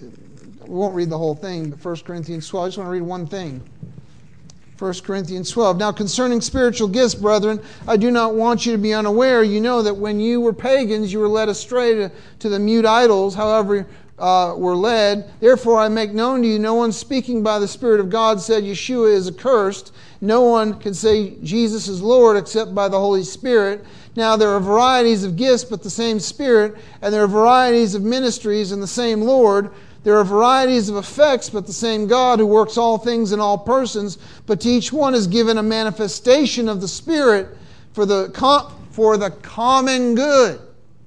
We won't read the whole thing, but First Corinthians twelve. I just want to read one thing. First Corinthians twelve. Now concerning spiritual gifts, brethren, I do not want you to be unaware. You know that when you were pagans, you were led astray to, to the mute idols, however uh, were led. Therefore I make known to you, no one speaking by the Spirit of God said Yeshua is accursed. No one can say Jesus is Lord except by the Holy Spirit. Now there are varieties of gifts, but the same Spirit, and there are varieties of ministries, and the same Lord. There are varieties of effects, but the same God who works all things in all persons. But to each one is given a manifestation of the Spirit for the com- for the common good.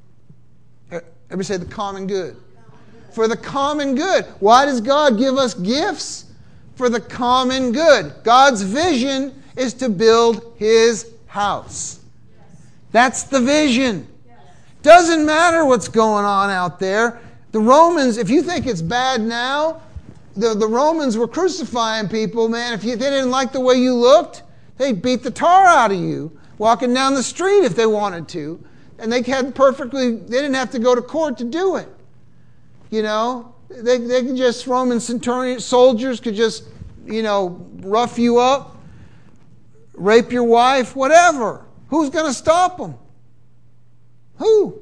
Everybody say the common good. For the common good. Why does God give us gifts? For the common good. God's vision is to build His house. That's the vision. Doesn't matter what's going on out there. The Romans, if you think it's bad now, the, the Romans were crucifying people, man. If you, they didn't like the way you looked, they'd beat the tar out of you walking down the street if they wanted to. And they had perfectly, they didn't have to go to court to do it. You know, they, they could just, Roman centurion soldiers could just, you know, rough you up, rape your wife, whatever. Who's going to stop them? Who?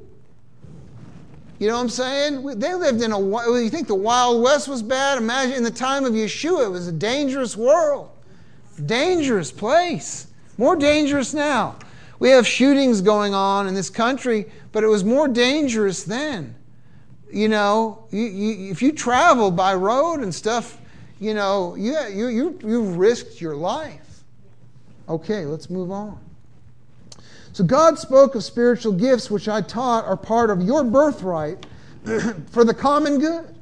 You know what I'm saying? They lived in a... You think the Wild West was bad? Imagine in the time of Yeshua, it was a dangerous world. Dangerous place. More dangerous now. We have shootings going on in this country, but it was more dangerous then. You know, you, you, if you travel by road and stuff, you know, you, you, you, you risked your life. Okay, let's move on. So God spoke of spiritual gifts, which I taught are part of your birthright for the common good.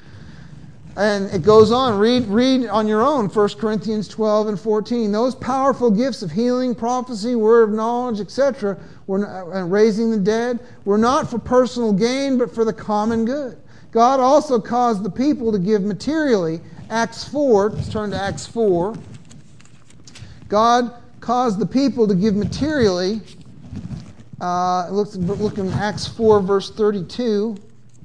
And it goes on. Read, read on your own, First Corinthians twelve and fourteen. Those powerful gifts of healing, prophecy, word of knowledge, et cetera, and raising the dead, were not for personal gain, but for the common good. God also caused the people to give materially. Acts four, let's turn to Acts four. God caused the people to give materially Uh, look, look in Acts four, verse thirty-two.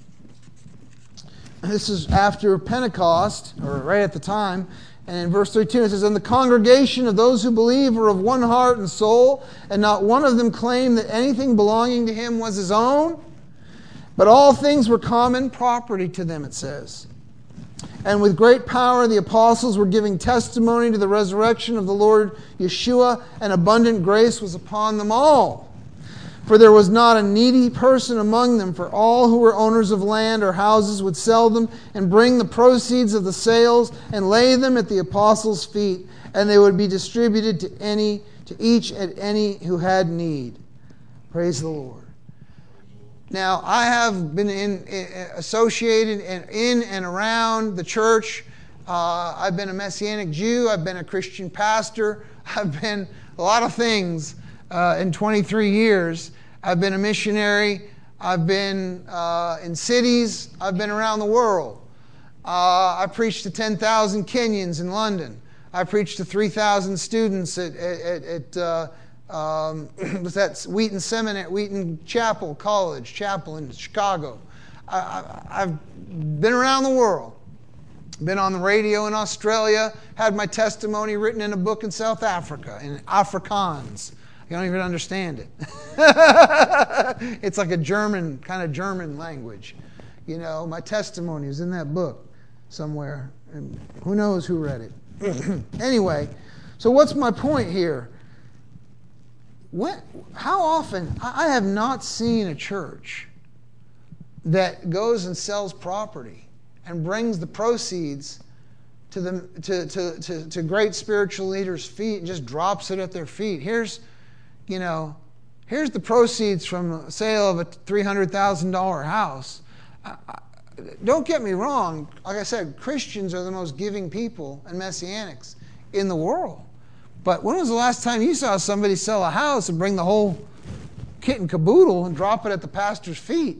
This is after Pentecost, or right at the time. And in verse thirty-two it says, "And the congregation of those who believe were of one heart and soul, and not one of them claimed that anything belonging to him was his own, but all things were common property to them," it says. "And with great power the apostles were giving testimony to the resurrection of the Lord Yeshua, and abundant grace was upon them all. For there was not a needy person among them, for all who were owners of land or houses would sell them and bring the proceeds of the sales and lay them at the apostles' feet, and they would be distributed to any, to each and any who had need." Praise the Lord. Now, I have been in, in, associated in, in and around the church. Uh, I've been a Messianic Jew. I've been a Christian pastor. I've been a lot of things uh, in twenty-three years. I've been a missionary. I've been uh, in cities. I've been around the world. Uh, I preached to ten thousand Kenyans in London. I preached to three thousand students at, at, at uh, um, was that Wheaton Seminary, Wheaton Chapel College, Chapel in Chicago. I, I, I've been around the world. Been on the radio in Australia. Had my testimony written in a book in South Africa, in Afrikaans. You don't even understand it. It's like a German, kind of German language. You know, my testimony is in that book somewhere. And who knows who read it. Anyway, so what's my point here? When, how often, I have not seen a church that goes and sells property and brings the proceeds to, the, to, to, to, to great spiritual leaders' feet and just drops it at their feet. Here's, you know, here's the proceeds from the sale of a three hundred thousand dollars house. I, I, don't get me wrong. Like I said, Christians are the most giving people and Messianics in the world. But when was the last time you saw somebody sell a house and bring the whole kit and caboodle and drop it at the pastor's feet?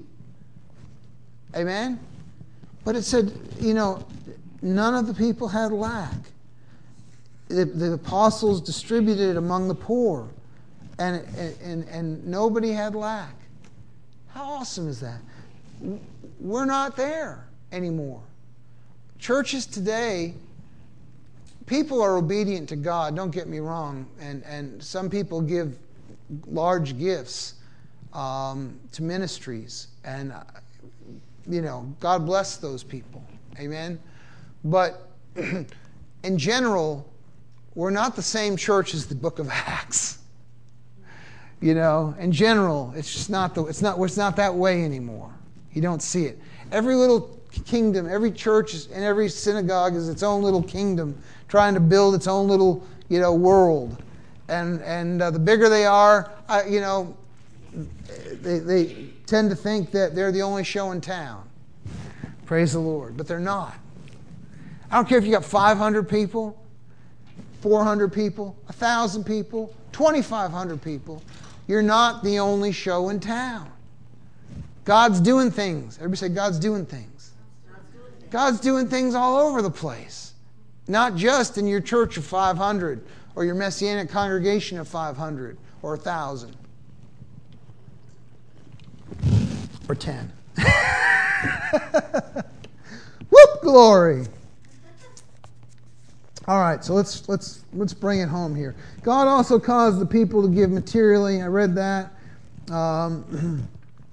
Amen? But it said, you know, none of the people had lack. The, the apostles distributed it among the poor. And, and, and nobody had lack. How awesome is that? We're not there anymore. Churches today, people are obedient to God, don't get me wrong. And, and some people give large gifts um, to ministries. And, uh, you know, God bless those people. Amen? But in general, we're not the same church as the book of Acts. You know, in general, it's just not the it's not it's not that way anymore. You don't see it. Every little kingdom, every church and every synagogue is its own little kingdom, trying to build its own little, you know, world. And and uh, the bigger they are, uh, you know, they they tend to think that they're the only show in town. Praise the Lord, but they're not. I don't care if you got five hundred people, four hundred people, one thousand people, twenty-five hundred people. You're not the only show in town. God's doing things. Everybody say, God's doing things. God's doing things all over the place. Not just in your church of five hundred or your Messianic congregation of five hundred or one thousand. Or ten. Whoop, glory. All right, so let's let's let's bring it home here. God also caused the people to give materially. I read that. Um,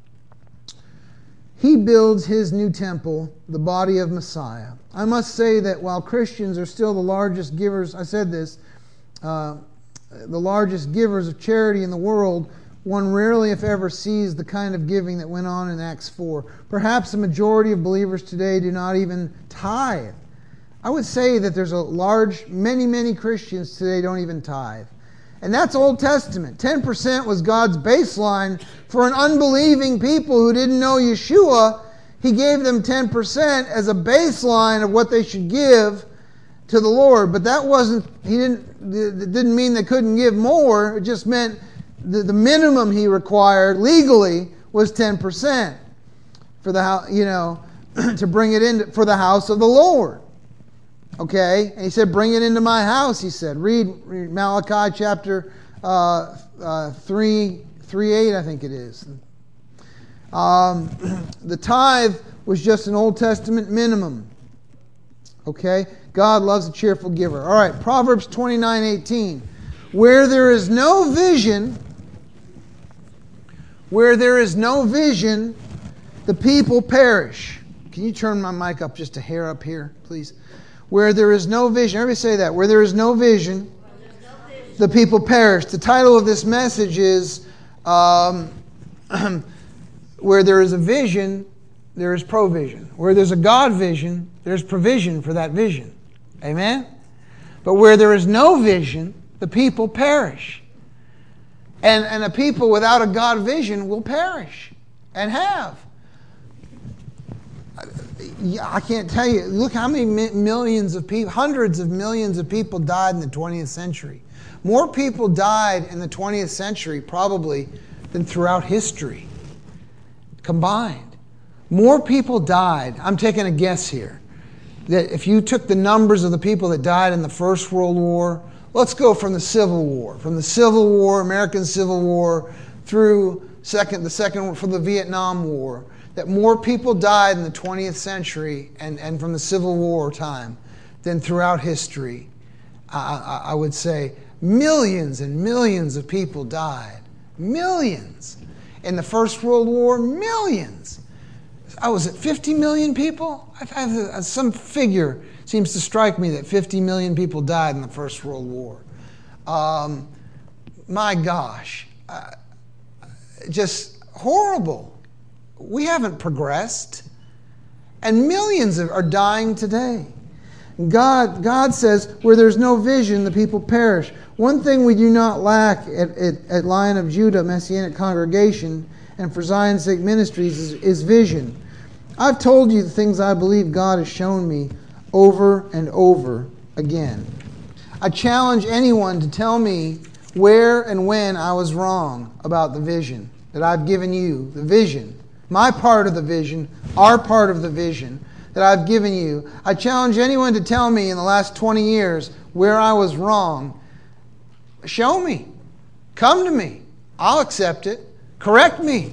he builds his new temple, the body of Messiah. I must say that while Christians are still the largest givers, I said this, uh, the largest givers of charity in the world, one rarely, if ever, sees the kind of giving that went on in Acts four. Perhaps the majority of believers today do not even tithe. I would say that there's a large, many, many Christians today don't even tithe. And that's Old Testament. ten percent was God's baseline for an unbelieving people who didn't know Yeshua. He gave them ten percent as a baseline of what they should give to the Lord. But that wasn't, he didn't, it didn't mean they couldn't give more. It just meant the, the minimum he required legally was ten percent for the house, you know, to bring it in for the house of the Lord. Okay, and he said, bring it into my house, he said. Read, read Malachi chapter uh, uh, three, three eight, I think it is. Um, the tithe was just an Old Testament minimum. Okay? God loves a cheerful giver. All right, Proverbs twenty-nine eighteen. Where there is no vision, where there is no vision, the people perish. Can you turn my mic up just a hair up here, please? Where there is no vision. Everybody say that. Where there is no vision, the people perish. The title of this message is um, Where there is a vision, there is provision. Where there's a God vision, there's provision for that vision. Amen? But where there is no vision, the people perish. And, and a people without a God vision will perish and have. I can't tell you. Look how many millions of people, hundreds of millions of people died in the twentieth century. More people died in the twentieth century probably than throughout history combined. More people died. I'm taking a guess here. That if you took the numbers of the people that died in the First World War, let's go from the Civil War, from the Civil War, American Civil War, through second, the second, from the Vietnam War, that more people died in the twentieth century and, and from the Civil War time than throughout history. I, I, I would say millions and millions of people died. Millions. In the First World War, millions. I was at fifty million people? I've had some figure seems to strike me that fifty million people died in the First World War. Um, my gosh. Uh, just horrible. We haven't progressed. And millions are dying today. God, God says, where there's no vision, the people perish. One thing we do not lack at, at, at Lion of Judah Messianic Congregation and for Zion's Sake Ministries is, is vision. I've told you the things I believe God has shown me over and over again. I challenge anyone to tell me where and when I was wrong about the vision that I've given you, the vision, my part of the vision, our part of the vision that I've given you. I challenge anyone to tell me in the last twenty years where I was wrong. Show me. Come to me. I'll accept it. Correct me.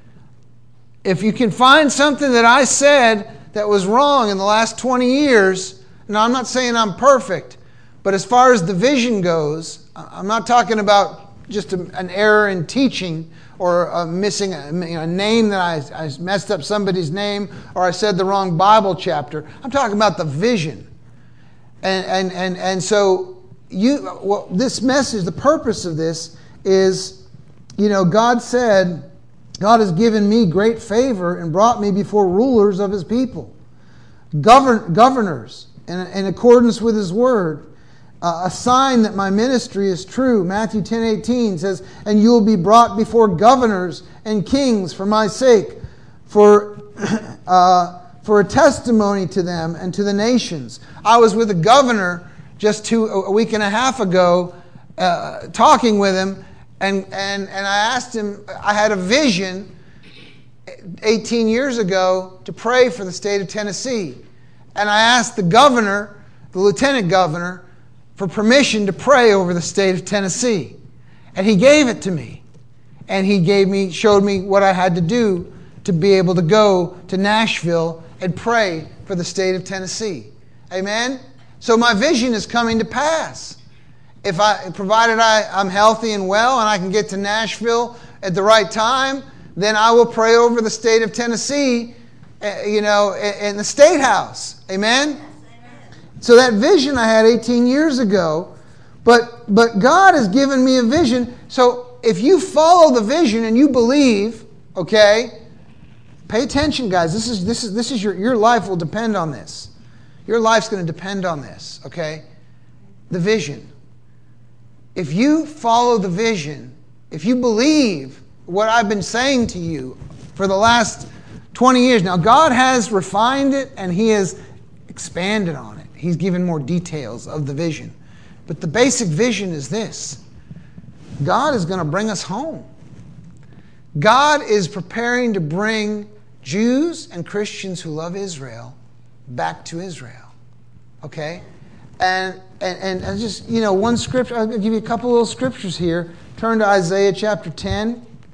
If you can find something that I said that was wrong in the last twenty years, now I'm not saying I'm perfect, but as far as the vision goes, I'm not talking about just a, an error in teaching or a missing a, you know, a name that I, I messed up somebody's name or I said the wrong Bible chapter. I'm talking about the vision. And and and, and so you well, this message, the purpose of this is, you know, God said, God has given me great favor and brought me before rulers of His people, govern, governors, in, in accordance with His word. Uh, a sign that my ministry is true. Matthew ten eighteen says, and you will be brought before governors and kings for my sake, for uh, for a testimony to them and to the nations. I was with a governor just two a week and a half ago, uh, talking with him, and and and I asked him. I had a vision eighteen years ago to pray for the state of Tennessee, and I asked the governor, the lieutenant governor, for permission to pray over the state of Tennessee. And he gave it to me. And he gave me, showed me what I had to do to be able to go to Nashville and pray for the state of Tennessee. Amen? So my vision is coming to pass. If I, provided I, I'm healthy and well and I can get to Nashville at the right time, then I will pray over the state of Tennessee, uh, you know, in the State House. Amen? So that vision I had eighteen years ago, but but God has given me a vision. So if you follow the vision and you believe, okay, pay attention, guys. This is this is this is your your life will depend on this. Your life's going to depend on this, okay? The vision. If you follow the vision, if you believe what I've been saying to you for the last twenty years, now God has refined it and He has expanded on it. He's given more details of the vision. But the basic vision is this. God is going to bring us home. God is preparing to bring Jews and Christians who love Israel back to Israel. Okay? And and, and, and just, you know, one scripture, I'll give you a couple little scriptures here. Turn to Isaiah chapter ten.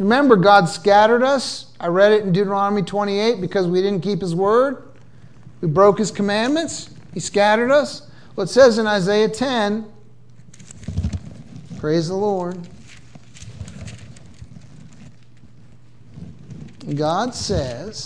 Remember, God scattered us. I read it in Deuteronomy twenty-eight because we didn't keep His word. We broke His commandments. He scattered us. Well, it says in Isaiah ten, praise the Lord. God says,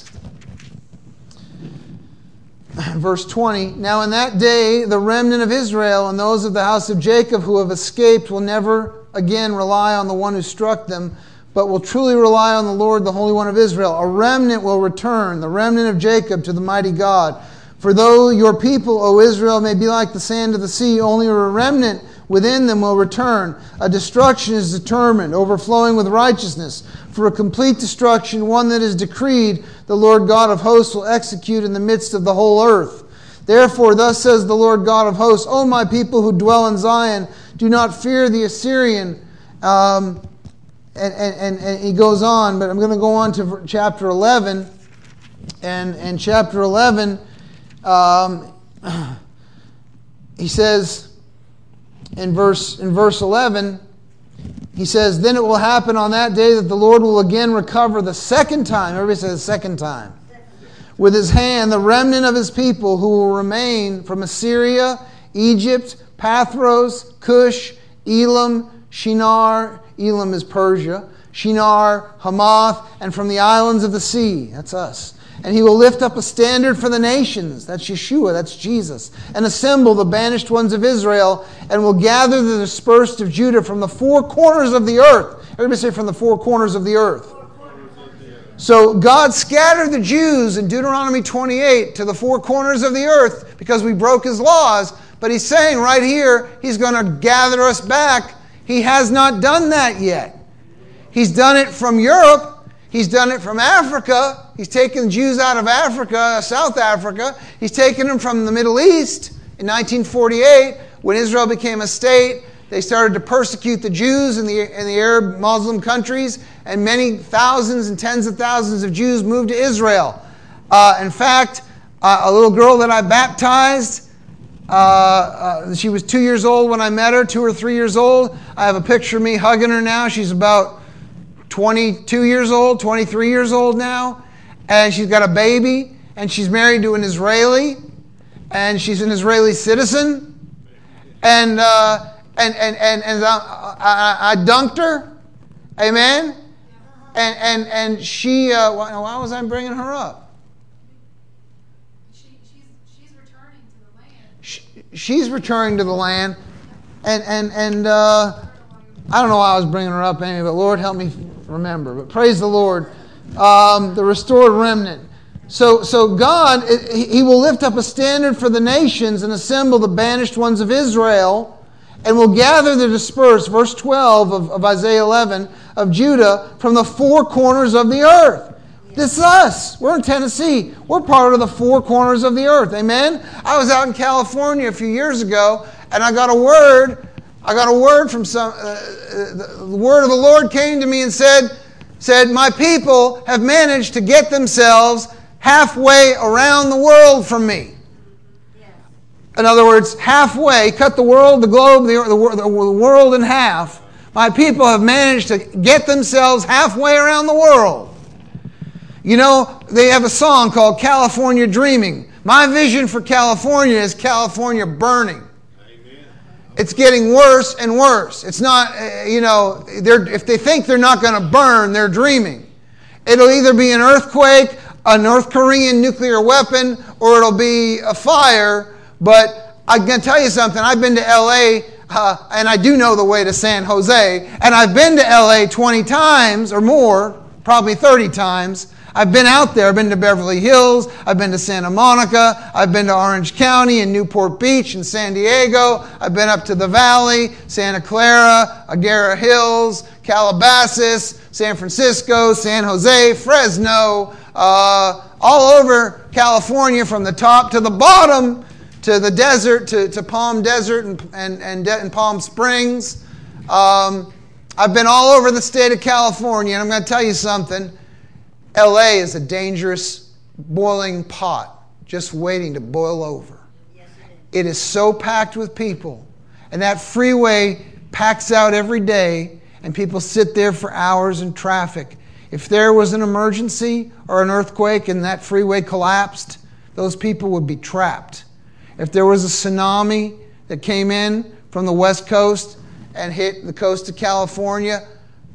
verse twenty, now in that day the remnant of Israel and those of the house of Jacob who have escaped will never again rely on the one who struck them, but will truly rely on the Lord, the Holy One of Israel. A remnant will return, the remnant of Jacob, to the mighty God. For though your people, O Israel, may be like the sand of the sea, only a remnant within them will return. A destruction is determined, overflowing with righteousness. For a complete destruction, one that is decreed, the Lord God of hosts will execute in the midst of the whole earth. Therefore, thus says the Lord God of hosts, O my people who dwell in Zion, do not fear the Assyrian. Um, and, and, and he goes on, but I'm going to go on to chapter eleven. And in chapter eleven, um, he says, in verse, in verse eleven, he says, then it will happen on that day that the Lord will again recover the second time. Everybody says second time. With His hand, the remnant of His people who will remain from Assyria, Egypt, Pathros, Cush, Elam, Shinar. Elam is Persia. Shinar, Hamath, and from the islands of the sea. That's us. And He will lift up a standard for the nations. That's Yeshua. That's Jesus. And assemble the banished ones of Israel, and will gather the dispersed of Judah from the four corners of the earth. Everybody say from the four corners of the earth. So God scattered the Jews in Deuteronomy twenty-eight to the four corners of the earth because we broke His laws. But He's saying right here, He's going to gather us back. He has not done that yet. He's done it from Europe. He's done it from Africa. He's taken Jews out of Africa, South Africa. He's taken them from the Middle East. In nineteen forty-eight, when Israel became a state, they started to persecute the Jews in the, in the Arab Muslim countries, and many thousands and tens of thousands of Jews moved to Israel. Uh, in fact, uh, a little girl that I baptized, uh, uh, she was two years old when I met her, two or three years old. I have a picture of me hugging her now. She's about twenty-two years old, twenty-three years old now, and she's got a baby, and she's married to an Israeli, and she's an Israeli citizen, and uh, and and and, and I, I, I dunked her, amen, and and and she. Uh, why, why was I bringing her up? She, she's she's returning to the land. She, she's returning to the land, and and and. Uh, I don't know why I was bringing her up anyway, but Lord help me remember. But praise the Lord, um, the restored remnant. So, so God, He will lift up a standard for the nations and assemble the banished ones of Israel, and will gather the dispersed, verse twelve of, of Isaiah eleven, of Judah from the four corners of the earth. This is us. We're in Tennessee. We're part of the four corners of the earth. Amen? I was out in California a few years ago, and I got a word I got a word from some, uh, the word of the Lord came to me and said, said, my people have managed to get themselves halfway around the world from me. Yes. In other words, halfway, cut the world, the globe, the, the, the world in half. My people have managed to get themselves halfway around the world. You know, they have a song called California Dreaming. My vision for California is California burning. It's getting worse and worse. It's not, uh, you know, they're, if they think they're not going to burn, they're dreaming. It'll either be an earthquake, a North Korean nuclear weapon, or it'll be a fire. But I'm going to tell you something. I've been to L A, uh, and I do know the way to San Jose. And I've been to L A twenty times or more, probably thirty times. I've been out there. I've been to Beverly Hills. I've been to Santa Monica. I've been to Orange County and Newport Beach and San Diego. I've been up to the Valley, Santa Clara, Aguera Hills, Calabasas, San Francisco, San Jose, Fresno, uh, all over California from the top to the bottom, to the desert, to, to Palm Desert and, and, and, and Palm Springs. Um, I've been all over the state of California, and I'm going to tell you something. L A is a dangerous boiling pot just waiting to boil over. Yes, it is. It is so packed with people. And that freeway packs out every day. and people sit there for hours in traffic. If there was an emergency or an earthquake and that freeway collapsed, those people would be trapped. If there was a tsunami that came in from the West Coast and hit the coast of California,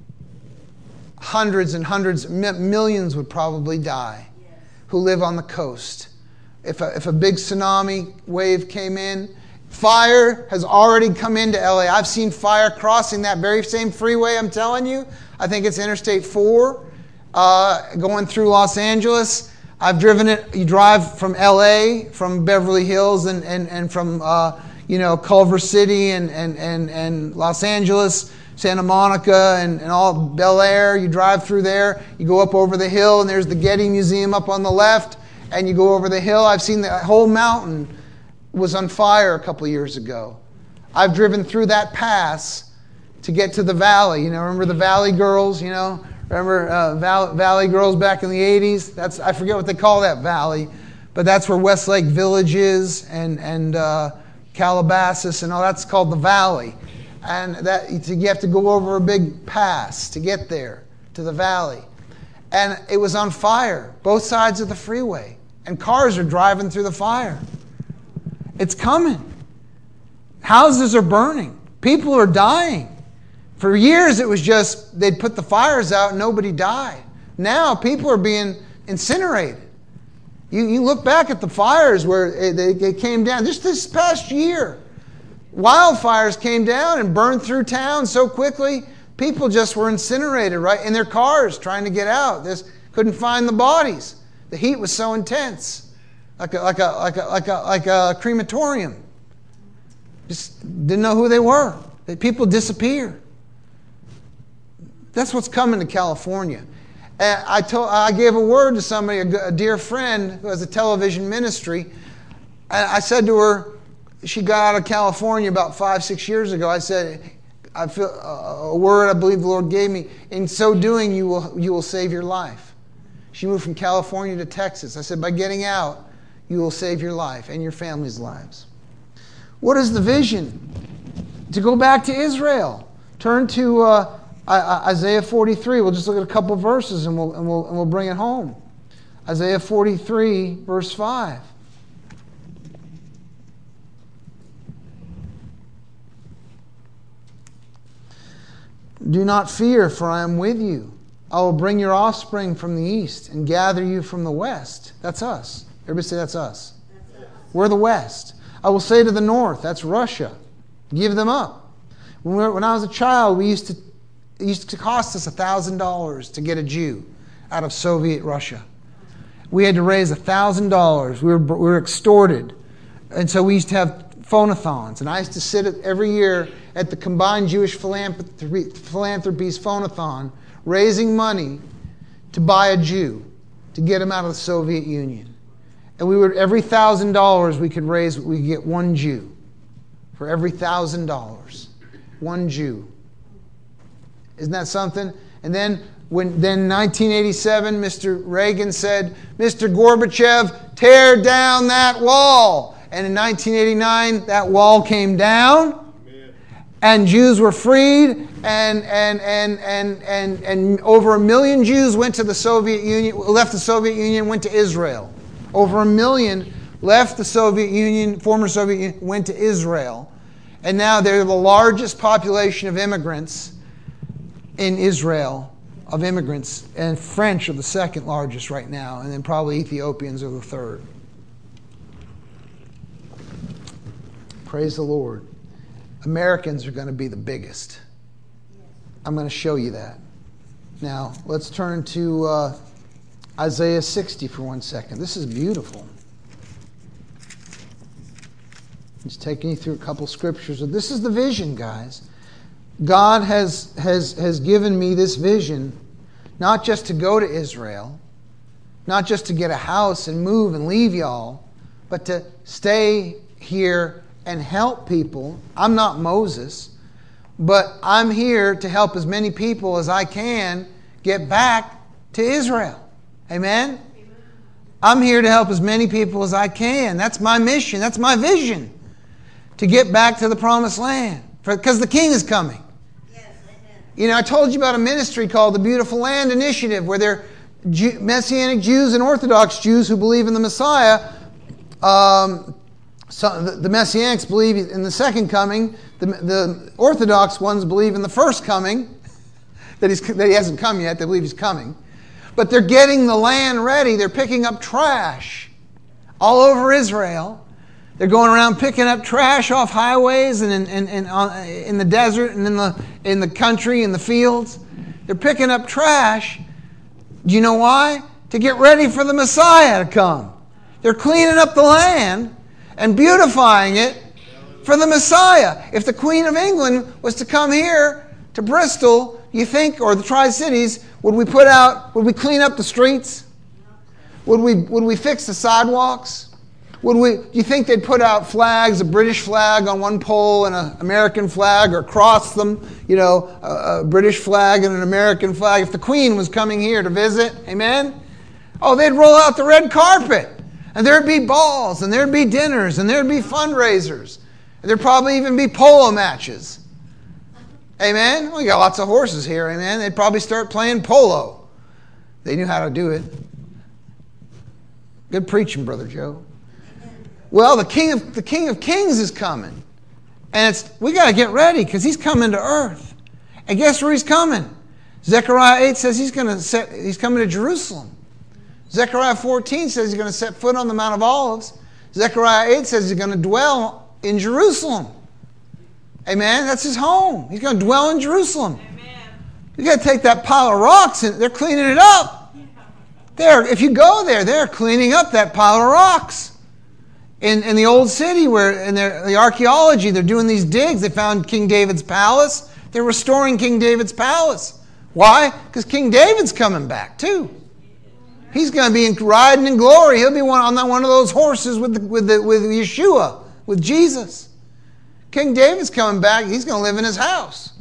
hundreds and hundreds, millions would probably die who live on the coast. If a, if a big tsunami wave came in, fire has already come into L A. I've seen fire crossing that very same freeway, I'm telling you. I think it's Interstate four, uh, going through Los Angeles. I've driven it. You drive from L A, from Beverly Hills, and and and from uh, you know Culver City and and and and Los Angeles, Santa Monica, and and all Bel Air. You drive through there. You go up over the hill, and there's the Getty Museum up on the left. And you go over the hill. I've seen the whole mountain was on fire a couple of years ago. I've driven through that pass to get to the valley. You know, remember the Valley Girls? You know. Remember uh, Val- Valley Girls back in the eighties? That's I forget what they call that valley, but that's where Westlake Village is and and uh, Calabasas and all that's called the valley. And that you have to go over a big pass to get there to the valley. And it was on fire, both sides of the freeway, and cars are driving through the fire. It's coming. Houses are burning. People are dying. For years, it was just they'd put the fires out and nobody died. Now, people are being incinerated. You, you look back at the fires where they, they came down. Just this past year, wildfires came down and burned through town so quickly, people just were incinerated right in their cars trying to get out. They couldn't find the bodies. The heat was so intense, like a, like a, like a, like a, like a crematorium. Just didn't know who they were. People disappeared. That's what's coming to California. And I told, I gave a word to somebody, a, a dear friend who has a television ministry. And I said to her, she got out of California about five, six years ago. I said, I feel uh, a word I believe the Lord gave me. In so doing, you will you will save your life. She moved from California to Texas. I said, by getting out, you will save your life and your family's lives. What is the vision? To go back to Israel. Turn to Uh, Isaiah forty-three. We'll just look at a couple verses and we'll, and we'll and we'll bring it home. Isaiah forty-three, verse five. Do not fear, for I am with you. I will bring your offspring from the east and gather you from the west. That's us. Everybody say that's us. That's us. We're the west. I will say to the north, that's Russia, give them up. When, we were, when I was a child, we used to It used to cost us one thousand dollars to get a Jew out of Soviet Russia. We had to raise one thousand dollars. We were, we were extorted. And so we used to have phonathons. And I used to sit every year at the Combined Jewish Philanthropies Phonathon, raising money to buy a Jew, to get him out of the Soviet Union. And we would, every one thousand dollars we could raise, we could get one Jew. For every one thousand dollars, one Jew. Isn't that something? And then when then in nineteen eighty-seven, Mister Reagan said, Mister Gorbachev, tear down that wall. And in nineteen eighty-nine, that wall came down. Amen. And Jews were freed, and and and and and and over a million Jews went to the Soviet Union, left the Soviet Union, went to Israel. Over a million left the Soviet Union, former Soviet Union, went to Israel. And now they're the largest population of immigrants in Israel, of immigrants, and French are the second largest right now, and then probably Ethiopians are the third. Praise the Lord. Americans are going to be the biggest. I'm going to show you that. Now, let's turn to uh, Isaiah sixty for one second. This is beautiful. Just taking you through a couple scriptures. This is the vision, guys. God has, has, has given me this vision, not just to go to Israel, not just to get a house and move and leave y'all, but to stay here and help people. I'm not Moses, but I'm here to help as many people as I can get back to Israel. Amen? Amen. I'm here to help as many people as I can. That's my mission. That's my vision. To get back to the promised land. Because the King is coming. Yes, amen. You know, I told you about a ministry called the Beautiful Land Initiative, where they're Jew, Messianic Jews and Orthodox Jews who believe in the Messiah. Um, so the, the Messianics believe in the second coming. The, the Orthodox ones believe in the first coming, that, he's, that he hasn't come yet. They believe he's coming. But they're getting the land ready. They're picking up trash all over Israel. They're going around picking up trash off highways and in, in, in, on, in the desert and in the, in the country, in the fields. They're picking up trash. Do you know why? To get ready for the Messiah to come. They're cleaning up the land and beautifying it for the Messiah. If the Queen of England was to come here to Bristol, you think, or the Tri-Cities, would we put out, would we clean up the streets? Would we, would we fix the sidewalks? Would we, do you think they'd put out flags, a British flag on one pole and an American flag, or cross them, you know, a, a British flag and an American flag? If the Queen was coming here to visit, amen? Oh, they'd roll out the red carpet, and there'd be balls, and there'd be dinners, and there'd be fundraisers. And there'd probably even be polo matches. Amen? We got lots of horses here, amen? They'd probably start playing polo. They knew how to do it. Good preaching, Brother Joe. Well, the King of the King of Kings is coming. And it's we got to get ready because he's coming to earth. And guess where he's coming? Zechariah eight says he's going to set he's coming to Jerusalem. Zechariah fourteen says he's going to set foot on the Mount of Olives. Zechariah eight says he's going to dwell in Jerusalem. Amen. That's his home. He's going to dwell in Jerusalem. Amen. You got to take that pile of rocks and they're cleaning it up. There, if you go there, they're cleaning up that pile of rocks. In, in the old city, where in their, the archaeology, they're doing these digs. They found King David's palace. They're restoring King David's palace. Why? Because King David's coming back too. He's going to be in, riding in glory. He'll be one, on one of those horses with the, with the, with Yeshua, with Jesus. King David's coming back. He's going to live in his house.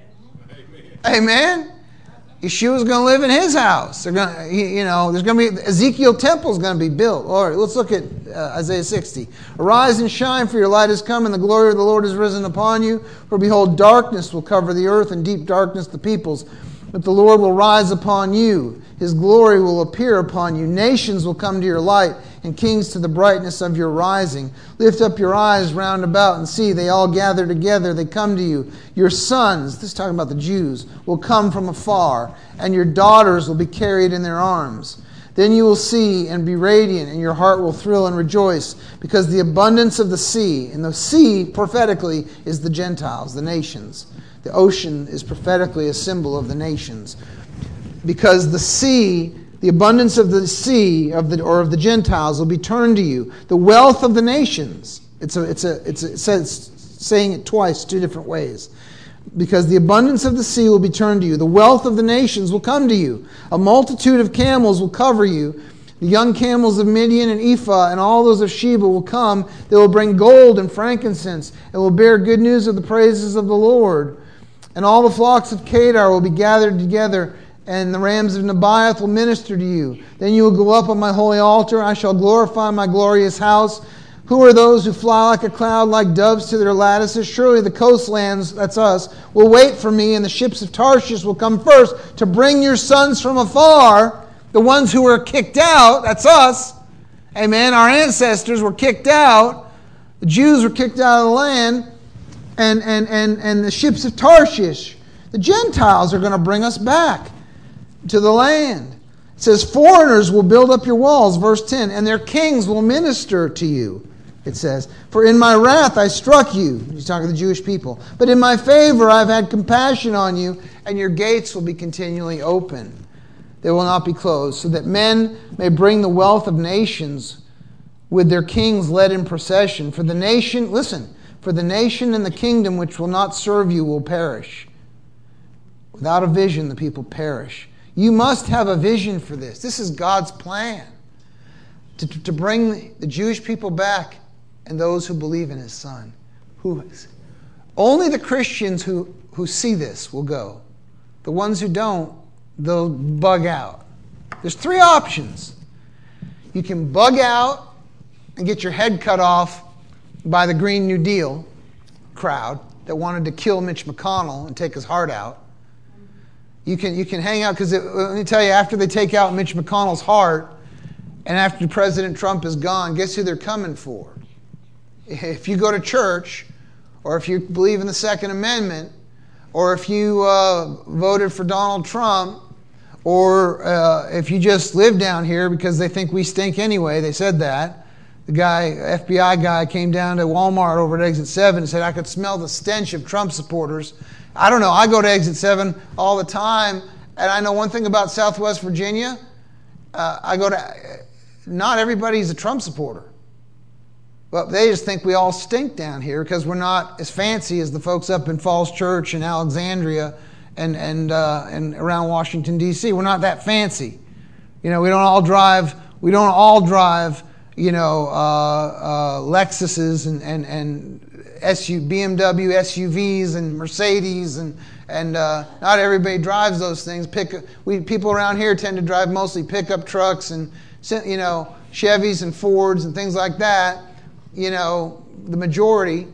Amen. Amen. Yeshua's going to live in his house. They're going to, you know, there's going to be Ezekiel Temple's going to be built. All right, let's look at uh, Isaiah sixty. Arise and shine, for your light has come, and the glory of the Lord has risen upon you. For behold, darkness will cover the earth, and deep darkness the peoples. But the Lord will rise upon you. His glory will appear upon you. Nations will come to your light, and kings to the brightness of your rising. Lift up your eyes round about and see, they all gather together. They come to you. Your sons, this is talking about the Jews, will come from afar, and your daughters will be carried in their arms. Then you will see and be radiant, and your heart will thrill and rejoice, because the abundance of the sea, and the sea prophetically is the Gentiles, the nations. The ocean is prophetically a symbol of the nations. Because the sea, the abundance of the sea of the or of the Gentiles will be turned to you. The wealth of the nations. It's a it's a it's a, it says saying it twice, two different ways. Because the abundance of the sea will be turned to you. The wealth of the nations will come to you. A multitude of camels will cover you. The young camels of Midian and Ephah and all those of Sheba will come. They will bring gold and frankincense and will bear good news of the praises of the Lord. And all the flocks of Kedar will be gathered together, and the rams of Nebaioth will minister to you. Then you will go up on my holy altar. I shall glorify my glorious house. Who are those who fly like a cloud, like doves to their lattices? Surely the coastlands, that's us, will wait for me, and the ships of Tarshish will come first to bring your sons from afar, the ones who were kicked out, that's us. Amen. Our ancestors were kicked out. The Jews were kicked out of the land. And, and, and, and the ships of Tarshish, the Gentiles, are going to bring us back to the land. It says, foreigners will build up your walls, verse ten, and their kings will minister to you. It says, for in my wrath I struck you. He's talking to the Jewish people. But in my favor I've had compassion on you, and your gates will be continually open. They will not be closed, so that men may bring the wealth of nations with their kings led in procession. For the nation, listen, for the nation and the kingdom which will not serve you will perish. Without a vision, the people perish. You must have a vision for this. This is God's plan. To, to, to bring the Jewish people back and those who believe in His Son. Who, only the Christians who, who see this will go. The ones who don't, they'll bug out. There's three options. You can bug out and get your head cut off by the Green New Deal crowd that wanted to kill Mitch McConnell and take his heart out. You can you can hang out, because let me tell you, after they take out Mitch McConnell's heart, and after President Trump is gone, guess who they're coming for? If you go to church, or if you believe in the Second Amendment, or if you uh, voted for Donald Trump, or uh, if you just live down here because they think we stink anyway, they said that. The guy, F B I guy, came down to Walmart over at Exit seven and said, I could smell the stench of Trump supporters. I don't know, I go to Exit seven all the time, and I know one thing about Southwest Virginia. Uh, I go to, not everybody's a Trump supporter. But they just think we all stink down here because we're not as fancy as the folks up in Falls Church and Alexandria and and uh, and around Washington, D C We're not that fancy. You know, we don't all drive. We don't all drive. You know, uh, uh, Lexuses and and and S U, B M W S U Vs and Mercedes and and uh, not everybody drives those things. Pick we people around here tend to drive mostly pickup trucks and you know Chevys and Fords and things like that. You know, the majority,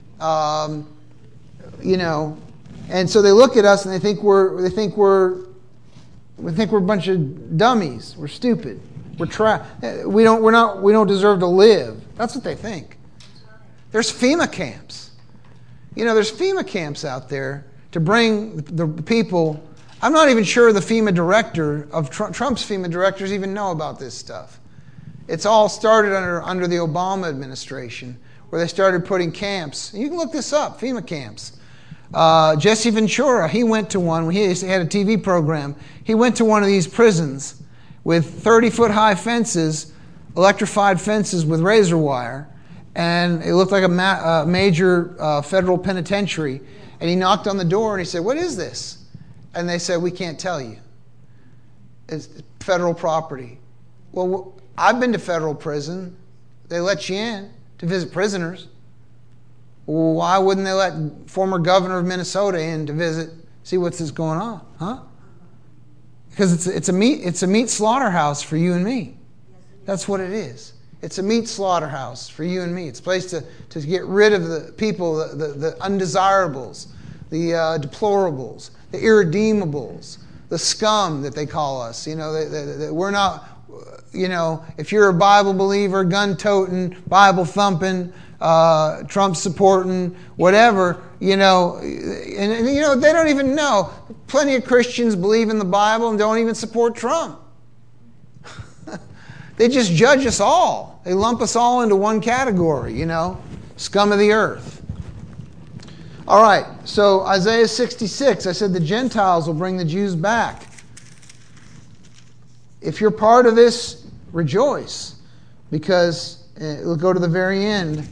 um, you know, and so they look at us and they think we're, they think we're, we think we're a bunch of dummies. We're stupid. We're tra- We don't, we're not, we don't deserve to live. That's what they think. There's FEMA camps. You know, there's FEMA camps out there to bring the people. I'm not even sure the FEMA director of Trump, Trump's FEMA directors even know about this stuff. It's all started under under the Obama administration, where they started putting camps. You can look this up, FEMA camps. Uh, Jesse Ventura, he went to one. He had a T V program. He went to one of these prisons with thirty-foot high fences, electrified fences with razor wire, and it looked like a ma- uh, major uh, federal penitentiary. And he knocked on the door and he said, "What is this?" And they said, "We can't tell you. It's federal property." Well, I've been to federal prison. They let you in to visit prisoners. Well, why wouldn't they let former governor of Minnesota in to visit, see what's going on, huh? Because it's it's a meat it's a meat slaughterhouse for you and me. That's what it is. It's a meat slaughterhouse for you and me. It's a place to, to get rid of the people, the, the, the undesirables, the uh, deplorables, the irredeemables, the scum that they call us. You know, they, they, they, we're not. You know, if you're a Bible believer, gun-toting, Bible-thumping, uh, Trump-supporting, whatever, you know, and, and, you know, they don't even know. Plenty of Christians believe in the Bible and don't even support Trump. They just judge us all. They lump us all into one category, you know, scum of the earth. All right, so Isaiah sixty-six, I said the Gentiles will bring the Jews back. If you're part of this, rejoice, because uh, we'll go to the very end.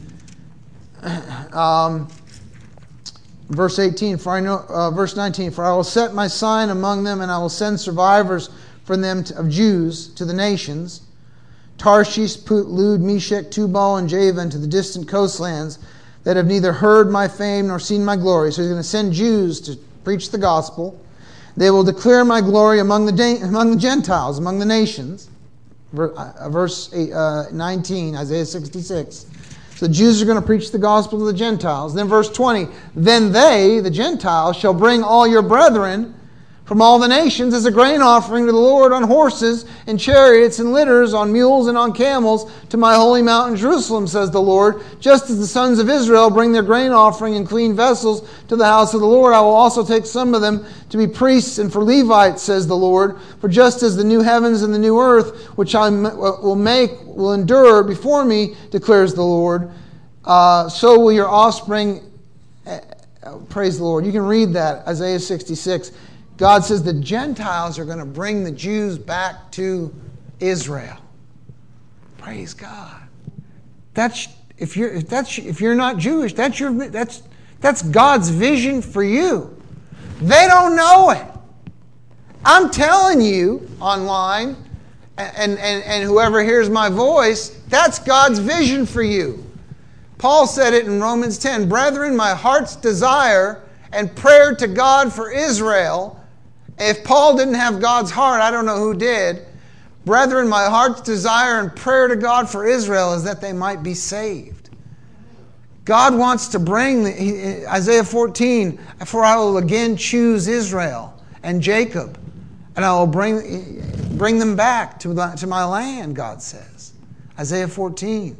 Um, verse eighteen, for I know, uh, verse nineteen, for I will set my sign among them, and I will send survivors from them to, of Jews to the nations, Tarshish, Put, Lud, Meshech, Tubal, and Javan, to the distant coastlands that have neither heard my fame nor seen my glory. So he's going to send Jews to preach the gospel. They will declare my glory among the among the Gentiles, among the nations. Verse nineteen, Isaiah sixty-six. So the Jews are going to preach the gospel to the Gentiles. Then verse twenty, then they, the Gentiles, shall bring all your brethren from all the nations as a grain offering to the Lord on horses and chariots and litters, on mules and on camels, to my holy mountain Jerusalem, says the Lord. Just as the sons of Israel bring their grain offering in clean vessels to the house of the Lord, I will also take some of them to be priests and for Levites, says the Lord. For just as the new heavens and the new earth, which I will make, will endure before me, declares the Lord, uh, so will your offspring. Uh, praise the Lord. You can read that, Isaiah sixty-six. God says the Gentiles are going to bring the Jews back to Israel. Praise God. That's if you're if that's if you're not Jewish, that's your that's that's God's vision for you. They don't know it. I'm telling you online, and, and, and whoever hears my voice, that's God's vision for you. Paul said it in Romans ten, brethren, my heart's desire and prayer to God for Israel. If Paul didn't have God's heart, I don't know who did. Brethren, my heart's desire and prayer to God for Israel is that they might be saved. God wants to bring, the, Isaiah fourteen, for I will again choose Israel and Jacob, and I will bring, bring them back to, the, to my land, God says. Isaiah fourteen.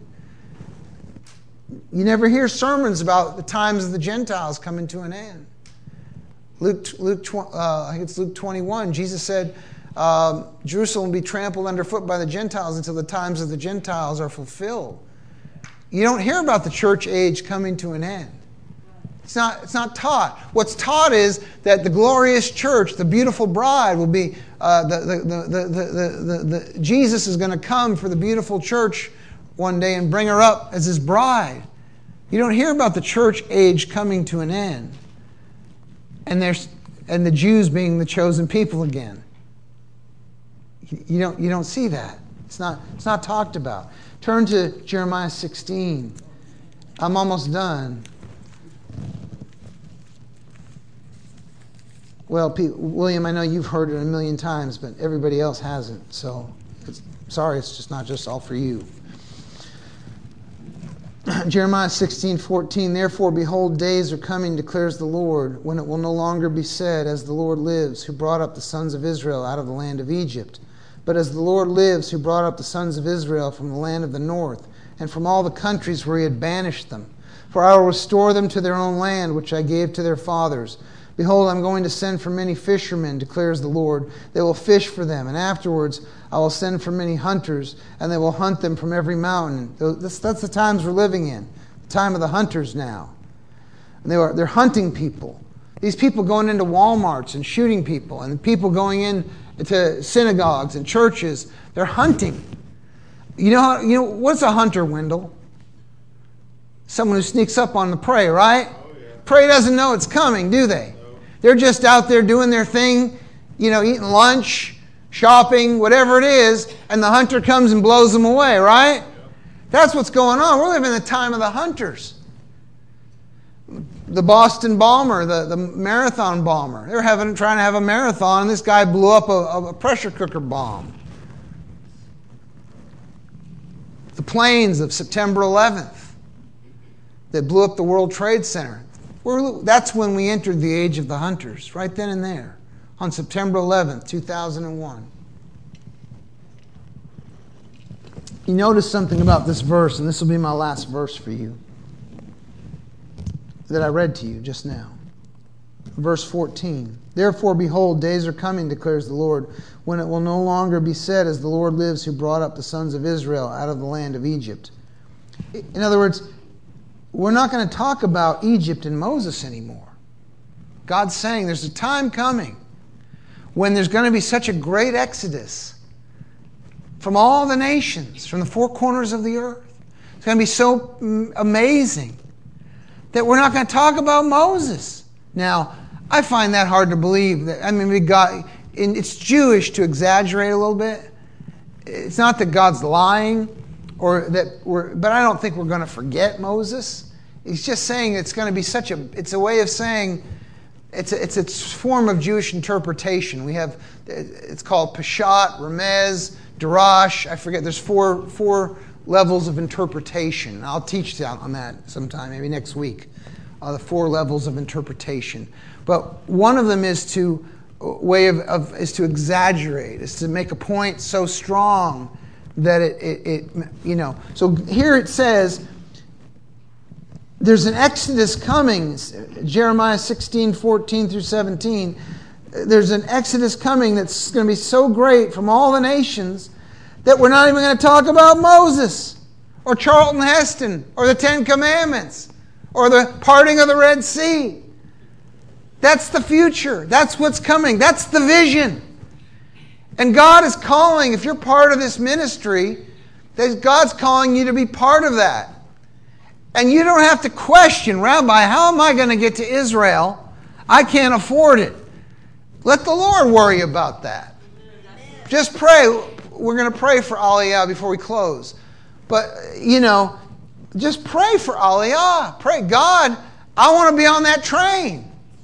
You never hear sermons about the times of the Gentiles coming to an end. Luke, Luke, uh, I think it's Luke twenty-one. Jesus said, um, Jerusalem will be trampled underfoot by the Gentiles until the times of the Gentiles are fulfilled. You don't hear about the church age coming to an end. It's not, it's not taught. What's taught is that the glorious church, the beautiful bride, will be, uh, the, the, the, the, the, the, the, Jesus is going to come for the beautiful church one day and bring her up as his bride. You don't hear about the church age coming to an end. And there's and the Jews being the chosen people again. You don't you don't see that. It's not it's not talked about. Turn to Jeremiah sixteen. I'm almost done. Well, Pete, William, I know you've heard it a million times, but everybody else hasn't. So, it's, sorry, it's just not just all for you. Jeremiah sixteen fourteen. Therefore, behold, days are coming, declares the Lord, when it will no longer be said, as the Lord lives, who brought up the sons of Israel out of the land of Egypt, but as the Lord lives, who brought up the sons of Israel from the land of the north, and from all the countries where he had banished them. For I will restore them to their own land, which I gave to their fathers. Behold, I'm going to send for many fishermen, declares the Lord. They will fish for them, and afterwards I will send for many hunters, and they will hunt them from every mountain. That's, that's the times we're living in, the time of the hunters now. And they are, they're hunting people. These people going into Walmarts and shooting people, and people going into synagogues and churches, they're hunting. You know, how, you know what's a hunter, Wendell? Someone who sneaks up on the prey, right? Oh, yeah. Prey doesn't know it's coming, do they? No. They're just out there doing their thing, you know, eating lunch, shopping, whatever it is, and the hunter comes and blows them away, right? Yeah. That's what's going on. We're living in the time of the hunters. The Boston bomber, the, the marathon bomber, they're having, trying to have a marathon, and this guy blew up a, a pressure cooker bomb. The planes of September eleventh that blew up the World Trade Center. We're, that's when we entered the age of the hunters, right then and there, on September eleventh, two thousand one. You notice something about this verse, and this will be my last verse for you, that I read to you just now. Verse fourteen. Therefore, behold, days are coming, declares the Lord, when it will no longer be said, as the Lord lives, who brought up the sons of Israel out of the land of Egypt. In other words, we're not going to talk about Egypt and Moses anymore. God's saying there's a time coming when there's going to be such a great exodus from all the nations, from the four corners of the earth. It's going to be so amazing that we're not going to talk about Moses. Now, I find that hard to believe. That, I mean, we got, it's Jewish to exaggerate a little bit. It's not that God's lying, or that we're, but I don't think we're going to forget Moses. He's just saying it's going to be such a, it's a way of saying, it's a, it's a form of Jewish interpretation. We have, it's called Peshat, Remez, Darash. I forget, there's four, four levels of interpretation. I'll teach on that sometime, maybe next week. Uh, the four levels of interpretation. But one of them is to way of, of is to exaggerate, is to make a point so strong that it, it, it you know. So here it says there's an exodus coming. Jeremiah sixteen, fourteen through seventeen. There's an exodus coming that's going to be so great from all the nations that we're not even going to talk about Moses or Charlton Heston or the Ten Commandments or the parting of the Red Sea. That's the future. That's what's coming. That's the vision. And God is calling, if you're part of this ministry, that God's calling you to be part of that. And you don't have to question, Rabbi, how am I going to get to Israel? I can't afford it. Let the Lord worry about that. Just pray. We're going to pray for Aliyah before we close. But, you know, just pray for Aliyah. Pray, God, I want to be on that train.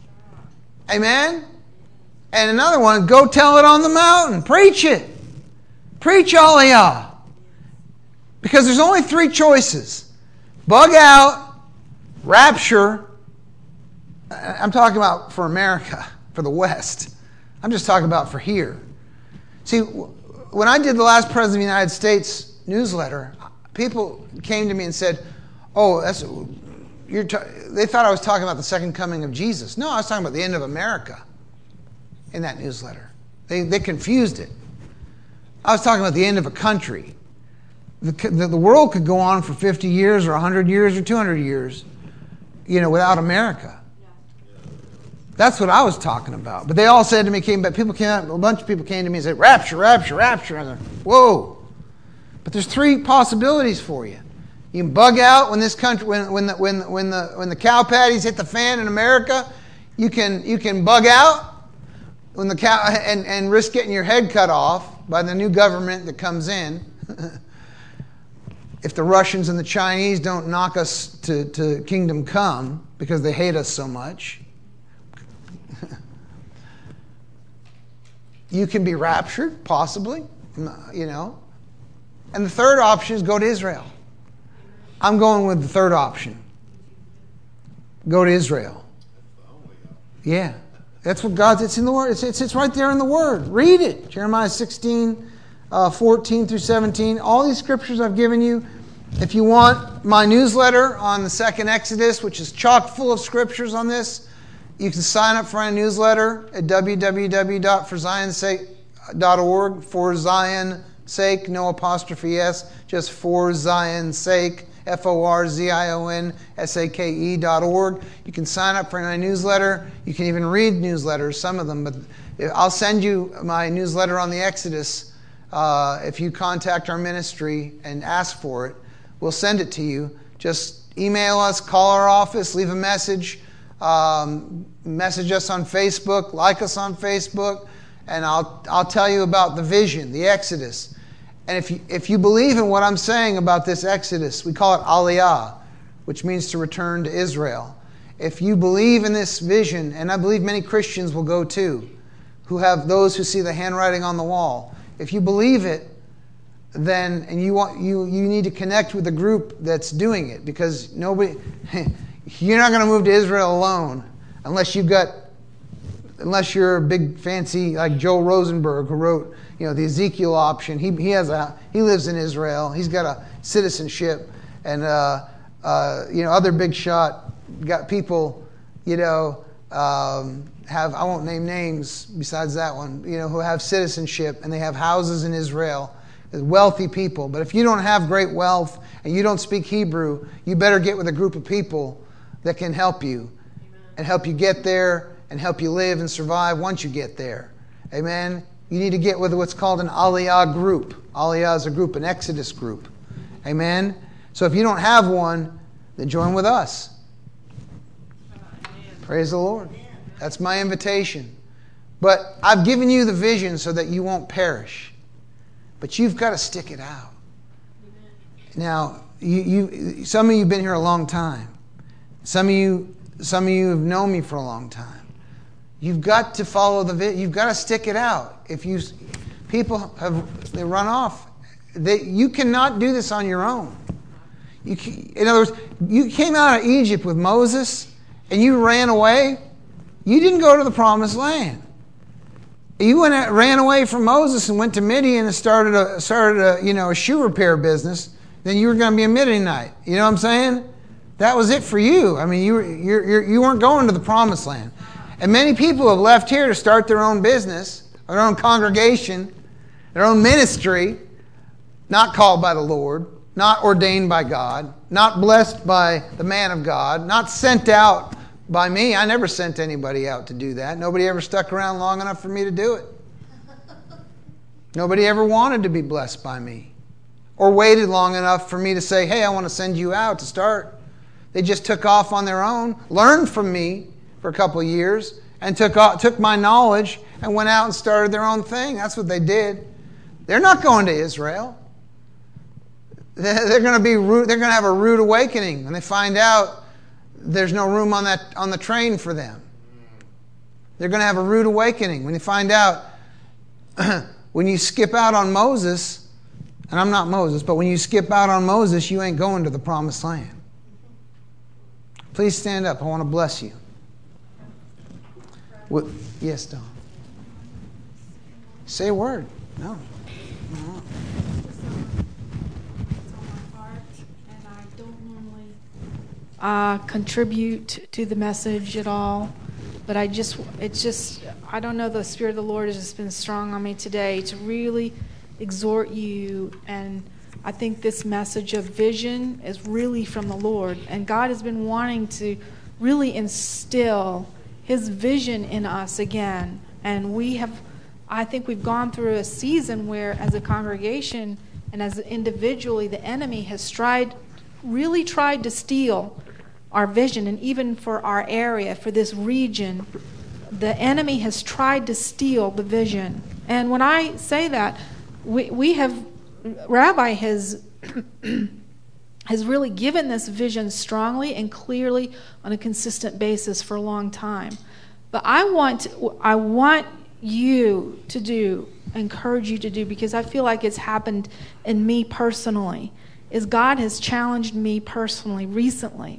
Amen? And another one, go tell it on the mountain. Preach it. Preach Aliyah. Because there's only three choices. Bug out, rapture. I'm talking about for America, for the West. I'm just talking about for here. See, when I did the last President of the United States newsletter, people came to me and said, oh, that's you're ta-. They thought I was talking about the second coming of Jesus. No, I was talking about the end of America in that newsletter. They, they confused it. I was talking about the end of a country. The, the, the world could go on for fifty years or one hundred years or two hundred years, you know, without America. That's what I was talking about. But they all said to me, came back, people came out, a bunch of people came to me and said, rapture, rapture, rapture. And I said, whoa. But there's three possibilities for you. You can bug out when this country, when when the when when the when the cow patties hit the fan in America. You can you can bug out when the cow and, and risk getting your head cut off by the new government that comes in. If the Russians and the Chinese don't knock us to, to kingdom come because they hate us so much. You can be raptured, possibly, you know. And the third option is go to Israel. I'm going with the third option. Go to Israel. Yeah. That's what God's, it's in the Word. It's, it's, it's right there in the Word. Read it. Jeremiah sixteen, uh, fourteen through seventeen. All these scriptures I've given you. If you want my newsletter on the second Exodus, which is chock full of scriptures on this, you can sign up for my newsletter at w w w dot for zion sake dot org. For Zion sake, no apostrophe s, just for Zion sake, F O R Z I O N S A K E dot org. You can sign up for my newsletter. You can even read newsletters, some of them. But I'll send you my newsletter on the Exodus uh, if you contact our ministry and ask for it. We'll send it to you. Just email us, call our office, leave a message. Um, message us on Facebook, like us on Facebook, and I'll I'll tell you about the vision, the Exodus. And if you, if you believe in what I'm saying about this Exodus, we call it Aliyah, which means to return to Israel. If you believe in this vision, and I believe many Christians will go too, who have those who see the handwriting on the wall. If you believe it, then and you want you you need to connect with a group that's doing it, because nobody. You're not going to move to Israel alone unless you've got, unless you're a big fancy like Joel Rosenberg, who wrote, you know, the Ezekiel option. He he has a he lives in Israel. He's got a citizenship, and uh, uh, you know, other big shot got people, you know, um, have I won't name names besides that one, you know, who have citizenship and they have houses in Israel. Wealthy people. But if you don't have great wealth and you don't speak Hebrew, you better get with a group of people that can help you. Amen. And help you get there and help you live and survive once you get there. Amen. You need to get with what's called an Aliyah group. Aliyah is a group, an Exodus group. Amen. So if you don't have one, then join with us. Amen. Praise the Lord. That's my invitation. But I've given you the vision so that you won't perish. But you've got to stick it out. Now, you, you, some of you have been here a long time. Some of you, some of you have known me for a long time. You've got to follow the vision. You've got to stick it out. If you, people have they run off. They, you cannot do this on your own. You, in other words, you came out of Egypt with Moses, and you ran away. You didn't go to the Promised Land. You went ran away from Moses and went to Midian and started a started a you know a shoe repair business. Then you were going to be a Midianite. You know what I'm saying? That was it for you. I mean, you were you're, you're, you weren't going to the Promised Land. And many people have left here to start their own business, their own congregation, their own ministry, not called by the Lord, not ordained by God, not blessed by the man of God, not sent out by me. I never sent anybody out to do that. Nobody ever stuck around long enough for me to do it. Nobody ever wanted to be blessed by me or waited long enough for me to say, hey, I want to send you out to start. They just took off on their own, learned from me for a couple of years, and took off, took my knowledge and went out and started their own thing. That's what they did. They're not going to Israel. They're going to be they're going to have a rude awakening when they find out there's no room on that on the train for them. They're going to have a rude awakening when you find out when you skip out on Moses, and I'm not Moses, but when you skip out on Moses, you ain't going to the Promised Land. Please stand up. I want to bless you. What, yes, Don. Say a word. No. no. Uh, contribute to the message at all, but I just, it's just, I don't know, the Spirit of the Lord has just been strong on me today to really exhort you, and I think this message of vision is really from the Lord, and God has been wanting to really instill His vision in us again, and we have, I think we've gone through a season where as a congregation and as individually the enemy has tried, really tried to steal our vision, and even for our area, for this region, the enemy has tried to steal the vision. And when I say that, we, we have, Rabbi has has really given this vision strongly and clearly on a consistent basis for a long time. But I want I want you to do, encourage you to do, because I feel like it's happened in me personally, is God has challenged me personally recently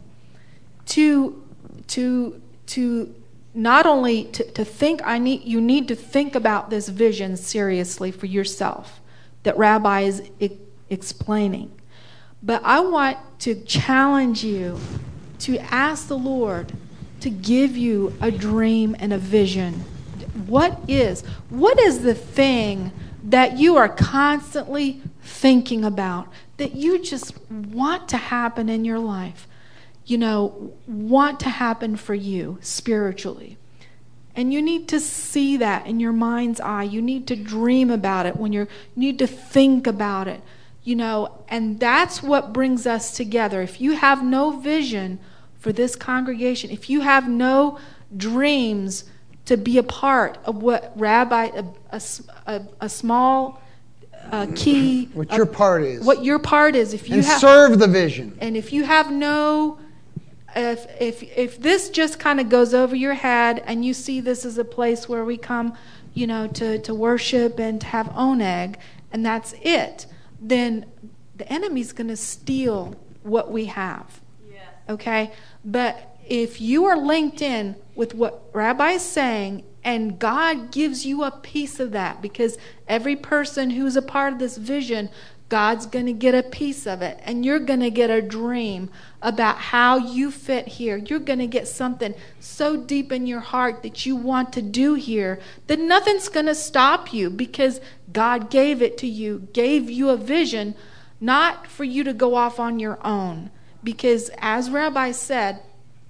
to to to not only to, to think I need you need to think about this vision seriously for yourself that Rabbi is e- explaining, but I want to challenge you to ask the Lord to give you a dream and a vision. What is what is the thing that you are constantly thinking about, that you just want to happen in your life, you know, want to happen for you spiritually? And you need to see that in your mind's eye. You need to dream about it when you're, you need to think about it, you know, and that's what brings us together. If you have no vision for this congregation, if you have no dreams to be a part of what Rabbi, a, a, a, a small uh, key. What your part is. What your part is. If you and have, serve the vision. And if you have no, if if if this just kind of goes over your head and you see this as a place where we come, you know, to, to worship and to have oneg, and that's it, then the enemy's going to steal what we have. Yes. Okay? But if you are linked in with what Rabbi is saying, and God gives you a piece of that, because every person who's a part of this vision, God's going to get a piece of it, and you're going to get a dream about how you fit here. You're going to get something so deep in your heart that you want to do here that nothing's going to stop you, because God gave it to you, gave you a vision, not for you to go off on your own. Because as Rabbi said,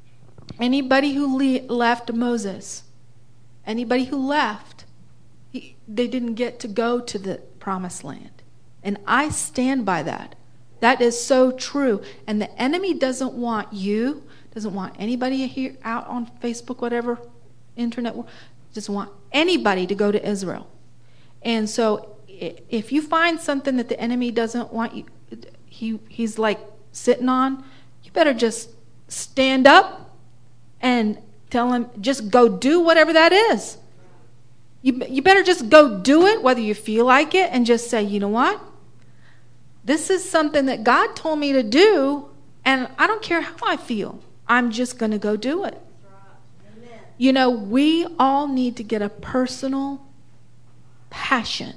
anybody who le- left Moses, anybody who left, he, they didn't get to go to the promised land. And I stand by that. That is so true. And the enemy doesn't want you, doesn't want anybody here out on Facebook, whatever, internet, doesn't want anybody to go to Israel. And so if you find something that the enemy doesn't want you, he he's like sitting on, you better just stand up and tell him, just go do whatever that is. You, you better just go do it, whether you feel like it, and just say, you know what? This is something that God told me to do, and I don't care how I feel. I'm just going to go do it. Amen. You know, we all need to get a personal passion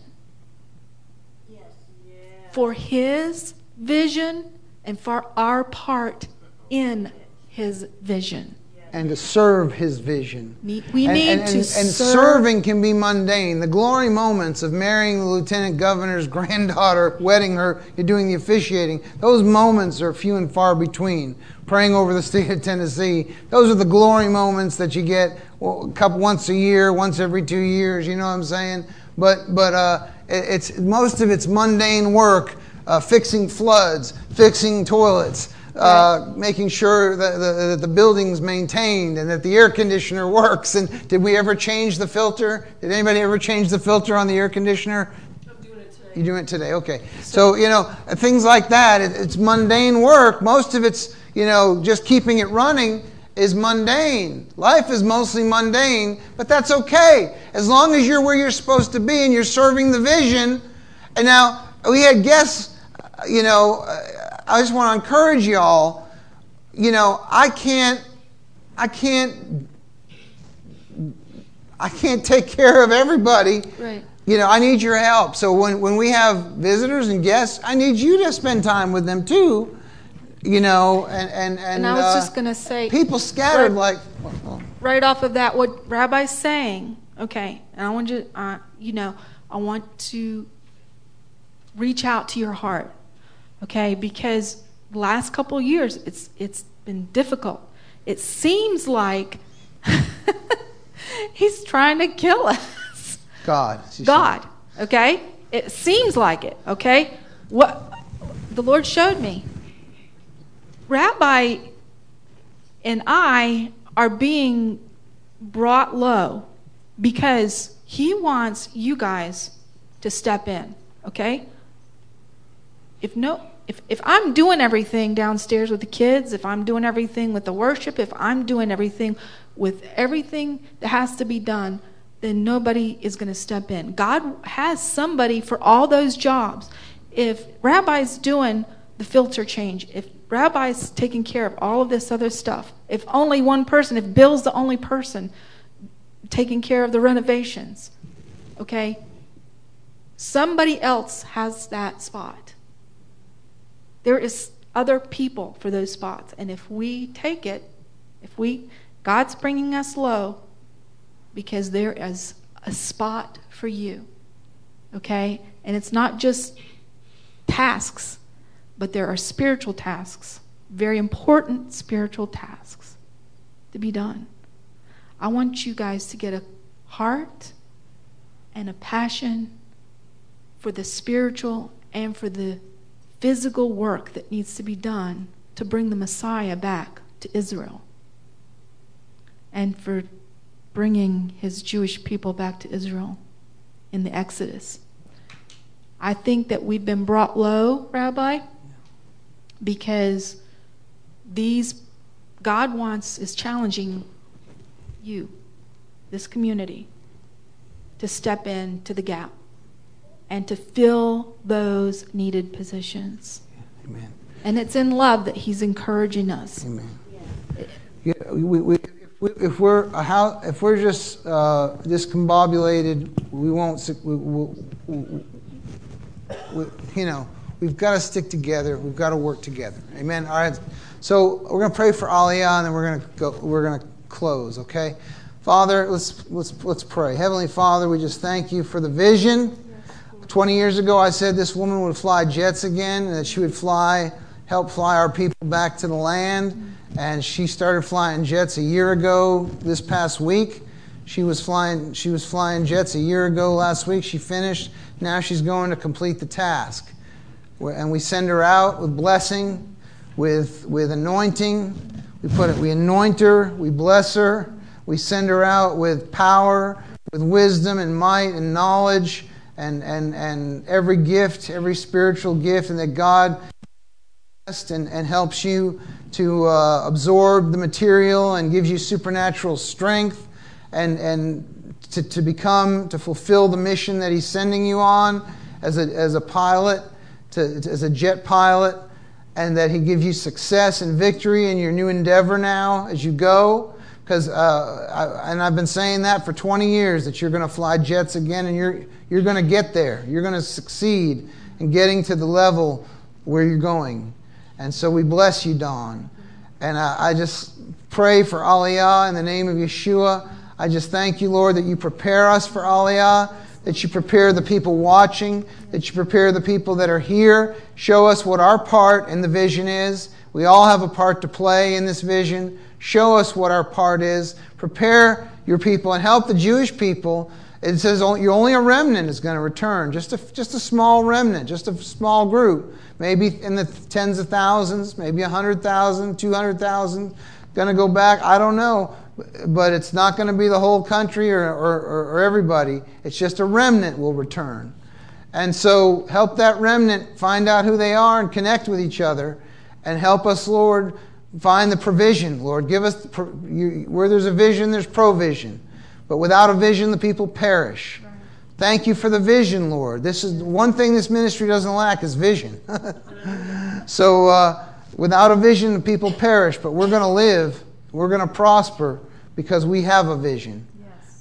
yes. Yeah. for His vision and for our part in His vision. And to serve His vision. We and, need and, and, to and serve. serving can be mundane. The glory moments of marrying the lieutenant governor's granddaughter, wedding her, you're doing the officiating, those moments are few and far between. Praying over the state of Tennessee, those are the glory moments that you get well, a couple once a year, once every two years. You know what I'm saying? But but uh, it's most of it's mundane work, uh, fixing floods, fixing toilets. Uh, right. Making sure that the, that the building's maintained and that the air conditioner works. And did we ever change the filter? Did anybody ever change the filter on the air conditioner? I'm doing it today. You're doing it today, okay. So, you know, things like that, it, it's mundane work. Most of it's, you know, just keeping it running is mundane. Life is mostly mundane, but that's okay. As long as you're where you're supposed to be and you're serving the vision. And now, we had guests, you know, I just want to encourage y'all, you know, I can't, I can't, I can't take care of everybody. Right. You know, I need your help. So when, when we have visitors and guests, I need you to spend time with them too. You know, and and and, and I was uh, just going to say, people scattered right, like well, right off of that, what Rabbi's saying. Okay, and I want you, uh, you know, I want to reach out to your heart. Okay, because the last couple of years, it's it's been difficult. It seems like he's trying to kill us. God. God. Okay? It seems like it. Okay? What the Lord showed me. Rabbi and I are being brought low because he wants you guys to step in. Okay? If no If, if I'm doing everything downstairs with the kids, if I'm doing everything with the worship, if I'm doing everything with everything that has to be done, then nobody is going to step in. God has somebody for all those jobs. If Rabbi's doing the filter change, if Rabbi's taking care of all of this other stuff, if only one person, if Bill's the only person taking care of the renovations, okay, somebody else has that spot. There is other people for those spots. And if we take it, if we, God's bringing us low because there is a spot for you. Okay? And it's not just tasks, but there are spiritual tasks, very important spiritual tasks to be done. I want you guys to get a heart and a passion for the spiritual and for the physical work that needs to be done to bring the Messiah back to Israel and for bringing his Jewish people back to Israel in the Exodus. I think that we've been brought low, Rabbi, because these God wants is challenging you, this community, to step into the gap and to fill those needed positions. Amen. And it's in love that he's encouraging us. Amen. Yeah, we, we, if, we, if we're a how, if we're just uh, discombobulated, we won't. We, we, we, we, you know, we've got to stick together. We've got to work together. Amen. All right. So we're going to pray for Aliyah, and then we're going to go. We're going to close. Okay. Father, let's let's let's pray. Heavenly Father, we just thank you for the vision. Twenty years ago, I said this woman would fly jets again, and that she would fly, help fly our people back to the land. And she started flying jets a year ago. This past week, she was flying. She was flying jets a year ago. Last week, she finished. Now she's going to complete the task, and we send her out with blessing, with with anointing. We put it. We anoint her. We bless her. We send her out with power, with wisdom and might and knowledge. And, and, and every gift, every spiritual gift, and that God and, and helps you to uh, absorb the material and gives you supernatural strength and, and to, to become, to fulfill the mission that He's sending you on as a, as a pilot, to, as a jet pilot, and that He gives you success and victory in your new endeavor now as you go. Because uh, I, and I've been saying that for twenty years, that you're going to fly jets again, and you're you're going to get there. You're going to succeed in getting to the level where you're going. And so we bless you, Dawn. And I, I just pray for Aliyah in the name of Yeshua. I just thank you, Lord, that you prepare us for Aliyah, that you prepare the people watching, that you prepare the people that are here. Show us what our part in the vision is. We all have a part to play in this vision. Show us what our part is. Prepare your people and help the Jewish people. It says you're only a remnant is going to return. Just a, just a small remnant, just a small group. Maybe in the tens of thousands, maybe one hundred thousand, two hundred thousand. Going to go back, I don't know. But it's not going to be the whole country or, or, or everybody. It's just a remnant will return. And so help that remnant find out who they are and connect with each other. And help us, Lord, find the provision, Lord. Give us, the, you, where there's a vision, there's provision. But without a vision, the people perish. Right. Thank you for the vision, Lord. This is one thing this ministry doesn't lack is vision. so uh, without a vision, the people perish. But we're going to live. We're going to prosper because we have a vision. Yes.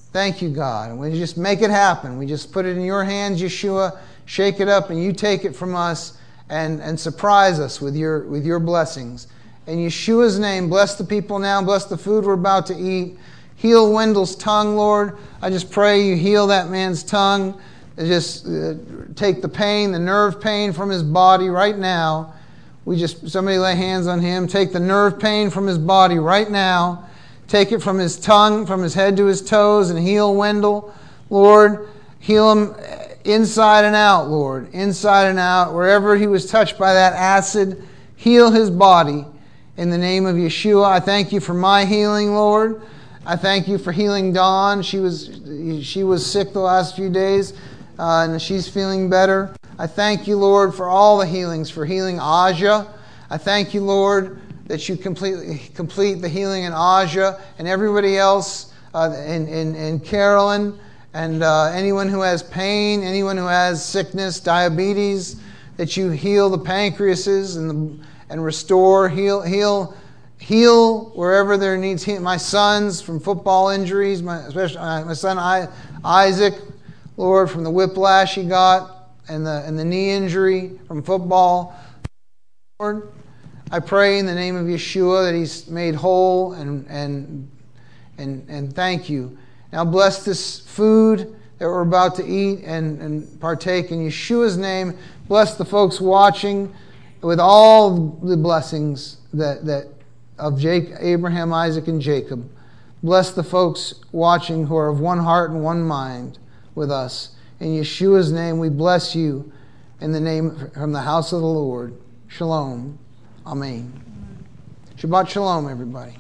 Thank you, God. And we just make it happen. We just put it in your hands, Yeshua. Shake it up, and you take it from us and, and surprise us with your, with your blessings. In Yeshua's name, bless the people now. Bless the food we're about to eat. Heal Wendell's tongue, Lord. I just pray you heal that man's tongue. Just uh, take the pain, the nerve pain from his body right now. We just, somebody lay hands on him. Take the nerve pain from his body right now. Take it from his tongue, from his head to his toes, and heal Wendell. Lord, heal him inside and out, Lord. Inside and out. Wherever he was touched by that acid, heal his body. In the name of Yeshua, I thank you for my healing, Lord. I thank you for healing Dawn. She was, she was sick the last few days, uh, and she's feeling better. I thank you, Lord, for all the healings, for healing Aja. I thank you, Lord, that you completely complete the healing in Aja and everybody else, uh, in, in, in Carolyn, and uh, anyone who has pain, anyone who has sickness, diabetes, that you heal the pancreases and the, and restore, heal, heal, heal wherever there needs healing. My sons from football injuries, my especially uh, my son I, Isaac, Lord, from the whiplash he got and the and the knee injury from football, Lord. I pray in the name of Yeshua that he's made whole, and and and and thank you. Now bless this food that we're about to eat and, and partake in Yeshua's name. Bless the folks watching with all the blessings that that of Jake, Abraham, Isaac, and Jacob. Bless the folks watching who are of one heart and one mind with us. In Yeshua's name we bless you in the name from the house of the Lord. Shalom. Amen. Shabbat shalom, everybody.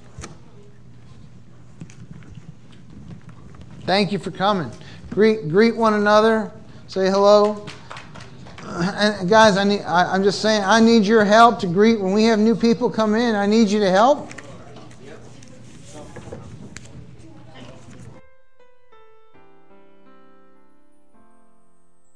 Thank you for coming. Greet greet one another. Say hello. And guys, I need, I, I'm just saying, I need your help to greet. When we have new people come in, I need you to help.